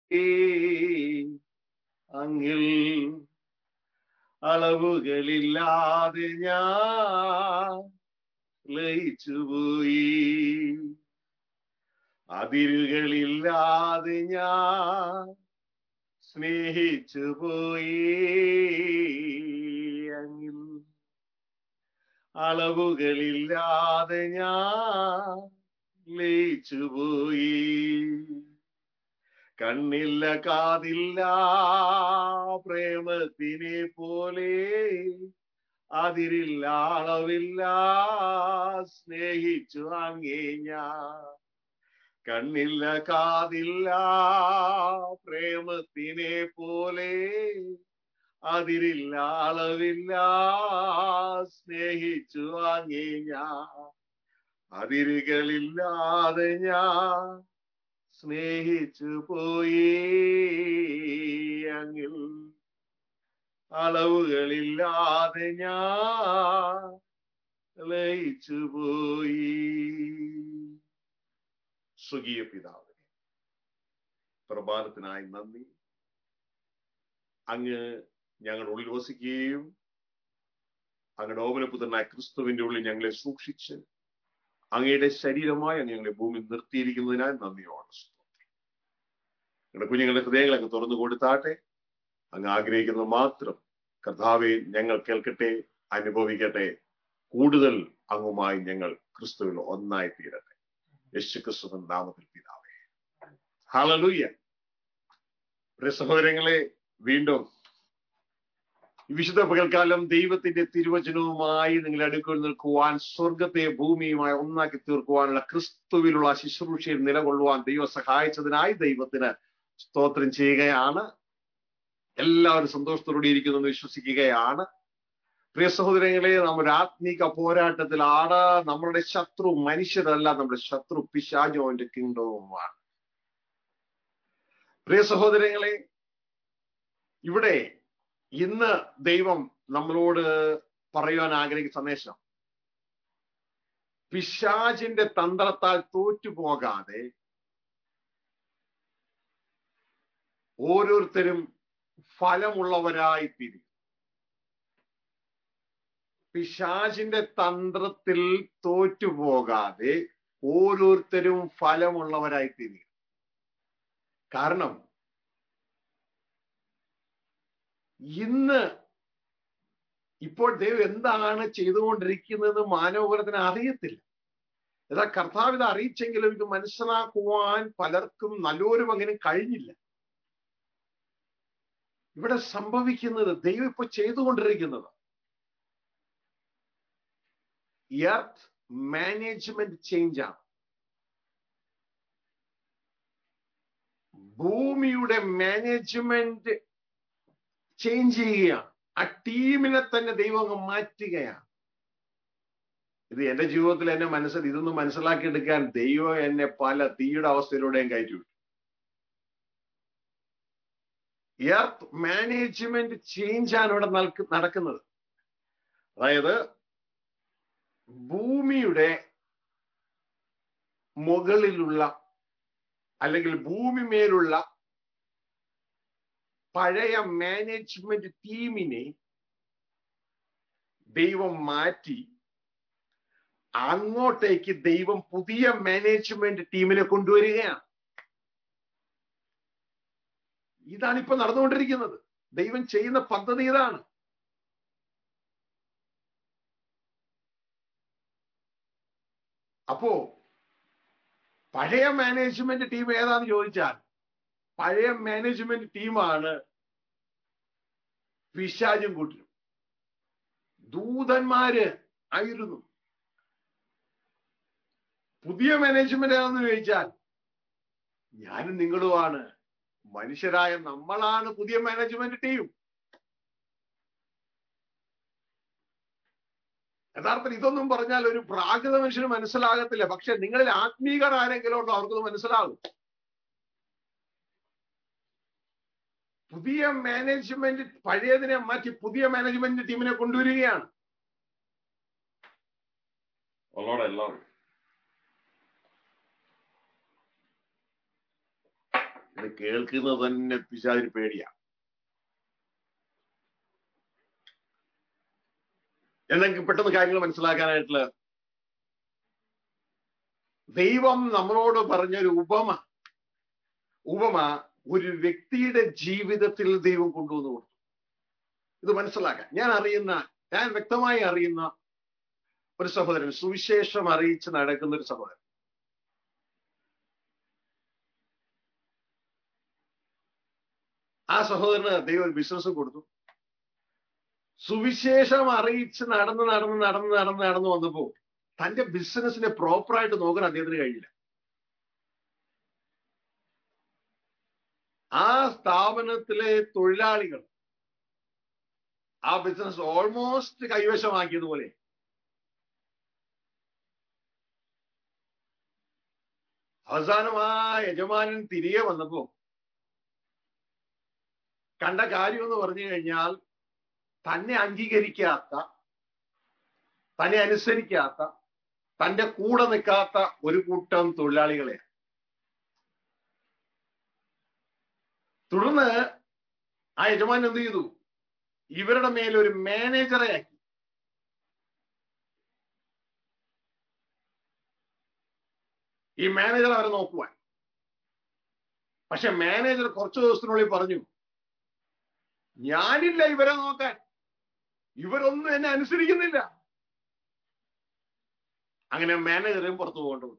അങ്ങിൽ അളവുകളില്ലാതെ ഞാൻ ലയിച്ചുപോയി. അതിരുകളില്ലാതെ ഞാൻ സ്നേഹിച്ചുപോയി. അങ്ങിൽ അളവുകളില്ലാതെ ഞാൻ ലയിച്ചുപോയി. കണ്ണില്ല കാതില്ല പ്രേമത്തിനെ പോലെ, അതിരില്ല അളവില്ല സ്നേഹിച്ചു അങ്ങേ ഞാൻ. കണ്ണില്ല കാതില്ല പ്രേമത്തിനെ പോലെ, അതിരില്ല അളവില്ല സ്നേഹിച്ചു അങ്ങേ ഞാൻ. അതിരുകളില്ലാതെ ഞാൻ സ്നേഹിച്ചു പോയി. അങ്ങിൽ അളവുകളില്ലാതെ ഞാൻ ലയിച്ചു പോയി. സ്വർഗീയ പിതാവേ, പ്രഭാതത്തിനായി നന്ദി. അങ്ങ് ഞങ്ങളുടെ ഉള്ളിൽ വസിക്കുകയും അങ്ങയുടെ ഓമനപുത്രനായ ക്രിസ്തുവിന്റെ ഉള്ളിൽ ഞങ്ങളെ സൂക്ഷിച്ച് അങ്ങയുടെ ശരീരമായി അങ്ങ് ഞങ്ങളെ ഭൂമിയിൽ നിർത്തിയിരിക്കുന്നതിനാൽ നന്ദിയോടെ സ്തോത്രം. ഞങ്ങളുടെ കുഞ്ഞുങ്ങളുടെ ഹൃദയങ്ങളൊക്കെ തുറന്നു കൊടുത്താട്ടെ. അങ്ങ് ആഗ്രഹിക്കുന്നത് മാത്രം കർത്താവെ ഞങ്ങൾ കേൾക്കട്ടെ, അനുഭവിക്കട്ടെ. കൂടുതൽ അങ്ങുമായി ഞങ്ങൾ ക്രിസ്തുവിൽ ഒന്നായി തീരട്ടെ. യേശുക്രിസ്തുവിൻ നാമത്തിൽ പിതാവേ, ഹല്ലേലൂയ. പ്രിയ സഹോദരങ്ങളെ, വീണ്ടും ഈ വിശുദ്ധ പകൽക്കാലം ദൈവത്തിന്റെ തിരുവചനവുമായി നിങ്ങൾ അടുക്കൽ നിൽക്കുവാൻ, സ്വർഗത്തെ ഭൂമിയുമായി ഒന്നാക്കി തീർക്കുവാനുള്ള ക്രിസ്തുവിലുള്ള ശുശ്രൂഷയിൽ നിലകൊള്ളുവാൻ ദൈവം സഹായിച്ചതിനായി ദൈവത്തിന് സ്തോത്രം ചെയ്യുകയാണ്. എല്ലാവരും സന്തോഷത്തോടെ ഇരിക്കുന്നു വിശ്വസിക്കുകയാണ്. പ്രിയ സഹോദരങ്ങളെ, നമ്മുടെ ആത്മീക പോരാട്ടത്തിലാണ്. നമ്മളുടെ ശത്രു മനുഷ്യരല്ല, നമ്മുടെ ശത്രു പിശാചോന്റെ കിങ്ഡവുമാണ്. പ്രിയ സഹോദരങ്ങളെ, ഇവിടെ ഇന്ന് ദൈവം നമ്മളോട് പറയുവാൻ ആഗ്രഹിക്കുന്ന സന്ദേശം, പിശാചിന്റെ തന്ത്രത്താൽ തോറ്റുപോകാതെ ഓരോരുത്തരും ഫലമുള്ളവരായി തീരും. പിശാചിന്റെ തന്ത്രത്തിൽ തോറ്റുപോകാതെ ഓരോരുത്തരും ഫലമുള്ളവരായി തീരും. കാരണം ഇന്ന് ഇപ്പോൾ ദൈവം എന്താണ് ചെയ്തുകൊണ്ടിരിക്കുന്നത് മാനവകുലത്തിന് അറിയത്തില്ല. ഏതാ കർത്താവ് ഇത് അറിയിച്ചെങ്കിലും ഇത് മനസ്സിലാക്കുവാൻ പലർക്കും നല്ലൊരു പങ്കിനും കഴിഞ്ഞില്ല. ഇവിടെ സംഭവിക്കുന്നത്, ദൈവം ഇപ്പൊ ചെയ്തുകൊണ്ടിരിക്കുന്നത് എർത്ത് മാനേജ്മെന്റ് ചേഞ്ച് ആണ്. ഭൂമിയുടെ മാനേജ്മെന്റ് ചേഞ്ച് ചെയ്യുകയാണ്. ആ ടീമിനെ തന്നെ ദൈവം അങ്ങ് മാറ്റുകയാണ്. ഇത് എന്റെ ജീവിതത്തിൽ എന്നെ ഇതൊന്നും മനസ്സിലാക്കിയെടുക്കാൻ ദൈവം എന്നെ പല തീയുടെ അവസ്ഥയിലൂടെയും കയറ്റി. എർത്ത് മാനേജ്മെന്റ് ചേഞ്ച് ആണ് ഇവിടെ നടക്കുന്നത്. അതായത് ഭൂമിയുടെ മുകളിലുള്ള അല്ലെങ്കിൽ ഭൂമി മേലുള്ള പഴയ മാനേജ്മെന്റ് ടീമിനെ ദൈവം മാറ്റി അങ്ങോട്ടേക്ക് ദൈവം പുതിയ മാനേജ്മെന്റ് ടീമിനെ കൊണ്ടുവരികയാണ്. ഇതാണ് ഇപ്പൊ നടന്നുകൊണ്ടിരിക്കുന്നത്. ദൈവം ചെയ്യുന്ന പദ്ധതി ഇതാണ്. അപ്പോ പഴയ മാനേജ്മെന്റ് ടീം ഏതാന്ന് ചോദിച്ചാൽ, പഴയ മാനേജ്മെന്റ് ടീമാണ് പിശാചും കൂട്ടരും. ദൂതന്മാര് ആയിരുന്നു. പുതിയ മാനേജ്മെന്റ് ഏതാന്ന് ചോദിച്ചാൽ ഞാനും നിങ്ങളുമാണ്, മനുഷ്യരായ നമ്മളാണ് പുതിയ മാനേജ്മെന്റ് ടീം. യഥാർത്ഥത്തിൽ ഇതൊന്നും പറഞ്ഞാൽ ഒരു പ്രാകൃത മനുഷ്യന് മനസ്സിലാകത്തില്ല. പക്ഷെ നിങ്ങളിൽ ആത്മീകർ ആരെങ്കിലും ഉണ്ടോ അവർക്കത് മനസ്സിലാകും. പുതിയ മാനേജ്മെന്റ് പഴയതിനെ മാറ്റി പുതിയ മാനേജ്മെന്റ് ടീമിനെ കൊണ്ടുവരികയാണ്. അത് കേൾക്കുന്നത് തന്നെ പിശാചിന് പേടിയാ. എന്നെങ്കിൽ പെട്ടെന്ന് കാര്യങ്ങൾ മനസ്സിലാക്കാനായിട്ടുള്ള ദൈവം നമ്മളോട് പറഞ്ഞൊരു ഉപമ ഒരു വ്യക്തിയുടെ ജീവിതത്തിൽ ദൈവം കൊണ്ടുവന്നു കൊടുത്തു. ഇത് മനസ്സിലാക്കാൻ ഞാൻ വ്യക്തമായി അറിയുന്ന ഒരു സഹോദരൻ, സുവിശേഷം അറിയിച്ച് നടക്കുന്ന ഒരു സഹോദരൻ. ആ സഹോദരന് ദൈവം ഒരു ബിസിനസ് കൊടുത്തു. സുവിശേഷം അറിയിച്ച് നടന്ന് വന്നപ്പോ തന്റെ ബിസിനസിനെ പ്രോപ്പറായിട്ട് നോക്കാൻ അദ്ദേഹത്തിന് കഴിഞ്ഞില്ല. ആ സ്ഥാപനത്തിലെ തൊഴിലാളികൾ ആ ബിസിനസ് ഓൾമോസ്റ്റ് കൈവശമാക്കിയതുപോലെ അവസാനം ആ യജമാനൻ തിരികെ വന്നപ്പോ കണ്ട കാര്യം എന്ന് പറഞ്ഞു കഴിഞ്ഞാൽ, തന്നെ അംഗീകരിക്കാത്ത, തന്നെ അനുസരിക്കാത്ത, തന്റെ കൂടെ നിൽക്കാത്ത ഒരു കൂട്ടം തൊഴിലാളികളെ. തുടർന്ന് ആ യജമാനൻ എന്ത് ചെയ്തു? ഇവരുടെ മേലൊരു മാനേജറെ ആക്കി. ഈ മാനേജർ അവരെ നോക്കുവാൻ. പക്ഷെ മാനേജർ കുറച്ചു ദിവസത്തിനുള്ളിൽ പറഞ്ഞു, ഞാനില്ല ഇവരെ നോക്കാൻ, ഇവരൊന്നും എന്നെ അനുസരിക്കുന്നില്ല. അങ്ങനെ മാനേജറെയും പുറത്തു പോകേണ്ടി.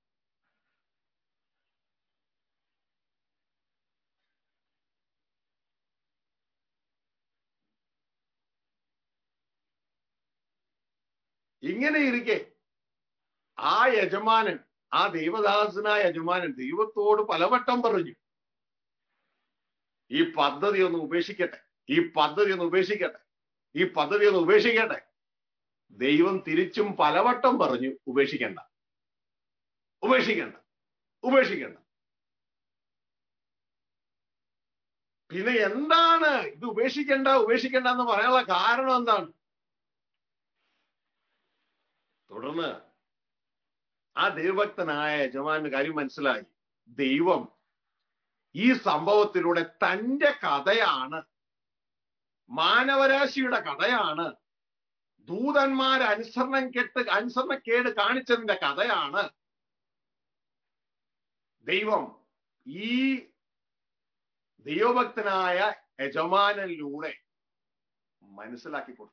ഇങ്ങനെ ഇരിക്കെ ആ യജമാനൻ, ആ ദൈവദാസനായ യജമാനൻ ദൈവത്തോട് പലവട്ടം പറഞ്ഞു, ഈ പദ്ധതി ഒന്ന് ഉപേക്ഷിക്കട്ടെ, ഈ പദ്ധതി ഒന്ന് ഉപേക്ഷിക്കട്ടെ, ഈ പദ്ധതി ഒന്ന് ഉപേക്ഷിക്കട്ടെ. ദൈവം തിരിച്ചും പലവട്ടം പറഞ്ഞു, ഉപേക്ഷിക്കണ്ട, ഉപേക്ഷിക്കണ്ട, ഉപേക്ഷിക്കണ്ട. പിന്നെ എന്താണ് ഇത് ഉപേക്ഷിക്കണ്ട എന്ന് പറയാനുള്ള കാരണം എന്താണ്? തുടർന്ന് ആ ദൈവഭക്തനായ യജമാനന് കാര്യം മനസ്സിലായി. ദൈവം ഈ സംഭവത്തിലൂടെ തന്റെ കഥയാണ്, മാനവരാശിയുടെ കഥയാണ്, ദൂതന്മാർ അനുസരണക്കേട് കാണിച്ചതിന്റെ കഥയാണ് ദൈവം ഈ ദൈവഭക്തനായ യജമാനിലൂടെ മനസ്സിലാക്കി കൊടുത്തത്.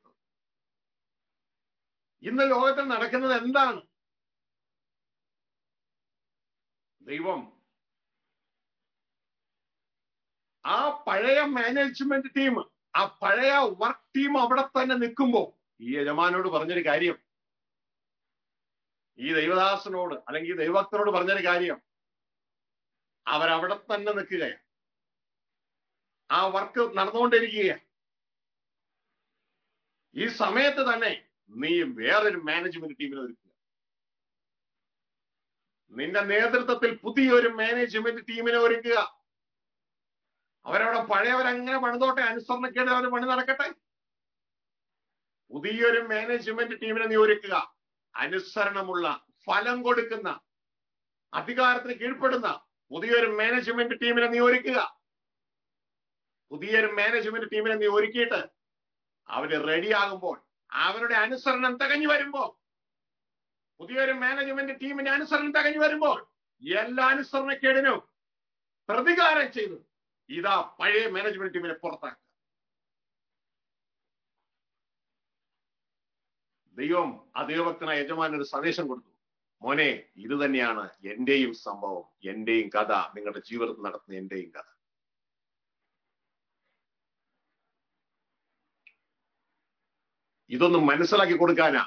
ഇന്ന് ലോകത്തിൽ നടക്കുന്നത് എന്താണ്? ദൈവം ആ പഴയ മാനേജ്മെന്റ് ടീം, ആ പഴയ വർക്ക് ടീം അവിടെ തന്നെ നിൽക്കുമ്പോ ഈ യജമാനോട് പറഞ്ഞൊരു കാര്യം, ഈ ദൈവദാസനോട് അല്ലെങ്കിൽ ഈ ദൈവഭക്തനോട് പറഞ്ഞൊരു കാര്യം, അവരവിടെ തന്നെ നിൽക്കുകയാണ്. ആ വർക്ക് നടന്നുകൊണ്ടിരിക്കുകയാണ്. ഈ സമയത്ത് തന്നെ നീ വേറൊരു മാനേജ്മെന്റ് ടീമിനെ ഒരുക്കുക. നിന്റെ നേതൃത്വത്തിൽ പുതിയൊരു മാനേജ്മെന്റ് ടീമിനെ ഒരുക്കുക. അവരവിടെ പഴയവരങ്ങനെ പണിതോട്ടെ, അനുസരണക്കേട് അവർ പണി നടക്കട്ടെ. പുതിയൊരു മാനേജ്മെന്റ് ടീമിനെ നീ ഒരുക്കുക. അനുസരണമുള്ള, ഫലം കൊടുക്കുന്ന, അധികാരത്തിന് കീഴ്പ്പെടുന്ന പുതിയൊരു മാനേജ്മെന്റ് ടീമിനെ നീ ഒരുക്കുക. പുതിയൊരു മാനേജ്മെന്റ് ടീമിനെ നീ ഒരുക്കിയിട്ട് അവര് റെഡിയാകുമ്പോൾ, അവരുടെ അനുസരണം തികഞ്ഞു വരുമ്പോൾ, പുതിയൊരു മാനേജ്മെന്റ് ടീമിന്റെ അനുസരണം തികഞ്ഞു വരുമ്പോൾ, എല്ലാ അനുസരണക്കേടിനും പ്രതികാരം ചെയ്തു ഇതാ പഴയ മാനേജ്മെന്റ് ടീമിനെ പുറത്താക്കുക. ദൈവം ആ ദൈവഭക്തനായ യജമാനൻ ഒരു സന്ദേശം കൊടുത്തു. മോനെ, ഇത് തന്നെയാണ് എന്റെയും സംഭവം, എന്റെയും കഥ, നിങ്ങളുടെ ജീവിതത്തിൽ നടത്തുന്ന എന്റെയും കഥ. ഇതൊന്നും മനസ്സിലാക്കി കൊടുക്കാനാ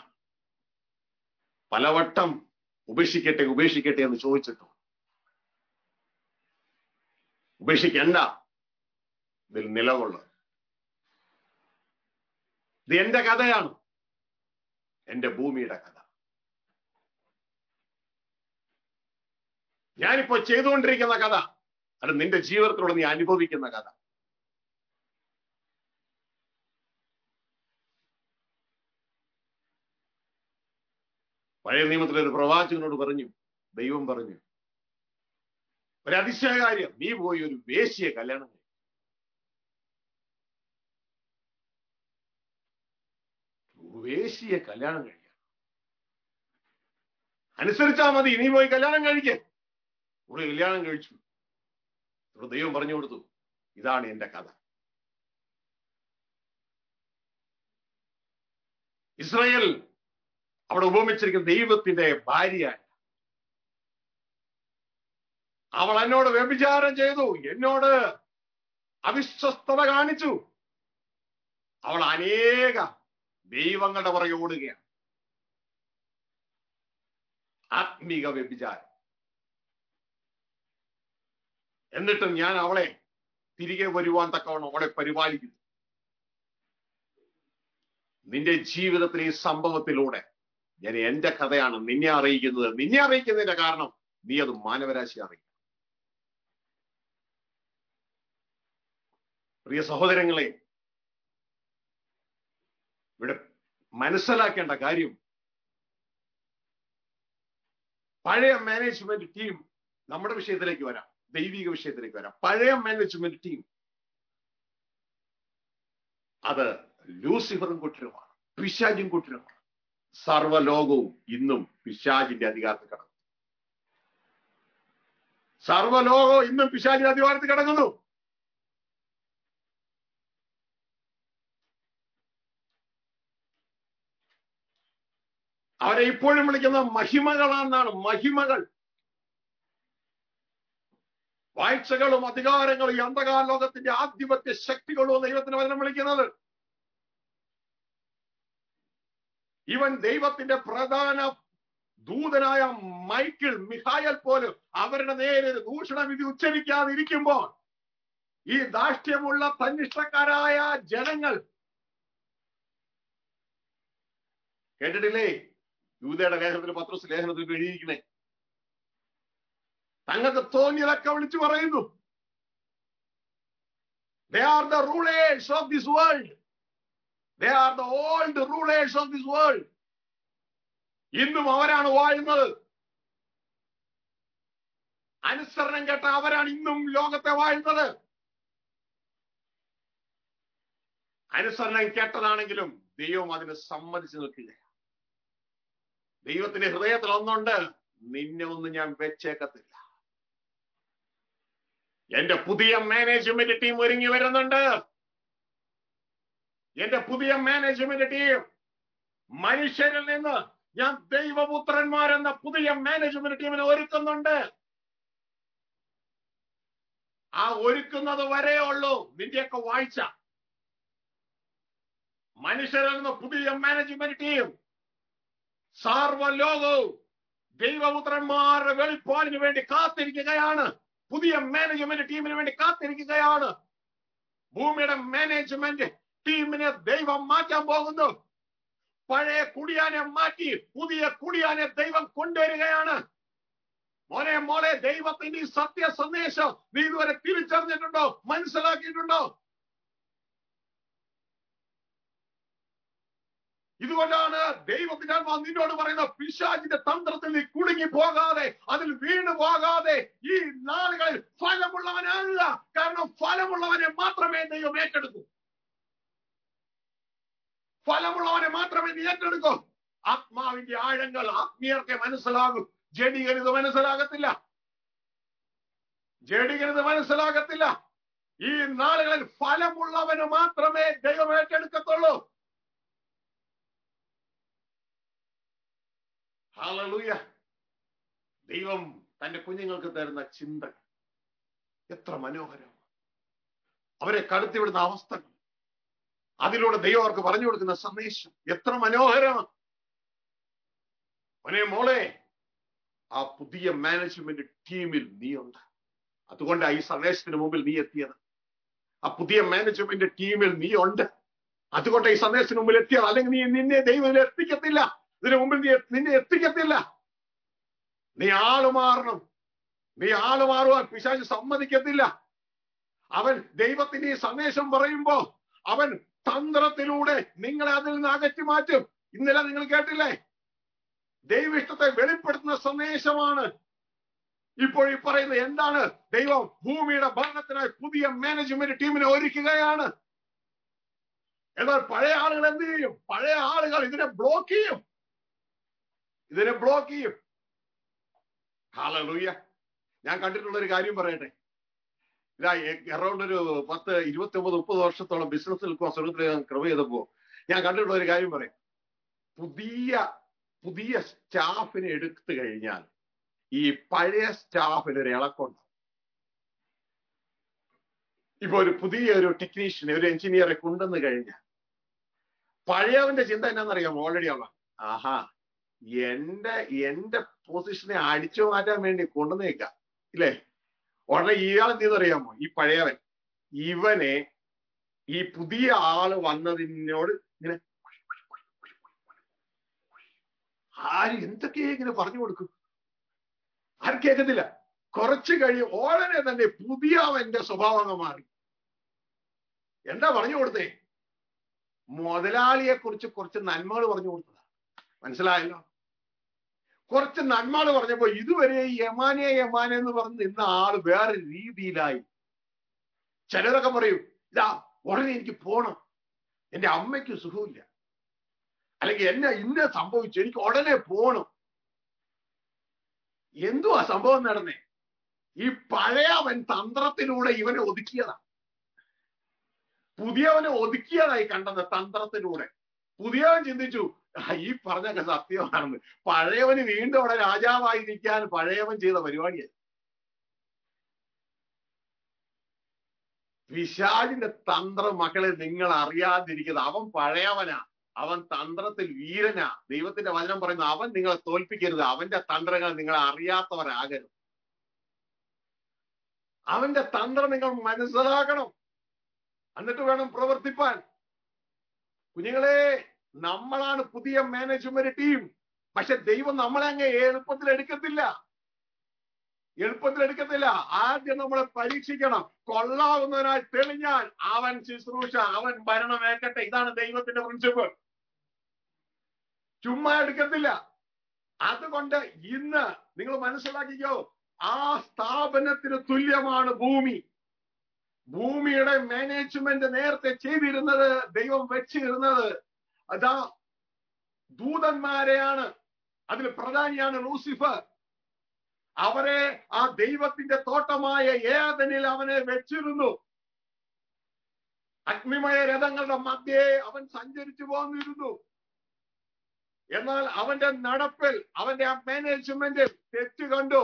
പലവട്ടം ഉപേക്ഷിക്കട്ടെ ഉപേക്ഷിക്കട്ടെ എന്ന് ചോദിച്ചിട്ടു. ഉപേക്ഷിക്കണ്ട, ഇതിൽ നിലകൊള്ളുക. ഇത് എന്റെ കഥയാണ്, എന്റെ ഭൂമിയുടെ കഥ. ഞാനിപ്പോ ചെയ്തുകൊണ്ടിരിക്കുന്ന കഥ, അത് നിന്റെ ജീവിതത്തിലൂടെ നീ അനുഭവിക്കുന്ന കഥ. പഴയ നിയമത്തിലെ ഒരു പ്രവാചകനോട് പറഞ്ഞു, ദൈവം പറഞ്ഞു, ഒരു അതിശയ കാര്യം, നീ പോയി ഒരു വേശ്യയെ കല്യാണം കഴിക്കും. വേശ്യയെ കല്യാണം കഴിക്കാം, അനുസരിച്ചാ മതി, നീ പോയി കല്യാണം കഴിക്കേ. ഇവിടെ കല്യാണം കഴിച്ചു. ദൈവം പറഞ്ഞു കൊടുത്തു, ഇതാണ് എന്റെ കഥ. ഇസ്രായേൽ അവിടെ ഉപമിച്ചിരിക്കുന്ന ദൈവത്തിന്റെ ഭാര്യയാണ്. അവൾ എന്നോട് വ്യഭിചാരം ചെയ്തു, എന്നോട് അവിശ്വസ്തത കാണിച്ചു. അവൾ അനേക ദൈവങ്ങളുടെ പുറകെ ഓടുകയാണ്. ആത്മീക വ്യഭിചാരം. എന്നിട്ടും ഞാൻ അവളെ തിരികെ വരുവാൻ തക്കവണ്ണം അവളെ പരിപാലിക്കുന്നു. നിന്റെ ജീവിതത്തിലെ ഈ സംഭവത്തിലൂടെ ഞാൻ എന്റെ കഥയാണ് നിന്നെ അറിയിക്കുന്നത്. നിന്നെ അറിയിക്കുന്നതിന്റെ കാരണം നീ അത് മാനവരാശി അറിയിക്കും. പ്രിയ സഹോദരങ്ങളെ, ഇവിടെ മനസ്സിലാക്കേണ്ട കാര്യം, പഴയ മാനേജ്മെന്റ് ടീം, നമ്മുടെ വിഷയത്തിലേക്ക് വരാം, ദൈവിക വിഷയത്തിലേക്ക് വരാം. പഴയ മാനേജ്മെന്റ് ടീം അത് ലൂസിഫറും കൂട്ടരുമാണ്, പിശാചും കൂട്ടരുമാണ്. സർവ്വലോകവും ഇന്നും പിശാചിന്റെ അധികാരത്തിൽ കിടക്കുന്നു. സർവ്വലോകവും ഇന്നും പിശാചിന്റെ അധികാരത്തിൽ കിടക്കുന്നു. അവരെ ഇപ്പോഴും വിളിക്കുന്ന മഹിമകളാണെന്നാണ്. മഹിമകൾ, വാഴ്ചകളും അധികാരങ്ങളും ഈ അന്ധകാര ലോകത്തിന്റെ ആധിപത്യ ശക്തികളും ദൈവത്തിന് വചനം വിളിക്കുന്നത്. ഇവൻ ദൈവത്തിന്റെ പ്രധാന ദൂതനായ മൈക്കിൾ, മിഖായൽ പോലും അവരുടെ നേരെ ദൂഷണവിധി ഉച്ചരിക്കാതിരിക്കുമ്പോൾ ഈ ധാർഷ്ട്യമുള്ള തന്നിഷ്ടക്കാരായ ജനങ്ങൾ, കേട്ടിട്ടില്ലേ യൂദയുടെ ലേഖനത്തിൽ, പത്രോസ് ലേഖനത്തിൽ എഴുതിയിരിക്കണേ, തങ്ങൾക്ക് തോന്നിയതൊക്കെ വിളിച്ചു പറയുന്നു. They are the rulers of this world. They are the old rulers of this world. ഇന്നും അവരാണ് വാഴുന്നത്. അനുസരണം കേട്ട അവരാണ് ഇന്നും ലോകത്തെ വാഴുന്നത്. അനുസരണം കേട്ടതാണെങ്കിലും ദൈവം അതിനെ സമ്മതിച്ചു നിൽക്കുകയാണ്. ദൈവത്തിന്റെ ഹൃദയത്തിൽ ഒന്നുണ്ട്, നിന്നെ ഒന്നും ഞാൻ വെച്ചേക്കത്തില്ല. എന്റെ പുതിയ മാനേജ്മെന്റ് ടീം ഒരുങ്ങി വരുന്നുണ്ട്. എന്റെ പുതിയ മാനേജ്മെന്റ് ടീം മനുഷ്യരിൽ നിന്ന് ഞാൻ ദൈവപുത്രന്മാരെന്ന പുതിയ മാനേജ്മെന്റ് ടീമിനെ ഒരുക്കുന്നുണ്ട്. ആ ഒരുക്കുന്നത് വരേ ഉള്ളൂ നിന്റെയൊക്കെ വാഴ്ച. മനുഷ്യരിൽ നിന്ന് പുതിയ മാനേജ്മെന്റ് ടീം സർവ്വലോകവും ദൈവപുത്രന്മാരുടെ വെളിപ്പാടിന് വേണ്ടി കാത്തിരിക്കുകയാണ്. പുതിയ മാനേജ്മെന്റ് ടീമിന് വേണ്ടി കാത്തിരിക്കുകയാണ്. ഭൂമിയുടെ മാനേജ്മെന്റ് ടീമിനെ ദൈവം മാറ്റാൻ പോകുന്നു. പഴയ കുടിയാനെ മാറ്റി പുതിയ കുടിയാനെ ദൈവം കൊണ്ടുവരികയാണ്. മോനെ മോളെ, ദൈവത്തിന്റെ ഈ സത്യ സന്ദേശം നീ ഇതുവരെ തിരിച്ചറിഞ്ഞിട്ടുണ്ടോ? മനസ്സിലാക്കിയിട്ടുണ്ടോ? ഇതുകൊണ്ടാണ് ദൈവത്തിന്റെ ആത്മാവ് നിന്നോട് പറയുന്ന, പിശാചിന്റെ തന്ത്രത്തിൽ നീ കുടുങ്ങി പോകാതെ, അതിൽ വീണു പോകാതെ ഈ നാളുകളിൽ ഫലമുള്ളവനല്ല. കാരണം ഫലമുള്ളവനെ മാത്രമേ ദൈവം ഏറ്റെടുക്കൂ. ഫലമുള്ളവനെ മാത്രമേ നീ ഏറ്റെടുക്കൂ. ആത്മാവിന്റെ ആഴങ്ങൾ ആത്മീയർക്ക് മനസ്സിലാകും. ജഡികനിത് മനസ്സിലാകത്തില്ല. ജഡികനിത് മനസ്സിലാകത്തില്ല. ഈ നാളുകളിൽ ഫലമുള്ളവന് മാത്രമേ ദൈവം ഏറ്റെടുക്കത്തുള്ളൂ. ഹല്ലേലൂയ. ദൈവം തന്റെ കുഞ്ഞുങ്ങൾക്ക് തരുന്ന ചിന്ത എത്ര മനോഹരം. അവരെ കടത്തിവിടുന്ന അവസ്ഥകൾ, അതിലൂടെ ദൈവം അവർക്ക് പറഞ്ഞു കൊടുക്കുന്ന സന്ദേശം എത്ര മനോഹരമാണ്. മോനെ മോളെ, ആ പുതിയ മാനേജ്മെന്റ് ടീമിൽ നീ ഉണ്ട്. അതുകൊണ്ടാണ് ഈ സന്ദേശത്തിന് മുമ്പിൽ നീ എത്തിയത്. ആ പുതിയ മാനേജ്മെന്റ് ടീമിൽ നീ ഉണ്ട്. അതുകൊണ്ട് ഈ സന്ദേശത്തിന് മുമ്പിൽ എത്തിയത്. അല്ലെങ്കിൽ നിന്നെ ദൈവം എത്തിക്കത്തില്ല. ഇതിനു മുമ്പിൽ നിന്നെ എത്തിക്കത്തില്ല. നീ ആളുമാറണം. നീ ആളുമാറുവാൻ പിശാച് സമ്മതിക്കത്തില്ല. അവൻ ദൈവത്തിന്റെ ഈ സന്ദേശം പറയുമ്പോ അവൻ തന്ത്രത്തിലൂടെ നിങ്ങളെ അതിൽ നിന്ന് അകറ്റി മാറ്റും. ഇന്നലെ നിങ്ങൾ കേട്ടില്ലേ, ദൈവ ഇഷ്ടത്തെ വെളിപ്പെടുത്തുന്ന സന്ദേശമാണ് ഇപ്പോൾ ഈ പറയുന്നത് എന്താണ്? ദൈവം ഭൂമിയുടെ ഭരണത്തിനായി പുതിയ മാനേജ്മെന്റ് ടീമിനെ ഒരുക്കുകയാണ്. എന്നാൽ പഴയ ആളുകൾ എന്ത് ചെയ്യും? പഴയ ആളുകൾ ഇതിനെ ബ്ലോക്ക് ചെയ്യും. ഹല്ലേലൂയ. ഞാൻ കണ്ടിട്ടുള്ള ഒരു കാര്യം പറയട്ടെ. ഇതാ അറൗണ്ട് ഒരു 10, 29, 30 വർഷത്തോളം ബിസിനസ്സിൽ സ്വർഗത്തിൽ കൃപ ചെയ്തപ്പോ ഞാൻ കണ്ടിട്ടുള്ള ഒരു കാര്യം പറയാം. പുതിയ സ്റ്റാഫിനെ എടുത്തു കഴിഞ്ഞാൽ ഈ പഴയ സ്റ്റാഫിന് ഒരു ഇളക്കുണ്ട്. ഇപ്പൊ ഒരു പുതിയ ടെക്നീഷ്യനെ, ഒരു എഞ്ചിനീയറെ കൊണ്ടുവന്ന് കഴിഞ്ഞാൽ പഴയവന്റെ ചിന്ത എന്നാന്നറിയാമോ? ഓൾറെഡി ഉള്ള എന്റെ പൊസിഷനെ അടിച്ചു മാറ്റാൻ വേണ്ടി കൊണ്ടുവന്നേക്കാം ഇല്ലേ? ഉടനെ ഇയാൾ എന്ത് ചെയ്തറിയാമോ? ഈ പഴയവൻ ഇവനെ ഈ പുതിയ ആള് വന്നതിനോട് ഇങ്ങനെ ആര് എന്തൊക്കെയാ ഇങ്ങനെ പറഞ്ഞു കൊടുക്കും, ആരും കേൾക്കത്തില്ല. കുറച്ച് കഴിയും ഉടനെ തന്നെ പുതിയവന്റെ സ്വഭാവങ്ങൾ മാറി. എന്താ പറഞ്ഞു കൊടുത്തേ? മുതലാളിയെ കുറിച്ച് കുറച്ച് നന്മകൾ പറഞ്ഞു കൊടുത്തതാ. മനസ്സിലായല്ലോ? കുറച്ച് നന്മകൾ പറഞ്ഞപ്പോ ഇതുവരെ യമാനെ എന്ന് പറഞ്ഞ് നിന്ന ആള് വേറെ രീതിയിലായി. ചിലരൊക്കെ പറയും, ഇതാ ഉടനെ എനിക്ക് പോണം, എന്റെ അമ്മയ്ക്ക് സുഖമില്ല, അല്ലെങ്കിൽ ഇന്ന സംഭവിച്ചു, എനിക്ക് ഉടനെ പോണം. എന്തുവാ സംഭവം നടന്നേ? ഈ പഴയവൻ തന്ത്രത്തിലൂടെ ഇവനെ ഒതുക്കിയതാ. പുതിയവനെ ഒതുക്കിയതായി കണ്ടത് തന്ത്രത്തിലൂടെ. പുതിയവൻ ചിന്തിച്ചു ഈ പറഞ്ഞൊക്കെ സത്യമാണെന്ന്. പഴയവന് വീണ്ടും അവിടെ രാജാവായിരിക്കാൻ പഴയവൻ ചെയ്ത പരിപാടിയായി. പിശാചിന്റെ തന്ത്രം മക്കളെ നിങ്ങൾ അറിയാതിരിക്കുന്നത്. അവൻ പഴയവനാ, അവൻ തന്ത്രത്തിൽ വീരനാ. ദൈവത്തിന്റെ വചനം പറയുന്നു അവൻ നിങ്ങളെ തോൽപ്പിക്കരുത്, അവന്റെ തന്ത്രങ്ങൾ നിങ്ങളെ അറിയാത്തവരാകരുത്. അവന്റെ തന്ത്രം നിങ്ങൾ മനസ്സിലാക്കണം, എന്നിട്ട് വേണം പ്രവർത്തിപ്പാൻ. കുഞ്ഞുങ്ങളെ, നമ്മളാണ് പുതിയ മാനേജ്മെന്റ് ടീം. പക്ഷെ ദൈവം നമ്മളെ അങ്ങ് എളുപ്പത്തിൽ എടുക്കത്തില്ല. ആദ്യം നമ്മളെ പരീക്ഷിക്കണം. കൊള്ളാവുന്നതിനായി തെളിഞ്ഞാൽ അവൻ ശുശ്രൂഷ, അവൻ ഭരണമേക്കട്ടെ. ഇതാണ് ദൈവത്തിന്റെ പ്രിൻസിപ്പിൾ. ചുമ്മാ എടുക്കത്തില്ല. അതുകൊണ്ട് ഇന്ന് നിങ്ങൾ മനസ്സിലാക്കിക്കോ, ആ സ്ഥാപനത്തിന് തുല്യമാണ് ഭൂമി. ഭൂമിയുടെ മാനേജ്മെന്റ് നേരത്തെ ചെയ്തിരുന്നത്, ദൈവം വെച്ചിരുന്നത് അതാ ദൂതന്മാരെയാണ്. അതിൽ പ്രധാനിയാണ് ലൂസിഫർ. അവരെ ആ ദൈവത്തിന്റെ തോട്ടമായ ഏദനിൽ അവനെ വെച്ചിരുന്നു. അഗ്നിമയ രഥങ്ങളുടെ മധ്യേ അവൻ സഞ്ചരിച്ചു പോന്നിരുന്നു. എന്നാൽ അവന്റെ നടപ്പിൽ, അവന്റെ ആ മാനേജ്മെന്റിൽ തെറ്റ് കണ്ടു.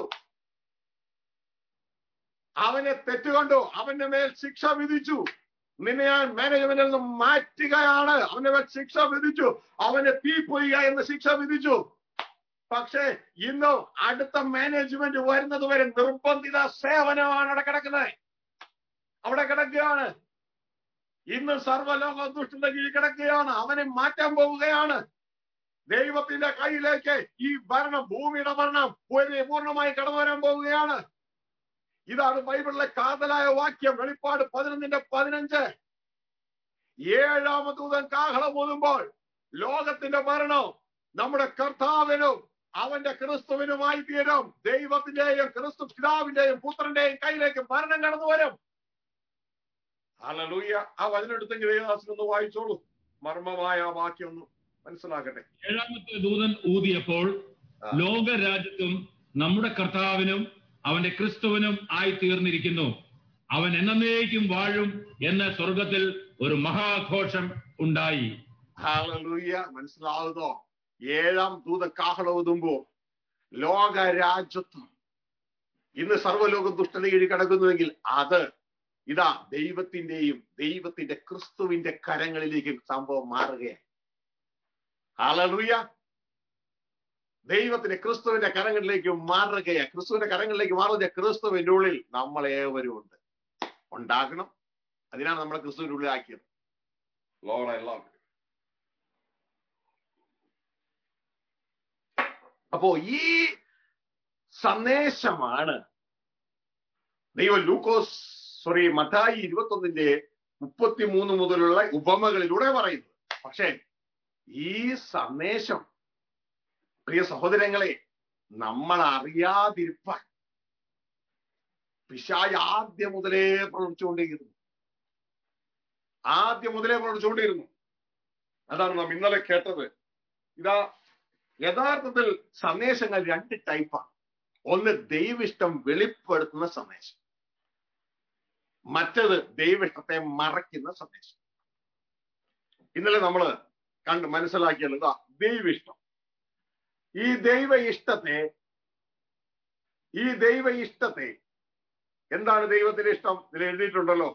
അവന്റെ മേൽ ശിക്ഷ വിധിച്ചു. നിന്നെ ഞാൻ മാനേജ്മെന്റിൽ നിന്ന് മാറ്റുകയാണ്. അവന്റെ മേൽ ശിക്ഷ വിധിച്ചു. അവനെ തീപ്പൊയ്യുക എന്ന ശിക്ഷ വിധിച്ചു. പക്ഷേ ഇന്ന് അടുത്ത മാനേജ്മെന്റ് വരുന്നത് വരെ നിർബന്ധിത സേവനമാണ് അവിടെ കിടക്കുകയാണ്. ഇന്ന് സർവ്വലോക ദുഷ്ടന്റെ കീഴിൽ കിടക്കുകയാണ്. അവനെ മാറ്റാൻ പോവുകയാണ്. ദൈവത്തിന്റെ കയ്യിലേക്ക് ഈ ഭരണം, ഭൂമിയുടെ ഭരണം പൂർണ്ണമായി കടന്നു വരാൻ പോവുകയാണ്. ഇതാണ് ബൈബിളിലെ കാതലായ വാക്യം. വെളിപ്പാട് 11:15. ഏഴാമത്തെ ദൂതൻ കാഹളം ഊതുമ്പോൾ ലോകത്തിന്റെ ഭരണം നമ്മുടെ കർത്താവിനും അവന്റെ ക്രിസ്തുവിനുമായി തീരും. ദൈവത്തിന്റെയും ക്രിസ്തു പിതാവിന്റെയും പുത്രന്റെയും കയ്യിലേക്ക് ഭരണം കടന്നു വരും. ഹല്ലേലൂയ. ആ വചനം എടുത്തെങ്കിൽ ദേവദാസൻ ഒന്ന് വായിച്ചോളൂ. മർമ്മമായ വാക്യം ഒന്ന് മനസ്സിലാക്കട്ടെ. ഏഴാമത്തെ ദൂതൻ ഊതിയപ്പോൾ ലോകരാജ്യത്തും നമ്മുടെ കർത്താവിനും അവന്റെ ക്രിസ്തുവിനും ആയി തീർന്നിരിക്കുന്നു. അവൻ എന്നേക്കും വാഴും എന്ന് സ്വർഗത്തിൽ ഒരു മഹാഘോഷം ഉണ്ടായി. ഹല്ലേലൂയ. മനസ്സിലാവുന്നോ? ഏഴാം ദൂതൻ കാഹളം ഊതുമ്പോ ലോകരാജ്യത്വം ഇന്ന് സർവ്വലോക ദുഷ്ടത കീഴിൽ കിടക്കുന്നുവെങ്കിൽ അത് ഇതാ ദൈവത്തിന്റെ ക്രിസ്തുവിന്റെ കരങ്ങളിലേക്ക് സംഭവം മാറുകയാണ്. ഹല്ലേലൂയ. ദൈവത്തിന്റെ ക്രിസ്തുവിന്റെ കരങ്ങളിലേക്ക് മാറുകയാണ്. ക്രിസ്തുവിന്റെ കരങ്ങളിലേക്ക് മാറുക. ക്രിസ്തുവിന്റെ ഉള്ളിൽ നമ്മളേവരും ഉണ്ടാകണം. അതിനാണ് നമ്മളെ ക്രിസ്തുവിന്റെ ഉള്ളിൽ ആക്കിയത്. Lord I love you. അപ്പോ ഈ സന്ദേശമാണ് ദൈവം മത്തായി 21:33 മുതലുള്ള ഉപമകളിലൂടെ പറയുന്നത്. പക്ഷേ ഈ സന്ദേശം പ്രിയ സഹോദരങ്ങളെ നമ്മൾ അറിയാതിരിപ്പാൻ പിശാച് ആദ്യം മുതലേ പ്രവർത്തിച്ചുകൊണ്ടേയിരുന്നു. അതാണ് നാം ഇന്നലെ കേട്ടത്. ഇതാ യഥാർത്ഥത്തിൽ സന്ദേശങ്ങൾ രണ്ട് ടൈപ്പാണ്. ഒന്ന് ദൈവിഷ്ടം വെളിപ്പെടുത്തുന്ന സന്ദേശം, മറ്റത് ദൈവിഷ്ടത്തെ മറയ്ക്കുന്ന സന്ദേശം. ഇന്നലെ നമ്മൾ കണ്ട് മനസ്സിലാക്കിയത് ഇതാ ദൈവിഷ്ടം. ഈ ദൈവ ഇഷ്ടത്തെ എന്താണ് ദൈവത്തിന്റെ ഇഷ്ടം? ഇതിൽ എഴുതിയിട്ടുണ്ടല്ലോ,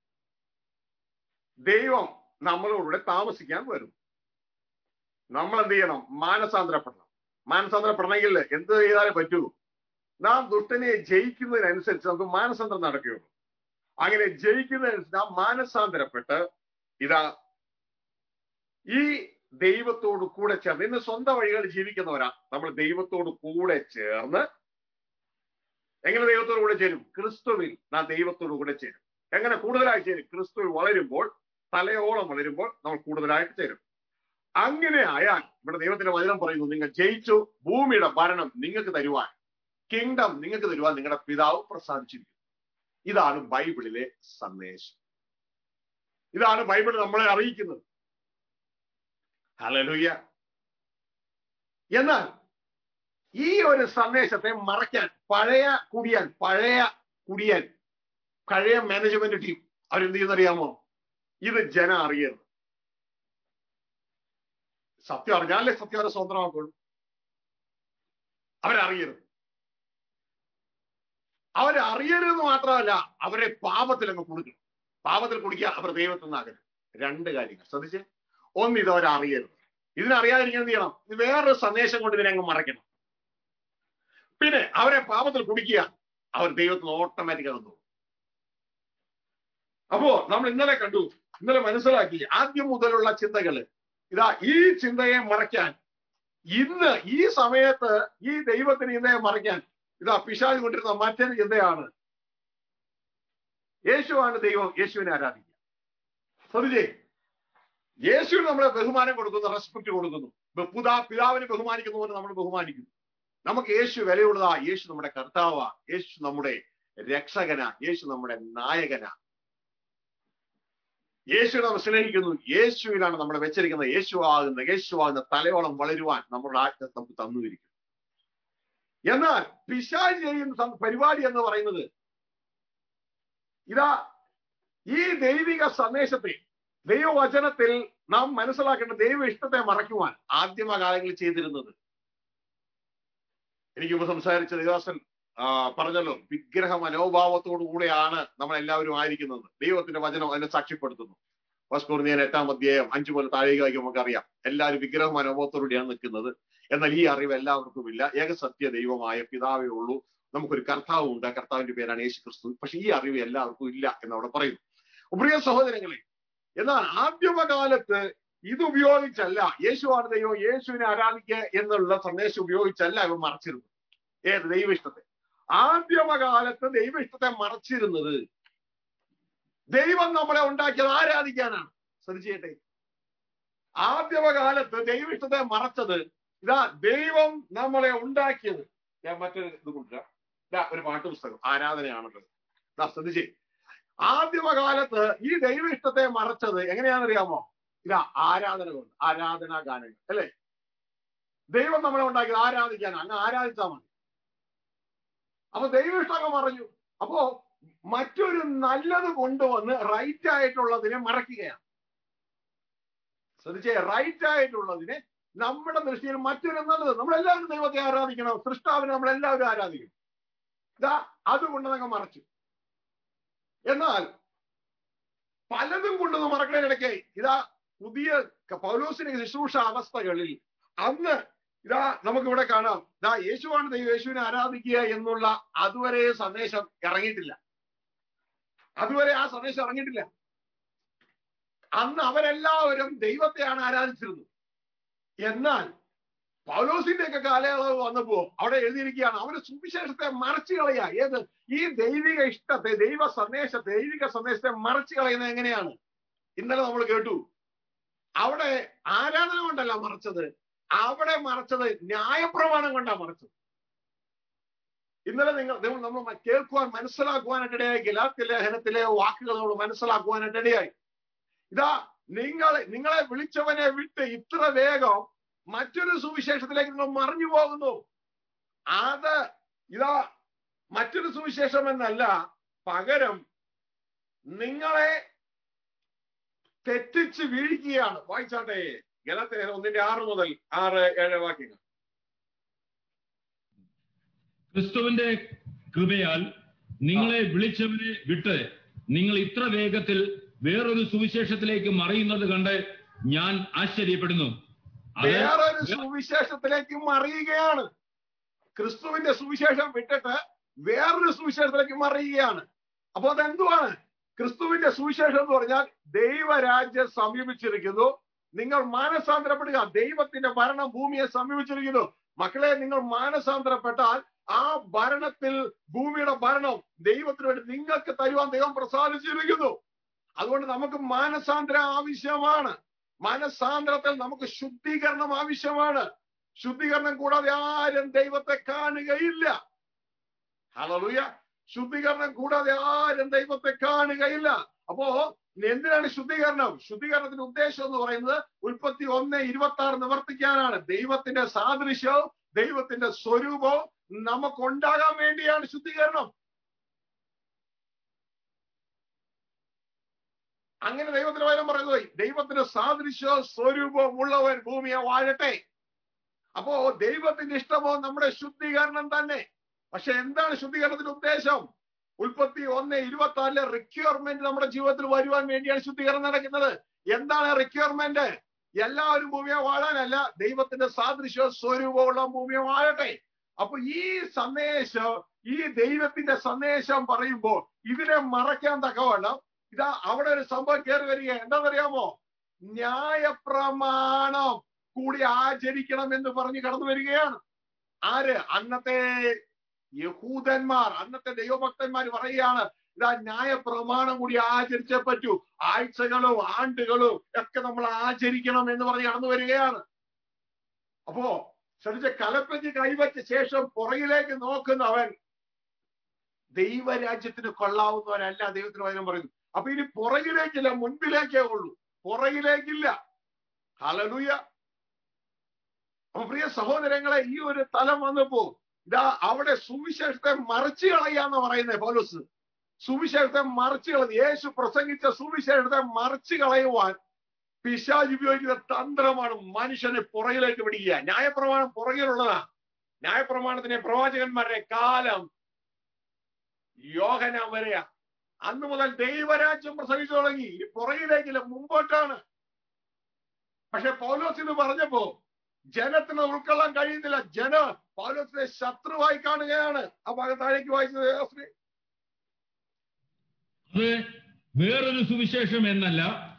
ദൈവം നമ്മളോട് താമസിക്കാൻ വരും. നമ്മൾ എന്ത് ചെയ്യണം? മാനസാന്തരപ്പെടണമെങ്കിൽ എന്ത് ചെയ്താലേ പറ്റൂ? നാം ദുഷ്ടനെ ജയിക്കുന്നതിനനുസരിച്ച് നമുക്ക് മാനസാന്തരം നടക്കുകയുള്ളൂ. അങ്ങനെ ജയിക്കുന്നതിനനുസരിച്ച് നാം മാനസാന്തരപ്പെട്ട് ഇതാ ഈ ദൈവത്തോട് കൂടെ ചേർന്ന്, ഇന്ന് സ്വന്തം വഴികൾ ജീവിക്കുന്നവരാ നമ്മൾ ദൈവത്തോട് കൂടെ ചേർന്ന്. എങ്ങനെ ദൈവത്തോട് കൂടെ ചേരും? ക്രിസ്തുവിൽ നാം ദൈവത്തോട് കൂടെ ചേരും. എങ്ങനെ കൂടുതലായി ചേരും? ക്രിസ്തുവിൽ വളരുമ്പോൾ, തലയോളം വളരുമ്പോൾ നമ്മൾ കൂടുതലായിട്ട് ചേരും. അങ്ങനെ ആയാൽ ഇവിടെ ദൈവത്തിന്റെ വചനം പറയുന്നു, നിങ്ങൾ ജയിച്ചു, ഭൂമിയുടെ ഭരണം നിങ്ങൾക്ക് തരുവാൻ, കിങ്ഡം നിങ്ങൾക്ക് തരുവാൻ നിങ്ങളുടെ പിതാവ് പ്രസാദിച്ചിരിക്കുന്നു. ഇതാണ് ബൈബിളിലെ സന്ദേശം. ഇതാണ് ബൈബിൾ നമ്മളെ അറിയിക്കുന്നത്. ഹല്ലേലൂയ. എന്നാൽ ഈ ഒരു സന്ദേശത്തെ മറയ്ക്കാൻ പഴയ മാനേജ്മെന്റ് ടീം അവരെന്ത് ചെയ്യുന്നറിയാമോ? ഇത് ജനം അറിയരുത്. സത്യം അറിഞ്ഞാലേ സത്യം സ്വന്തമാക്കുള്ളൂ. അവരറിയരുത് മാത്രമല്ല, അവരെ പാപത്തിൽ അങ്ങ് കൊടുക്കണം. പാപത്തിൽ കുടിക്കുക, അവർ ദൈവത്തിൽ നിന്നാകരുത്. രണ്ട് കാര്യങ്ങൾ ശ്രദ്ധിച്ച്. ഒന്ന്, ഇത് അവരറിയരുത്. ഇതിനറിയാതിരിക്കാൻ എന്ത് ചെയ്യണം? ഇത് വേറൊരു സന്ദേശം കൊണ്ട് ഇതിനെ അങ്ങ് മറയ്ക്കണം. പിന്നെ അവരെ പാപത്തിൽ കുടിക്കുക, അവർ ദൈവത്തിന് ഓട്ടോമാറ്റിക്കായി വന്നു. അപ്പോ നമ്മൾ ഇന്നലെ മനസ്സിലാക്കി ആദ്യം മുതലുള്ള ചിന്തകള്. ഇതാ ഈ ചിന്തയെ മറയ്ക്കാൻ, ഇന്ന് ഈ സമയത്ത് ഈ ദൈവത്തിന് ചിന്തയെ മറയ്ക്കാൻ ഇതാ പിശാച് കൊണ്ടിരുന്ന മറ്റൊരു ചിന്തയാണ്, യേശുവാണ് ദൈവം, യേശുവിനെ ആരാധിക്കുക. ശ്രദ്ധിച്ചേ, യേശുവിന് നമ്മളെ ബഹുമാനം കൊടുക്കുന്നു, റെസ്പെക്ട് കൊടുക്കുന്നു. പിതാവിനെ ബഹുമാനിക്കുന്ന പോലെ നമ്മൾ ബഹുമാനിക്കുന്നു. നമുക്ക് യേശു വിലയുള്ളതാ. യേശു നമ്മുടെ കർത്താവാ, യേശു നമ്മുടെ രക്ഷകനാ, യേശു നമ്മുടെ നായകനാ. യേശുവിനെ നമ്മൾ സ്നേഹിക്കുന്നു. യേശുവിനാണ് നമ്മളെ വെച്ചിരിക്കുന്നത്. യേശുവാകുന്ന തലയോളം വളരുവാൻ നമ്മുടെ ആജ്ഞ നമുക്ക് തന്നുമിരിക്കും. എന്നാൽ പിശാച് ചെയ്യുന്ന പരിപാടി എന്ന് പറയുന്നത് ഇതാ ഈ ദൈവിക സന്ദേശത്തെ, ദൈവവചനത്തിൽ നാം മനസ്സിലാക്കേണ്ട ദൈവ ഇഷ്ടത്തെ മറയ്ക്കുവാൻ ആദ്യമകാലങ്ങളിൽ ചെയ്തിരുന്നത്, എനിക്ക് സംസാരിച്ച ദേവദാസൻ പറഞ്ഞല്ലോ, വിഗ്രഹ മനോഭാവത്തോടു കൂടെയാണ് നമ്മൾ എല്ലാവരും ആയിരിക്കുന്നത്. ദൈവത്തിന്റെ വചനം അതിനെ സാക്ഷ്യപ്പെടുത്തുന്നു. 1 കൊരിന്ത്യർ 8-ാം അധ്യായം 5 മുതൽ താഴേക്ക് വായിക്കുമ്പോൾ നമുക്കറിയാം, എല്ലാവരും വിഗ്രഹ മനോഭാവത്തോടുകൂടിയാണ് നിൽക്കുന്നത്. എന്നാൽ ഈ അറിവ് എല്ലാവർക്കും ഇല്ല. ഏകസത്യ ദൈവമായ പിതാവേ ഉള്ളൂ. നമുക്കൊരു കർത്താവ് ഉണ്ട്, കർത്താവിന്റെ പേരാണ് യേശു ക്രിസ്തു. പക്ഷെ ഈ അറിവ് എല്ലാവർക്കും ഇല്ല എന്നവിടെ പറയുന്നു. പ്രിയ സഹോദരങ്ങളെ, എന്നാൽ ആദ്യമകാലത്ത് ഇത് ഉപയോഗിച്ചല്ല, യേശുവാണ് ദൈവം, യേശുവിനെ ആരാധിക്കുക എന്നുള്ള സന്ദേശം ഉപയോഗിച്ചല്ല ഇവ മറച്ചിരുന്നത്. ഏത്? ദൈവ ഇഷ്ടത്തെ. ആദ്യമകാലത്ത് ദൈവ ഇഷ്ടത്തെ മറച്ചിരുന്നത് ദൈവം നമ്മളെ ഉണ്ടാക്കിയത് ആരാധിക്കാനാണ്. ശ്രദ്ധിച്ചേട്ടെ, ആദ്യമകാലത്ത് ദൈവ ഇഷ്ടത്തെ മറച്ചത് ഇതാ ദൈവം നമ്മളെ ഉണ്ടാക്കിയത്. ഞാൻ മറ്റൊരു ഇത് കൊണ്ടുവരാം. ഒരു പാട്ടുപുസ്തകം ആരാധനയാണുള്ളത്. ശ്രദ്ധിച്ചേ, ആദ്യമകാലത്ത് ഈ ദൈവ ഇഷ്ടത്തെ മറച്ചത് എങ്ങനെയാണെന്നറിയാമോ? ഇതാ ആരാധന കൊണ്ട്, ആരാധനാ ഗാനങ്ങൾ അല്ലേ. ദൈവം നമ്മളെ ഉണ്ടാക്കിയത് ആരാധിക്കാനാണ്. അങ്ങ് ആരാധിച്ചാൽ മതി. അപ്പൊ ദൈവ ഇഷ്ടമൊക്കെ മറഞ്ഞു. അപ്പോ മറ്റൊരു നല്ലത് കൊണ്ടുവന്ന് റൈറ്റ് ആയിട്ടുള്ളതിനെ മറയ്ക്കുകയാണ്. ശ്രദ്ധിച്ചേ, റൈറ്റ് ആയിട്ടുള്ളതിനെ നമ്മുടെ ദൃഷ്ടിയിൽ മറ്റൊരു നല്ലത്. നമ്മളെല്ലാവരും ദൈവത്തെ ആരാധിക്കണം, സൃഷ്ടാവിനെ നമ്മളെല്ലാവരും ആരാധിക്കണം. ഇതാ അതുകൊണ്ട് അങ്ങ് മറച്ചു. എന്നാൽ പലതും കൊണ്ടൊന്ന് മറക്കണേനിടയ്ക്ക് ഇതാ പുതിയ പൗലോസിന്റെ ശുശ്രൂഷ അവസ്ഥകളിൽ അന്ന് ഇതാ നമുക്കിവിടെ കാണാം, ഇതാ യേശുവാണ് ദൈവം, യേശുവിനെ ആരാധിക്കുക എന്നുള്ള അതുവരെ സന്ദേശം ഇറങ്ങിയിട്ടില്ല. അന്ന് അവരെല്ലാവരും ദൈവത്തെയാണ് ആരാധിച്ചിരുന്നത്. എന്നാൽ പൗലോസിന്റെയൊക്കെ കാലയളവ് വന്നപ്പോ അവിടെ എഴുതിയിരിക്കുകയാണ്, അവര് സുവിശേഷത്തെ മറച്ചു കളയുക. ഏത്? ഈ ദൈവിക ഇഷ്ടത്തെ, ദൈവിക സന്ദേശത്തെ മറച്ചു കളയുന്നത് എങ്ങനെയാണ്? ഇന്നലെ നമ്മൾ കേട്ടു. അവിടെ ആരാധന കൊണ്ടല്ല മറച്ചത്, അവിടെ മറച്ചത് ന്യായപ്രമാണം കൊണ്ടാണ് മറച്ചത്. ഇന്നലെ നമ്മൾ കേൾക്കുവാൻ മനസ്സിലാക്കുവാനായിട്ട് ഇടയായി. ഗലാത്യ ലേഖനത്തിലെ വാക്കുകൾ നമ്മൾ മനസ്സിലാക്കുവാനായിട്ട് ഇടയായി. ഇതാ നിങ്ങളെ വിളിച്ചവനെ വിട്ട് ഇത്ര വേഗം മറ്റൊരു സുവിശേഷത്തിലേക്ക് നിങ്ങൾ മറിഞ്ഞു പോകുന്നു. അത് ഇതാ മറ്റൊരു സുവിശേഷം എന്നല്ല, പകരം നിങ്ങളെ തെറ്റിച്ച് വീഴ്ചയാണ്. വായിച്ചാട്ടെ, ഗലാത്യ 1:6 മുതൽ 6-7 വാക്യങ്ങൾ. ക്രിസ്തുവിന്റെ കൃപയാൽ നിങ്ങളെ വിളിച്ചവനെ വിട്ട് നിങ്ങൾ ഇത്ര വേഗത്തിൽ വേറൊരു സുവിശേഷത്തിലേക്ക് മറിയുന്നത് കണ്ട് ഞാൻ ആശ്ചര്യപ്പെടുന്നു. വേറൊരു സുവിശേഷത്തിലേക്ക് മറിയുകയാണ്. ക്രിസ്തുവിന്റെ സുവിശേഷം വിട്ടിട്ട് വേറൊരു സുവിശേഷത്തിലേക്ക് മറിയുകയാണ്. അപ്പൊ അതെന്തുവാണ്? ക്രിസ്തുവിന്റെ സുവിശേഷം എന്ന് പറഞ്ഞാൽ ദൈവരാജ്യം സമീപിച്ചിരിക്കുന്നു, നിങ്ങൾ മാനസാന്തരപ്പെടുക, ദൈവത്തിന്റെ ഭരണം ഭൂമിയെ സമീപിച്ചിരിക്കുന്നു. മക്കളെ, നിങ്ങൾ മാനസാന്തരപ്പെട്ടാൽ ആ ഭരണത്തിൽ, ഭൂമിയുടെ ഭരണം ദൈവത്തിന് വേണ്ടി നിങ്ങൾക്ക് തരുവാൻ ദൈവം പ്രസാദിച്ചിരിക്കുന്നു. അതുകൊണ്ട് നമുക്ക് മാനസാന്തരം ആവശ്യമാണ്. മാനസാന്തരത്തിൽ നമുക്ക് ശുദ്ധീകരണം ആവശ്യമാണ്. ശുദ്ധീകരണം കൂടാതെ ആരും ദൈവത്തെ കാണുകയില്ല. ഹല്ലേലൂയ. ശുദ്ധീകരണം കൂടാതെ ആരും ദൈവത്തെ കാണുകയില്ല. അപ്പോ എന്തിനാണ് ശുദ്ധീകരണം? ശുദ്ധീകരണത്തിന്റെ ഉദ്ദേശം എന്ന് പറയുന്നത് ഉൽപ്പത്തി 1:26 നിവർത്തിക്കാനാണ്. ദൈവത്തിന്റെ സാദൃശ്യവും ദൈവത്തിന്റെ സ്വരൂപവും നമുക്കുണ്ടാകാൻ വേണ്ടിയാണ് ശുദ്ധീകരണം. അങ്ങനെ ദൈവത്തിന്റെ വചനം പറയുന്നത്, ദൈവത്തിന്റെ സാദൃശ്യവും സ്വരൂപവും ഉള്ളവൻ ഭൂമിയെ വാഴട്ടെ. അപ്പോ ദൈവത്തിന്റെ ഇഷ്ടമോ നമ്മുടെ ശുദ്ധീകരണം തന്നെ. പക്ഷെ എന്താണ് ശുദ്ധീകരണത്തിന്റെ ഉദ്ദേശം? ഉൽപ്പത്തി 1:26 റിക്വയർമെന്റ് നമ്മുടെ ജീവിതത്തിൽ വരുവാൻ വേണ്ടിയാണ് ശുദ്ധീകരണം നടക്കുന്നത്. എന്താണ് റിക്വയർമെന്റ്? എല്ലാവരും ഭൂമിയെ വാഴാനല്ല, ദൈവത്തിന്റെ സാദൃശ്യവും സ്വരൂപമുള്ള ഭൂമിയെ വാഴട്ടെ. അപ്പൊ ഈ സന്ദേശം, ഈ ദൈവത്തിന്റെ സന്ദേശം പറയുമ്പോൾ ഇതിനെ മറയ്ക്കാൻ തക്കവണ്ണം ഇതാ അവിടെ ഒരു സംഭവം കയറി വരിക. എന്താണെന്നറിയാമോ? ന്യായപ്രമാണം കൂടി ആചരിക്കണം എന്ന് പറഞ്ഞ് കടന്നു വരികയാണ്. ആര്? അന്നത്തെ യഹൂദന്മാർ, അന്നത്തെ ദൈവഭക്തന്മാർ പറയുകയാണ്, ഇതാ ന്യായപ്രമാണം കൂടി ആചരിച്ചേ പറ്റൂ, ആഴ്ചകളും ആണ്ടുകളും ഒക്കെ നമ്മൾ ആചരിക്കണം എന്ന് പറഞ്ഞ് കടന്നു വരികയാണ്. അപ്പോ ശ്രദ്ധിച്ച, കലപ്പയ്ക്ക് കൈവച്ച ശേഷം പുറകിലേക്ക് നോക്കുന്നവൻ ദൈവരാജ്യത്തിന് കൊള്ളാവുന്നവനല്ല, ദൈവത്തിന് വചനം പറയുന്നു. അപ്പൊ ഇനി പുറകിലേക്കില്ല, മുൻപിലേക്കേ ഉള്ളൂ, പുറകിലേക്കില്ല. ഹല്ലേലൂയ. അപ്പൊ പ്രിയ സഹോദരങ്ങളെ, ഈ ഒരു തലം വന്നപ്പോ ഇതാ അവിടെ സുവിശേഷത്തെ മറിച്ചു കളയാന്ന് പറയുന്നത് പൗലോസ്. സുവിശേഷത്തെ മറിച്ചു കളഞ്ഞു. യേശു പ്രസംഗിച്ച സുവിശേഷത്തെ മറിച്ചു കളയുവാൻ പിശാച് ഉപയോഗിക്കുന്ന തന്ത്രമാണ് മനുഷ്യനെ പുറകിലേക്ക് പിടിക്കുക. ന്യായപ്രമാണം പുറകിലുള്ളതാ. ന്യായപ്രമാണത്തിന്റെ പ്രവാചകന്മാരുടെ കാലം യോഹന്നാൻ വരെയാ. അന്ന് മുതൽ ദൈവരാജ്യം പ്രസംഗിച്ചു തുടങ്ങി. ഈ പുറകിലേക്കില്ല, മുമ്പോട്ടാണ്. പക്ഷെ പൗലോസ് ഇത് പറഞ്ഞപ്പോ ജനത്തിന് ഉൾക്കൊള്ളാൻ കഴിയുന്നില്ല. ജനം പൗലോസിനെ ശത്രുവായി കാണുകയാണ്. ആ ഭാഗം താഴേക്ക് വായിച്ചത്. അത് വേറൊരു സുവിശേഷം എന്നല്ല,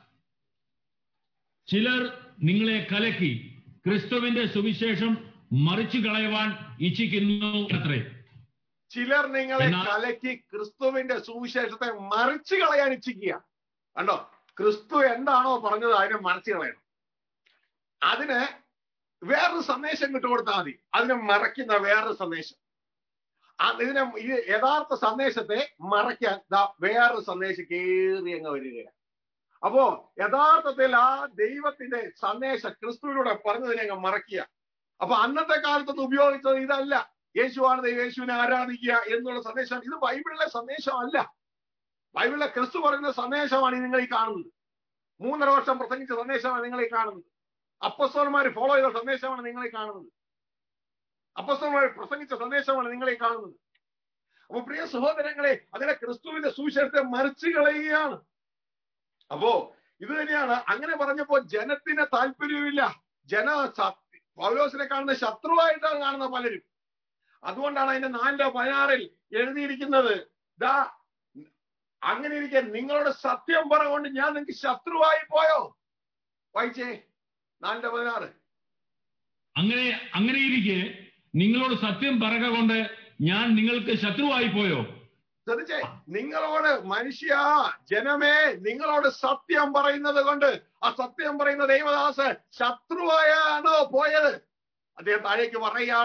ചിലർ നിങ്ങളെ കലക്കി ക്രിസ്തുവിന്റെ സുവിശേഷം മറിച്ചു കളയുവാൻ ഇച്ഛിക്കുന്നു അത്രേ. ചിലർ നിങ്ങളെ കലക്കി ക്രിസ്തുവിന്റെ സുവിശേഷത്തെ മറിച്ചു കളയാൻ ഇച്ഛിക്കുക. കണ്ടോ? ക്രിസ്തു എന്താണോ പറഞ്ഞത് അതിനെ മറിച്ചു കളയണം. അതിന് വേറൊരു സന്ദേശം കിട്ടുകൊടുത്താൽ മതി. അതിനെ മറയ്ക്കുന്ന വേറൊരു സന്ദേശം. ഇതിനെ ഈ യഥാർത്ഥ സന്ദേശത്തെ മറയ്ക്കാൻ വേറൊരു സന്ദേശം കേറി അങ്ങ് വരികയാണ്. അപ്പോ യഥാർത്ഥത്തിൽ ആ ദൈവത്തിന്റെ സന്ദേശം ക്രിസ്തുവിലൂടെ പറഞ്ഞതിനെ അങ്ങ് മറയ്ക്കുക. അപ്പൊ അന്നത്തെ കാലത്തൊന്നും ഉപയോഗിച്ചത് ഇതല്ല. യേശുവാണ് ദൈവം, യേശുവിനെ ആരാധിക്കുക എന്നുള്ള സന്ദേശം. ഇത് ബൈബിളിലെ സന്ദേശമല്ല. ബൈബിളിലെ ക്രിസ്തു പറയുന്ന സന്ദേശമാണ് നിങ്ങൾ ഈ കാണുന്നത്. 3.5 വർഷം പ്രസംഗിച്ച സന്ദേശമാണ് നിങ്ങൾ ഈ കാണുന്നത്. അപ്പോസ്തലന്മാർ ഫോളോ ചെയ്ത സന്ദേശമാണ് നിങ്ങൾ ഈ കാണുന്നത്. അപ്പോസ്തലന്മാർ പ്രസംഗിച്ച സന്ദേശമാണ് നിങ്ങൾ ഈ കാണുന്നത്. അപ്പൊ പ്രിയ സഹോദരങ്ങളെ, അങ്ങനെ ക്രിസ്തുവിന്റെ സുവിശേഷത്തെ മറിച്ചു കളയുകയാണ്. അപ്പോ ഇത് തന്നെയാണ്. അങ്ങനെ പറഞ്ഞപ്പോ ജനത്തിന് താല്പര്യമില്ല. പൗലോസിനെ കാണുന്ന ശത്രുവായിട്ടാണ് കാണുന്ന പലരും. അതുകൊണ്ടാണ് അതിന്റെ 4:16 എഴുതിയിരിക്കുന്നത്, അങ്ങനെ ഇരിക്കാൻ നിങ്ങളോട് സത്യം പറഞ്ഞുകൊണ്ട് ഞാൻ നിങ്ങൾക്ക് ശത്രുവായി പോയോ? വായിച്ചേ 4:16. അങ്ങനെ ഇരിക്കെ നിങ്ങളോട് സത്യം പറയുക കൊണ്ട് ഞാൻ നിങ്ങൾക്ക് ശത്രുവായി പോയോ? ശ്രദ്ധിച്ചേ, നിങ്ങളോട് ജനമേ, നിങ്ങളോട് സത്യം പറയുന്നത് കൊണ്ട് ആ സത്യം പറയുന്ന ദൈവദാസൻ ശത്രുവായാണോ പോയത്? അദ്ദേഹം താഴേക്ക് പറയാണ്,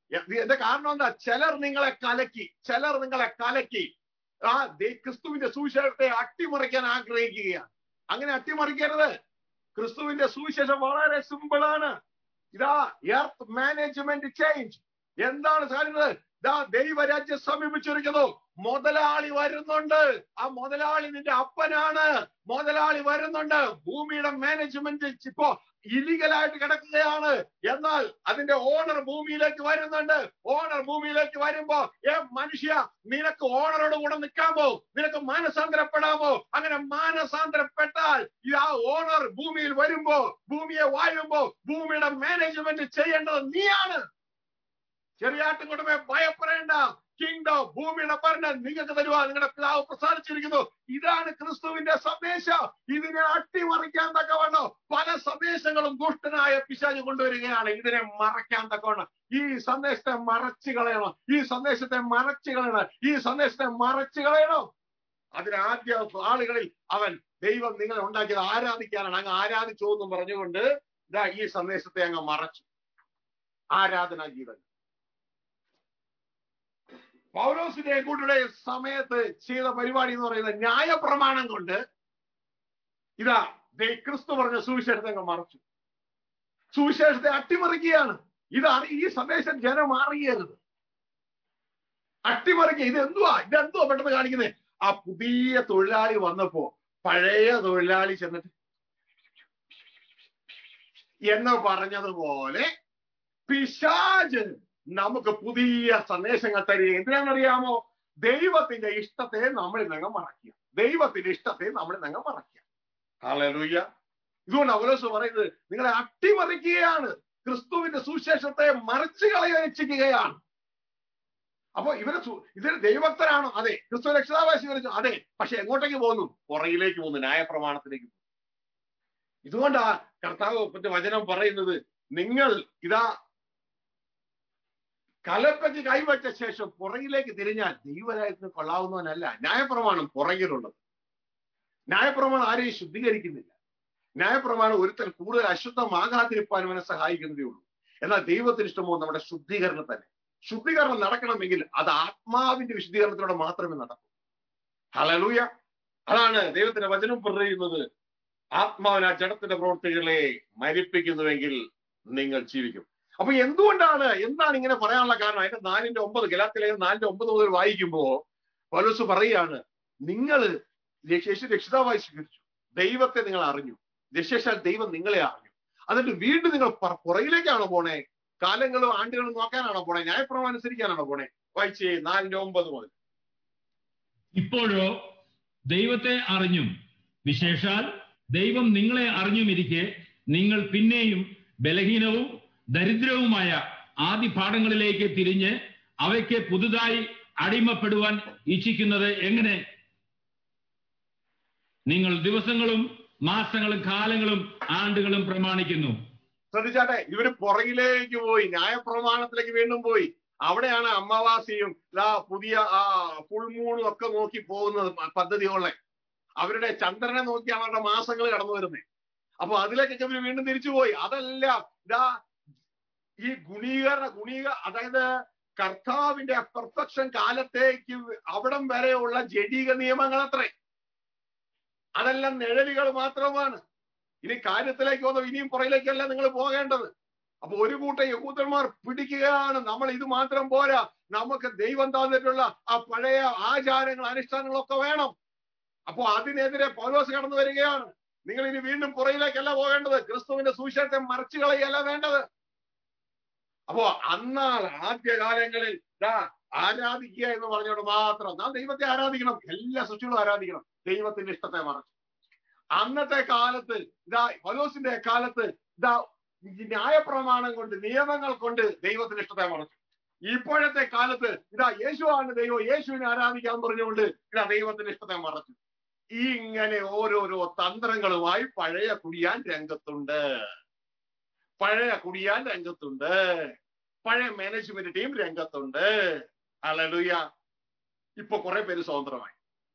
എന്റെ കാരണം എന്താ? ചിലർ നിങ്ങളെ കലക്കി ക്രിസ്തുവിന്റെ സുവിശേഷത്തെ അട്ടിമറിക്കാൻ ആഗ്രഹിക്കുകയാണ്. അങ്ങനെ അട്ടിമറിക്കരുത്. ക്രിസ്തുവിന്റെ സുവിശേഷം വളരെ സിമ്പിളാണ്. ഇതാ എർത്ത് മാനേജ്മെന്റ് ചേഞ്ച്. എന്താണ് സാധിക്കുന്നത്? ദൈവരാജ്യം സമീപിച്ചിരിക്കുന്നു. മുതലാളി വരുന്നുണ്ട്. ആ മുതലാളി നിന്റെ അപ്പനാണ്. മുതലാളി വരുന്നുണ്ട്. ഭൂമിയുടെ മാനേജ്മെന്റ് ഇപ്പോ ഇലീഗലായിട്ട് കിടക്കുകയാണ്. എന്നാൽ അതിന്റെ ഓണർ ഭൂമിയിലേക്ക് വരുന്നുണ്ട്. ഓണർ ഭൂമിയിലേക്ക് വരുമ്പോ മനുഷ്യ, നിനക്ക് ഓണറോട് കൂടെ നിൽക്കാമോ? നിനക്ക് മാനസാന്തരപ്പെടാമോ? അങ്ങനെ മാനസാന്തരപ്പെട്ടാൽ ആ ഓണർ ഭൂമിയിൽ വരുമ്പോ, ഭൂമിയെ വാഴുമ്പോ ഭൂമിയുടെ മാനേജ്മെന്റ് ചെയ്യേണ്ടത് നീയാണ്. ചെറിയാട്ടും കൊണ്ടുമേ ഭയപ്പെടേണ്ട. കിങ്ഡം, ഭൂമിയുടെ ഭരണം നിങ്ങൾക്ക് തരുവാ നിങ്ങളുടെ പിതാവ് പ്രസാദിച്ചിരിക്കുന്നു. ഇതാണ് ക്രിസ്തുവിന്റെ സന്ദേശം. ഇതിനെ അട്ടിമറിക്കാൻ തക്കവണ്ണം പല സന്ദേശങ്ങളും ദുഷ്ടനായ പിശാച് കൊണ്ടുവരികയാണ്. ഇതിനെ മറയ്ക്കാൻ തക്കവണ്ണം ഈ സന്ദേശത്തെ മറച്ചു കളയണം. ഈ സന്ദേശത്തെ മറച്ചു കളയണം. അതിനാദ്യ ആളുകളിൽ അവൻ ദൈവം നിങ്ങളെ ഉണ്ടാക്കിയത് ആരാധിക്കാനാണ്. അങ്ങ് ആരാധിച്ചോ എന്നും പറഞ്ഞുകൊണ്ട് ഈ സന്ദേശത്തെ അങ്ങ് മറച്ചു. ആരാധനാ ഗീതങ്ങൾ പൗലോസിന്റെ കൂട്ടരുടെ സമയത്ത് ചെയ്ത പരിപാടി എന്ന് പറയുന്നത് ന്യായപ്രമാണം കൊണ്ട് ക്രിസ്തു പറഞ്ഞ സുവിശേഷത്തെ അങ്ങ് മറച്ചു. സുവിശേഷത്തെ അട്ടിമറിക്കുകയാണ്. ഈ സന്ദേശം ജനം അറിയരുത്. അട്ടിമറിക്കുക. ഇതെന്തുവാ പെട്ടെന്ന് കാണിക്കുന്നത്? ആ പുതിയ തൊഴിലാളി വന്നപ്പോ പഴയ തൊഴിലാളി ചെന്നിട്ട് എന്ന് പറഞ്ഞതുപോലെ പിശാച് നമുക്ക് പുതിയ സന്ദേശങ്ങൾ തരിക. എന്തിനാണെന്നറിയാമോ? ദൈവത്തിന്റെ ഇഷ്ടത്തെ നമ്മളിൽ നിന്ന് മറക്കുക. ഹല്ലേലൂയ. ഇതുകൊണ്ട് പൗലോസ് പറയുന്നത് നിങ്ങളെ അട്ടിമറിക്കുകയാണ്. ക്രിസ്തുവിന്റെ സുവിശേഷത്തെ മറിച്ചു കളയുകയാണ്. അപ്പൊ ഇതൊരു ദൈവഭക്തരാണോ? അതെ. ക്രിസ്തു രക്ഷിതാവായി സ്വീകരിച്ചു, അതെ. പക്ഷെ എങ്ങോട്ടേക്ക് പോകുന്നു? പുറകിലേക്ക് പോകുന്നു, ന്യായപ്രമാണത്തിലേക്ക് പോകുന്നു. ഇതുകൊണ്ടാ കർത്താവ് വചനം പറയുന്നത്, നിങ്ങൾ കലപ്പയ്ക്ക് കൈവച്ച ശേഷം പുറകിലേക്ക് തിരിഞ്ഞാൽ ദൈവരാജ്യത്തിന് കൊള്ളാവുന്നവനല്ല. ന്യായപ്രമാണം പുറകിലുള്ളത്. ന്യായപ്രമാണം ആരെയും ശുദ്ധീകരിക്കുന്നില്ല. ന്യായപ്രമാണം ഒരുത്തൻ കൂടുതൽ അശുദ്ധമാകാതിരിക്കാൻ അവനെ സഹായിക്കുന്നതേ ഉള്ളൂ. എന്നാൽ ദൈവത്തിന് ഇഷ്ടമോ നമ്മുടെ ശുദ്ധീകരണം തന്നെ. ശുദ്ധീകരണം നടക്കണമെങ്കിൽ അത് ആത്മാവിന്റെ വിശുദ്ധീകരണത്തിലൂടെ മാത്രമേ നടക്കൂ. ഹല്ലേലൂയ. അതാണ് ദൈവത്തിന്റെ വചനം പറയുന്നത്. ആത്മാവിന് ആ ജഡത്തിന്റെ പ്രവൃത്തികളെ മരിപ്പിക്കുന്നുവെങ്കിൽ നിങ്ങൾ ജീവിക്കും. അപ്പൊ എന്താണ് ഇങ്ങനെ പറയാനുള്ള കാരണം? അതിന്റെ 4:9 ഗലാത്യലേഖനം 4:9 മുതൽ വായിക്കുമ്പോ പൗലോസ് പറയാണ്, നിങ്ങൾ രക്ഷിതാവായി സ്വീകരിച്ചു, ദൈവത്തെ നിങ്ങൾ അറിഞ്ഞു, വിശേഷാൽ ദൈവം നിങ്ങളെ അറിഞ്ഞു. എന്നിട്ട് വീണ്ടും നിങ്ങൾ പുറകിലേക്കാണോ പോണേ? കാലങ്ങളും ആണ്ടുകളും നോക്കാനാണോ പോണേ? ന്യായപ്രമാണം അനുസരിക്കാനാണോ പോണേ? വായിച്ചേ 4:9 മുതൽ. ഇപ്പോഴോ ദൈവത്തെ അറിഞ്ഞും വിശേഷാൽ ദൈവം നിങ്ങളെ അറിഞ്ഞുമിരിക്കെ നിങ്ങൾ പിന്നെയും ബലഹീനവും ദരിദ്രവുമായ ആദി പാഠങ്ങളിലേക്ക് തിരിഞ്ഞ് അവയ്ക്ക് പുതുതായി അടിമപ്പെടുവാൻ ഇച്ഛിക്കുന്നത് എങ്ങനെ? നിങ്ങൾ ദിവസങ്ങളും മാസങ്ങളും കാലങ്ങളും ആണ്ടുകളും പ്രമാണിക്കുന്നു. ശ്രദ്ധിച്ചാട്ടെ, ഇവര് പുറകിലേക്ക് പോയി, ന്യായപ്രമാണത്തിലേക്ക് വീണ്ടും പോയി. അവിടെയാണ് അമാവാസിയും പുതിയ ഫുൾമൂണും ഒക്കെ നോക്കി പോകുന്നത് പദ്ധതികളെ. അവരുടെ ചന്ദ്രനെ നോക്കി അവരുടെ മാസങ്ങൾ കടന്നു വരുന്നത്. അപ്പൊ അതിലേക്കൊക്കെ ഇവര് വീണ്ടും തിരിച്ചുപോയി. അതല്ല, ഈ അതായത് കർത്താവിന്റെ പെർഫെക്ഷൻ കാലത്തേക്ക് അവിടം വരെയുള്ള ജഡീക നിയമങ്ങൾ അത്രേ. അതെല്ലാം നിഴലുകൾ മാത്രമാണ്. ഇനി കാര്യത്തിലേക്ക് വന്നോ, ഇനിയും പുറയിലേക്കല്ല നിങ്ങൾ പോകേണ്ടത്. അപ്പൊ ഒരു കൂട്ടം യഹൂദന്മാർ പിടിക്കുകയാണ്, നമ്മൾ ഇത് മാത്രം പോരാ, നമുക്ക് ദൈവം തന്നിട്ടുള്ള ആ പഴയ ആചാരങ്ങൾ അനുഷ്ഠാനങ്ങളൊക്കെ വേണം. അപ്പൊ അതിനെതിരെ പൗലോസ് കടന്നു വരികയാണ്. നിങ്ങൾ ഇനി വീണ്ടും പുറയിലേക്കല്ല പോകേണ്ടത്, ക്രിസ്തുവിന്റെ സുവിശേഷത്തെ മറിച്ചു കളയല്ല വേണ്ടത്. അപ്പോ ആദ്യകാലങ്ങളിൽ ആരാധിക്കുക എന്ന് പറഞ്ഞുകൊണ്ട് മാത്രം നാം ദൈവത്തെ ആരാധിക്കണം, എല്ലാ സൃഷ്ടികളും ആരാധിക്കണം, ദൈവത്തിന്റെ ഇഷ്ടത്തെ മറച്ചു. അന്നത്തെ കാലത്ത് പൗലോസിന്റെ കാലത്ത് ന്യായപ്രമാണം കൊണ്ട്, നിയമങ്ങൾ കൊണ്ട് ദൈവത്തിന്റെ ഇഷ്ടത്തെ മറച്ചു. ഇപ്പോഴത്തെ കാലത്ത് യേശുവാണ് ദൈവം, യേശുവിനെ ആരാധിക്കാൻ പറഞ്ഞുകൊണ്ട് ദൈവത്തിന്റെ ഇഷ്ടത്തെ മറച്ചു. ഇങ്ങനെ ഓരോരോ തന്ത്രങ്ങളുമായി പഴയ കുടിയാൻ രംഗത്തുണ്ട്. പഴയ മാനേജ്മെന്റ് ടീം രംഗത്തുണ്ട്. ഹല്ലേലൂയ. ഇപ്പൊ കുറെ പേര് സ്വതന്ത്രമായി.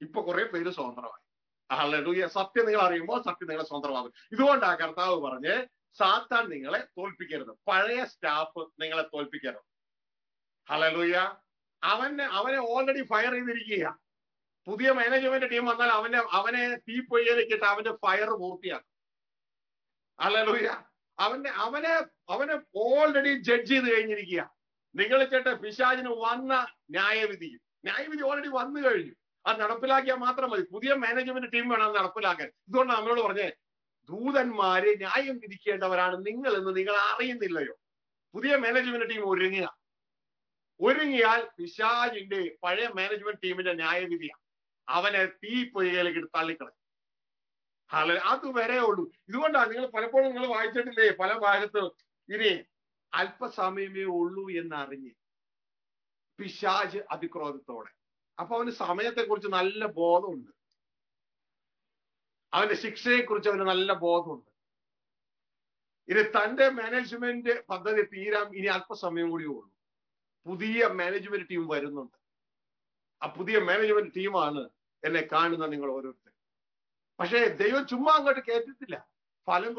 ഹല്ലേലൂയ. സത്യം നിങ്ങൾ അറിയുമ്പോൾ സത്യം നിങ്ങളെ സ്വതന്ത്രമാകും. ഇതുകൊണ്ടാ കർത്താവ് പറഞ്ഞ് സാത്താൻ നിങ്ങളെ തോൽപ്പിക്കരുത്, പഴയ സ്റ്റാഫ് നിങ്ങളെ തോൽപ്പിക്കരുത്. ഹല്ലേലൂയ. അവനെ ഓൾറെഡി ഫയർ ചെയ്തിരിക്കുക. പുതിയ മാനേജ്മെന്റ് ടീം വന്നാൽ അവനെ തീപ്പൊയ്യലേക്ക് ഇട്ട് അവന്റെ ഫയർ പൂർത്തിയാക്കും. ഹല്ലേലൂയ. അവനെ ഓൾറെഡി ജഡ്ജ് ചെയ്ത് കഴിഞ്ഞിരിക്കുക. നിങ്ങൾ ചേട്ടെ പിശാചിന് വന്ന ന്യായവിധി ഓൾറെഡി വന്നു കഴിഞ്ഞു. അത് നടപ്പിലാക്കിയാൽ മാത്രം മതി. പുതിയ മാനേജ്മെന്റ് ടീം വേണം അത് നടപ്പിലാക്കാൻ. ഇതുകൊണ്ട് നമ്മളോട് പറഞ്ഞേ, ദൂതന്മാരെ ന്യായം വിധിക്കേണ്ടവരാണ് നിങ്ങൾ എന്ന് നിങ്ങൾ അറിയുന്നില്ലയോ? പുതിയ മാനേജ്മെന്റ് ടീം ഒരുങ്ങിയാൽ പിശാചിന്റെ പഴയ മാനേജ്മെന്റ് ടീമിന്റെ ന്യായവിധിയാണ്. അവനെ തീപ്പൊയ്യയിലേക്ക് തള്ളിക്കളയും. അത് വരെ ഉള്ളൂ. ഇതുകൊണ്ടാണ് നിങ്ങൾ പലപ്പോഴും നിങ്ങൾ വായിച്ചിട്ടില്ലേ പല ഭാഗത്തും, ഇനി അല്പസമയമേ ഉള്ളൂ എന്നറിഞ്ഞ് പിശാച് അതിക്രോധത്തോടെ. അപ്പൊ അവന് സമയത്തെക്കുറിച്ച് നല്ല ബോധമുണ്ട്, അവന്റെ ശിക്ഷയെക്കുറിച്ച് അവന് നല്ല ബോധമുണ്ട്. ഇനി തന്റെ മാനേജ്മെന്റ് പദ്ധതി തീരാൻ ഇനി അല്പസമയം കൂടിയേ ഉള്ളൂ. പുതിയ മാനേജ്മെന്റ് ടീം വരുന്നുണ്ട്. ആ പുതിയ മാനേജ്മെന്റ് ടീമാണ് എന്നെ കാണുന്ന നിങ്ങൾ ഓരോരുത്തരും. പക്ഷേ ദൈവം ചുമ്മാ അങ്ങോട്ട് കേട്ടിട്ടില്ല. ഫലം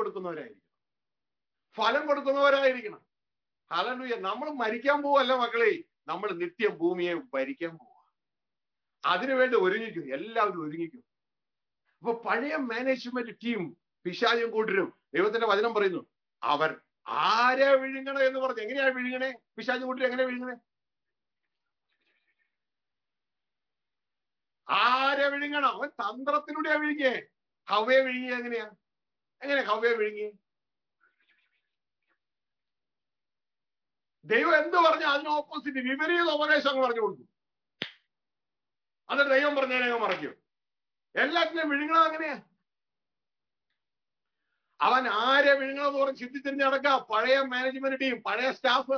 കൊടുക്കുന്നവരായിരിക്കണം. ഹല്ലേലൂയ. നമ്മൾ മരിക്കാൻ പോവല്ല മക്കളെ, നമ്മൾ നിത്യം ഭൂമിയെ ഭരിക്കാൻ പോവുക. അതിനുവേണ്ടി ഒരുങ്ങിക്കും, എല്ലാവരും ഒരുങ്ങിക്കും. അപ്പൊ പഴയ മാനേജ്മെന്റ് ടീം പിശാചും കൂട്ടരും, ദൈവത്തിന്റെ വചനം പറയുന്നു, അവർ ആരെ വിഴുങ്ങണേ എന്ന് പറഞ്ഞു. എങ്ങനെയാ വിഴുങ്ങണേ? പിശാചും കൂട്ടരും എങ്ങനെ വിഴുങ്ങണേ? ആരെ വിഴുങ്ങണം? അവൻ തന്ത്രത്തിലൂടെയാ വിഴുങ്ങിയേ. ഹവ്വയെ വിഴുങ്ങിയ എങ്ങനെ ഹവ്വയെ വിഴുങ്ങി? ദൈവം എന്ത് പറഞ്ഞു അതിന് ഓപ്പോസിറ്റ് വിപരീത ഉപദേശം അങ്ങ് പറഞ്ഞു കൊടുക്കും. എന്നിട്ട് ദൈവം പറഞ്ഞതിനെ മറയ്ക്കും. എല്ലാത്തിനെയും വിഴുങ്ങണം. അങ്ങനെയാ അവൻ ആരെ വിഴുങ്ങണമെന്ന് പറഞ്ഞ് ചിന്തിച്ചിരിഞ്ഞ് നടക്കുക. പഴയ മാനേജ്മെന്റ് ടീം, പഴയ സ്റ്റാഫ്.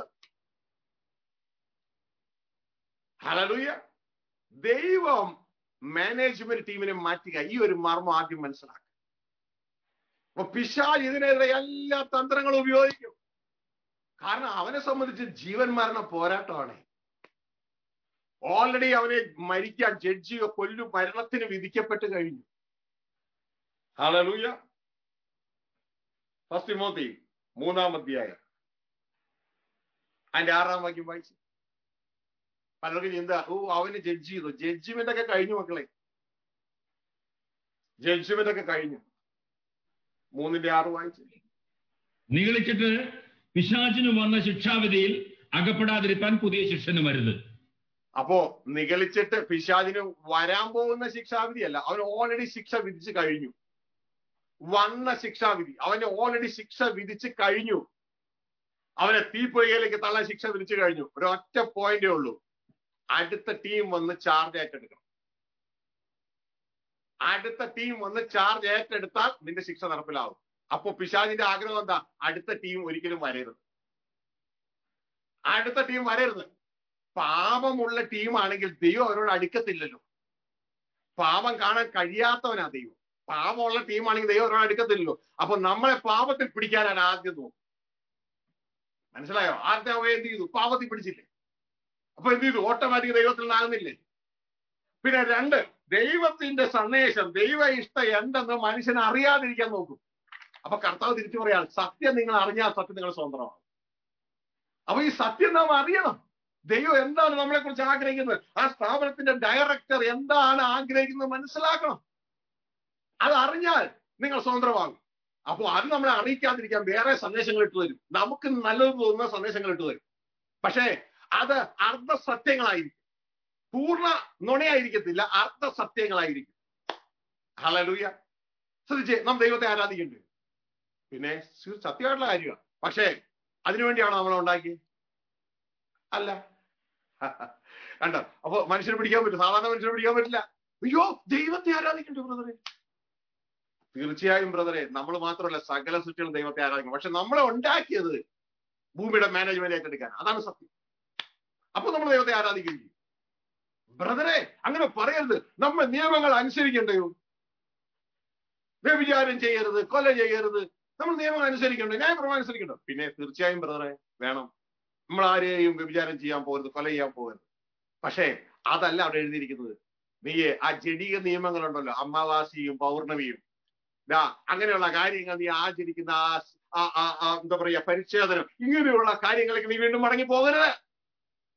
ഹല്ലേലൂയ. ദൈവം മാനേജ്മെന്റ് ടീമിനെ മാറ്റുക. ഈ ഒരു മർമ്മം ആദ്യം മനസ്സിലാക്കുക. അപ്പൊ പിശാച് ഇതിനെതിരെ എല്ലാ തന്ത്രങ്ങളും ഉപയോഗിക്കും. കാരണം അവനെ സംബന്ധിച്ച് ജീവൻ മരണ പോരാട്ടമാണ്. ഓൾറെഡി അവനെ മരിക്കാൻ ജഡ്ജിയോ കൊല്ലും മരണത്തിന് വിധിക്കപ്പെട്ട് കഴിഞ്ഞു. ഹല്ലേലൂയ. 1 തിമോത്തി 3-ാം അധ്യായം അതിന്റെ 6-ാം വാക്യം വായിച്ചു. പലർക്കും ചിന്ത, അവന് ജഡ്ജ് ചെയ്തു. ജഡ്ജിമെന്റ് ഒക്കെ കഴിഞ്ഞു മക്കളെ, ജഡ്ജിമെന്റ് ഒക്കെ കഴിഞ്ഞു. 3-ന്റെ 6 വായിച്ചു. നിഗളിച്ചിട്ട് പിശാചിന് വന്ന ശിക്ഷാവിധിയിൽ അകപ്പെടാതിരിക്കാൻ പുതിയ ശിക്ഷന് വരുത്. അപ്പോ നിഗളിച്ചിട്ട് പിശാചിന് വരാൻ പോകുന്ന ശിക്ഷാവിധിയല്ല, അവന് ഓൾറെഡി ശിക്ഷ വിധിച്ചു കഴിഞ്ഞു. വന്ന ശിക്ഷാവിധി അവന് ഓൾറെഡി ശിക്ഷ വിധിച്ചു കഴിഞ്ഞു. അവനെ തീപ്പൊയ്യയിലേക്ക് തള്ളാൻ ശിക്ഷ വിധിച്ചു കഴിഞ്ഞു. ഒരൊറ്റ പോയിന്റേ ഉള്ളൂ, അടുത്ത ടീം വന്ന് ചാർജ് ഏറ്റെടുക്കണം. അടുത്ത ടീം വന്ന് ചാർജ് ഏറ്റെടുത്താൽ നിന്റെ ശിക്ഷ നടപ്പിലാവും. അപ്പൊ പിശാചിന്റെ ആഗ്രഹം എന്താ? അടുത്ത ടീം ഒരിക്കലും വരരുത്. അടുത്ത ടീം വരരുത്. പാപമുള്ള ടീമാണെങ്കിൽ ദൈവം അവരോട് അടുക്കത്തില്ലല്ലോ. പാപം കാണാൻ കഴിയാത്തവനാ ദൈവം. പാപമുള്ള ടീമാണെങ്കിൽ ദൈവം അവരോട് അടുക്കത്തില്ലല്ലോ. അപ്പൊ നമ്മളെ പാപത്തിൽ പിടിക്കാനാണ് ആദ്യം നോക്കും. മനസ്സിലായോ? ആദ്യത്തെ അവ എന്ത് ചെയ്തു? പാപത്തിൽ പിടിച്ചില്ലേ? അപ്പൊ എന്ത് ചെയ്തു? ഓട്ടോമാറ്റിക് ദൈവത്തിൽ നിന്നാകുന്നില്ലേ? പിന്നെ 2, ദൈവത്തിന്റെ സന്ദേശം, ദൈവ ഇഷ്ടം എന്തെന്ന് മനുഷ്യനെ അറിയാതിരിക്കാൻ നോക്കും. അപ്പൊ കർത്താവ് തിരിച്ചു പറയാണ്, സത്യം നിങ്ങൾ അറിഞ്ഞാൽ സത്യം നിങ്ങൾ സ്വന്തമാണ്. അപ്പൊ ഈ സത്യം നാം അറിയണം. ദൈവം എന്താണ് നമ്മളെ കുറിച്ച് ആഗ്രഹിക്കുന്നത്, ആ സ്ഥാപനത്തിന്റെ ഡയറക്ടർ എന്താണ് ആഗ്രഹിക്കുന്നത് മനസ്സിലാക്കണം. അത് അറിഞ്ഞാൽ നിങ്ങൾ സ്വതന്ത്രമാകും. അപ്പൊ അത് നമ്മളെ അറിയിക്കാതിരിക്കാൻ വേറെ സന്ദേശങ്ങൾ ഇട്ടു തരും. നമുക്ക് നല്ലത് തോന്നുന്ന സന്ദേശങ്ങൾ ഇട്ടു തരും. പക്ഷേ അത് അർദ്ധസത്യങ്ങളായിരിക്കും. പൂർണ്ണ നുണയായിരിക്കത്തില്ല, അർദ്ധസത്യങ്ങളായിരിക്കും. ഹല്ലേലൂയ. ശ്രദ്ധിച്ചേ, നാം ദൈവത്തെ ആരാധിക്കേണ്ടി വരും. പിന്നെ സത്യമായിട്ടുള്ള കാര്യമാണ്. പക്ഷേ അതിനുവേണ്ടിയാണോ നമ്മളെ ഉണ്ടാക്കിയത്? അല്ല. കണ്ടോ? അപ്പൊ മനുഷ്യനെ പിടിക്കാൻ പറ്റും, സാധാരണ മനുഷ്യനെ പിടിക്കാൻ പറ്റില്ല. അയ്യോ, ദൈവത്തെ ആരാധിക്കണ്ടേ ബ്രദറെ? തീർച്ചയായും ബ്രദറെ, നമ്മൾ മാത്രമല്ല സകല സൃഷ്ടികളും ദൈവത്തെ ആരാധിക്കണം. പക്ഷെ നമ്മളെ ഉണ്ടാക്കിയത് ഭൂമിയുടെ മാനേജ്മെന്റ് ഏറ്റെടുക്കാൻ. അതാണ് സത്യം. അപ്പൊ നമ്മൾ ദൈവത്തെ ആരാധിക്കുകയും ചെയ്യും. ബ്രദറെ, അങ്ങനെ പറയരുത്. നമ്മൾ നിയമങ്ങൾ അനുസരിക്കണ്ടയോ? വ്യഭിചാരം ചെയ്യരുത്, കൊല ചെയ്യരുത്, നമ്മൾ നിയമങ്ങൾ അനുസരിക്കണ്ടോ? ന്യായപ്രമാണം അനുസരിക്കണ്ടോ? പിന്നെ തീർച്ചയായും ബ്രദറെ വേണം. നമ്മൾ ആരെയും വ്യഭിചാരം ചെയ്യാൻ പോകരുത്, കൊല ചെയ്യാൻ പോകരുത്. പക്ഷേ അതല്ല അവിടെ എഴുതിയിരിക്കുന്നത്. നീ ആ ജഡീക നിയമങ്ങളുണ്ടല്ലോ, അമാവാസിയും പൗർണമിയും അങ്ങനെയുള്ള കാര്യങ്ങൾ നീ ആചരിക്കുന്ന എന്താ പറയാ പരിച്ഛേദനം, ഇങ്ങനെയുള്ള കാര്യങ്ങളിലേക്ക് നീ വീണ്ടും മടങ്ങി പോകരുത്.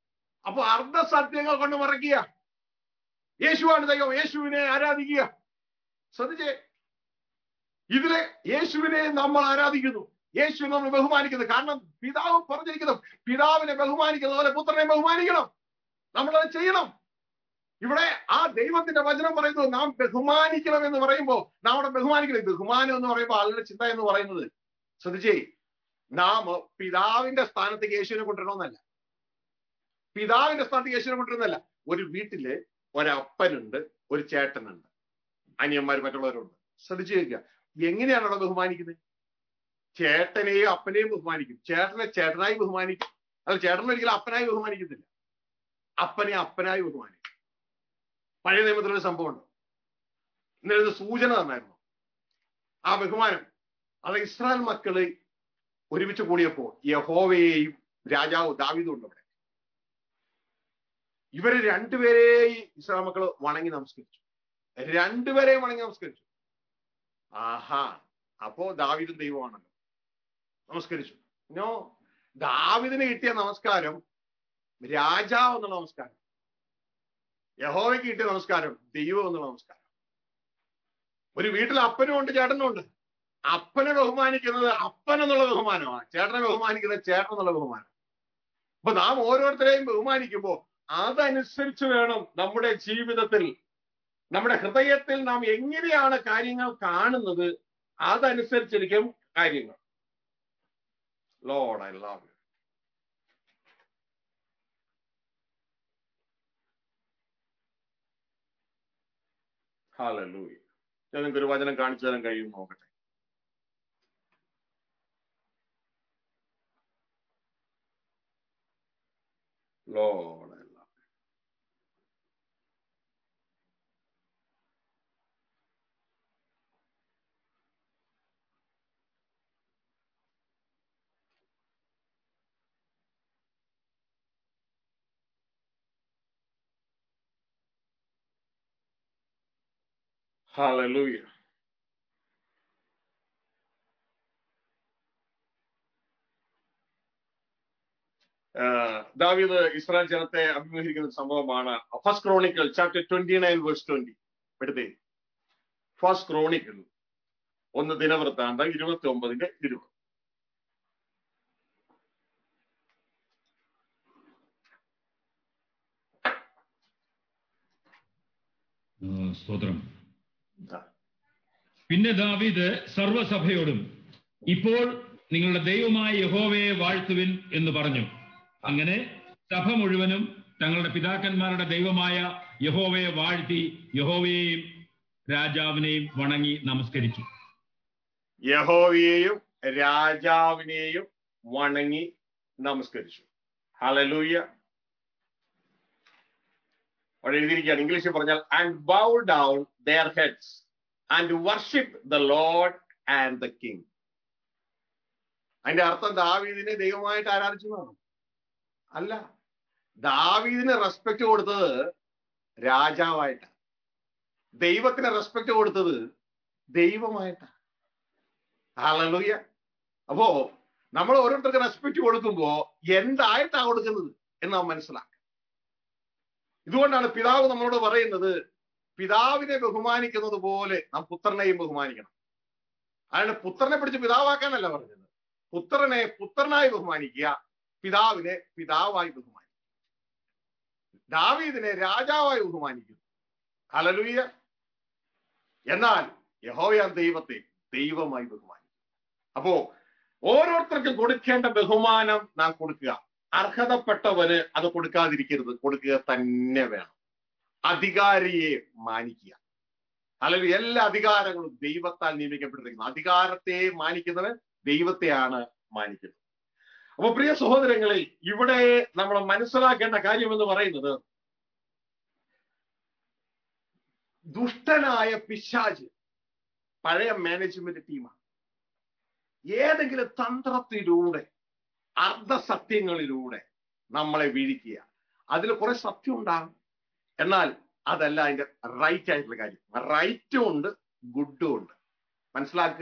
അപ്പൊ അർദ്ധസത്യങ്ങൾ കൊണ്ട് മറക്കുക. യേശുവാണ് ദൈവം, യേശുവിനെ ആരാധിക്കുക. ശ്രദ്ധിച്ചേ, ഇതിലെ യേശുവിനെ നമ്മൾ ആരാധിക്കുന്നു, യേശുവിനെ നമ്മൾ ബഹുമാനിക്കുന്നു. കാരണം പിതാവ് പറഞ്ഞിരിക്കുന്നു, പിതാവിനെ ബഹുമാനിക്കുന്ന പോലെ പുത്രനെ ബഹുമാനിക്കണം. നമ്മളത് ചെയ്യണം. ഇവിടെ ആ ദൈവത്തിന്റെ വചനം പറയുന്നത് നാം ബഹുമാനിക്കണം എന്ന് പറയുമ്പോൾ നാം അവിടെ ബഹുമാനിക്കണം. ബഹുമാനം എന്ന് പറയുമ്പോൾ ആളുടെ ചിന്ത എന്ന് പറയുന്നത്, ശ്രദ്ധിച്ചേ, നാം പിതാവിന്റെ സ്ഥാനത്തേക്ക് യേശുവിനെ കൊണ്ടുവരണമെന്നല്ല. പിതാവിന്റെ സ്ഥാനത്തേക്ക് യേശുവിനെ കൊണ്ടുവരുന്നല്ല. ഒരു വീട്ടില് ഒരപ്പനുണ്ട്, ഒരു ചേട്ടനുണ്ട്, അനിയന്മാർ മറ്റുള്ളവരുണ്ട്. ശ്രദ്ധിച്ചു കേൾക്കുക, എങ്ങനെയാണ് അവിടെ ബഹുമാനിക്കുന്നത്? ചേട്ടനെയും അപ്പനെയും ബഹുമാനിക്കും. ചേട്ടനെ ചേട്ടനായി ബഹുമാനിക്കും. അല്ല, ചേട്ടനെ ഒരിക്കലും അപ്പനായി ബഹുമാനിക്കത്തില്ല, അപ്പനെ അപ്പനായി ബഹുമാനിക്കും. പഴയ നിയമത്തിലൊരു സംഭവം ഉണ്ട്. ഇന്നലെ സൂചന തന്നായിരുന്നു ആ ബഹുമാനം. അത് ഇസ്രായേൽ മക്കള് ഒരുമിച്ച് കൂടിയപ്പോ യഹോവയെയും രാജാവ് ദാവീദും ഉണ്ട് അവിടെ. ഇവര് രണ്ടുപേരെയും ഇസ്രായേൽ മക്കള് വണങ്ങി നമസ്കരിച്ചു. രണ്ടുപേരെയും വണങ്ങി നമസ്കരിച്ചു. ആഹാ, അപ്പോ ദാവീദും ദൈവമാണല്ലോ, നമസ്കരിച്ചു. ദാവീദിന് കിട്ടിയ നമസ്കാരം രാജാവ് എന്നുള്ള നമസ്കാരം, യഹോവയ്ക്ക് കിട്ടിയ നമസ്കാരം ദൈവം എന്നുള്ള നമസ്കാരം. ഒരു വീട്ടിൽ അപ്പനും ഉണ്ട് ചേട്ടനും ഉണ്ട്. അപ്പനെ ബഹുമാനിക്കുന്നത് അപ്പൻ എന്നുള്ള ബഹുമാനമാണ്, ചേട്ടനെ ബഹുമാനിക്കുന്നത് ചേട്ടൻ എന്നുള്ള ബഹുമാനം. അപ്പൊ നാം ഓരോരുത്തരെയും ബഹുമാനിക്കുമ്പോൾ അതനുസരിച്ച് വേണം നമ്മുടെ ജീവിതത്തിൽ, നമ്മുടെ ഹൃദയത്തിൽ നാം എങ്ങനെയാണ് കാര്യങ്ങൾ കാണുന്നത്, അതനുസരിച്ചിരിക്കും കാര്യങ്ങൾ. Lord, I love you. ഹല്ലേലൂയ. ഞാൻ നിങ്ങൾക്ക് ഒരു വചനം കാണിച്ചു തരാൻ കഴിയും, നോക്കട്ടെ. Lord, I love you. ഹല്ലേലൂയ. ദാവീദ് ഇസ്രായേൽ ജനത്തെ അഭിമുഖീകരിക്കുന്ന സംഭവമാണ്. ഫസ്റ്റ് ക്രോണിക്കൽ ചാപ്റ്റർ 29 വേഴ്സ് 20 എടുത്തേ. ഫസ്റ്റ് ക്രോണിക്കൽ 1 ദിനവൃത്താന്തം 29:20. സ്തോത്രം. പിന്നെ ദാവീദ് സർവ്വസഭയോടും ഇപ്പോൾ നിങ്ങളുടെ ദൈവമായ യഹോവയെ വാഴ്ത്തുവിൻ എന്ന് പറഞ്ഞു. അങ്ങനെ സഭ മുഴുവനും തങ്ങളുടെ പിതാക്കന്മാരുടെ ദൈവമായ യഹോവയെ വാഴ്ത്തി യഹോവയെയും രാജാവിനെയും വണങ്ങി നമസ്കരിച്ചു. യഹോവയെയും രാജാവിനെയും വണങ്ങി നമസ്കരിച്ചു. ഹല്ലേലൂയ. അവിടെ എഴുതിയിരിക്കുകയാണ്, ഇംഗ്ലീഷിൽ പറഞ്ഞാൽ and bow down their heads and worship the Lord and the King. അതിന്റെ അർത്ഥം ദാവീദിനെ ദൈവമായിട്ട് ആരാധിച്ചു എന്നാണ്? അല്ല, ദാവീദിന് റെസ്പെക്ട് കൊടുത്തത് രാജാവായിട്ടാണ്, ദൈവത്തിന് റെസ്പെക്ട് കൊടുത്തത് ദൈവമായിട്ടാണ്. ഹല്ലേലൂയ. അപ്പോ നമ്മൾ ഓരോരുത്തർക്ക് റെസ്പെക്ട് കൊടുക്കുമ്പോ എന്തായിട്ടാണ് കൊടുക്കുന്നത് എന്ന് നാം മനസ്സിലാക്കുക. ഇതുകൊണ്ടാണ് പിതാവ് നമ്മളോട് പറയുന്നത്, പിതാവിനെ ബഹുമാനിക്കുന്നത് പോലെ നാം പുത്രനെയും ബഹുമാനിക്കണം. അയാളെ പുത്രനെ പിടിച്ച് പിതാവാക്കാനല്ല പറഞ്ഞത്, പുത്രനെ പുത്രനായി ബഹുമാനിക്കുക, പിതാവിനെ പിതാവായി ബഹുമാനിക്കുക. ദാവീദിനെ രാജാവായി ബഹുമാനിക്കുന്നു. ഹല്ലേലൂയ. എന്നാൽ യഹോവയാം ദൈവത്തെ ദൈവമായി ബഹുമാനിക്കും. അപ്പോ ഓരോരുത്തർക്കും കൊടുക്കേണ്ട ബഹുമാനം നാം കൊടുക്കുക. അർഹതപ്പെട്ടവന് അത് കൊടുക്കാതിരിക്കരുത്, കൊടുക്കുക തന്നെ വേണം. അധികാരിയെ മാനിക്കുക. അല്ലെങ്കിൽ എല്ലാ അധികാരങ്ങളും ദൈവത്താൽ നിയമിക്കപ്പെട്ടിരിക്കുന്നു. അധികാരത്തെ മാനിക്കുന്നവൻ ദൈവത്തെയാണ് മാനിക്കുന്നത്. അപ്പൊ പ്രിയ സഹോദരങ്ങളെ, ഇവിടെ നമ്മൾ മനസ്സിലാക്കേണ്ട കാര്യം എന്ന് പറയുന്നത്, ദുഷ്ടനായ പിശാച് പഴയ മാനേജ്മെന്റ് ടീമാണ്. ഏതെങ്കിലും തന്ത്രത്തിലൂടെ അർദ്ധസത്യങ്ങളിലൂടെ നമ്മളെ വീഴിക്കുക. അതിൽ കുറെ സത്യം ഉണ്ടാകും, എന്നാൽ അതല്ല അതിന്റെ റൈറ്റ് ആയിട്ടുള്ള കാര്യം. റൈറ്റും ഉണ്ട്, ഗുഡും ഉണ്ട്. മനസ്സിലാക്കുക,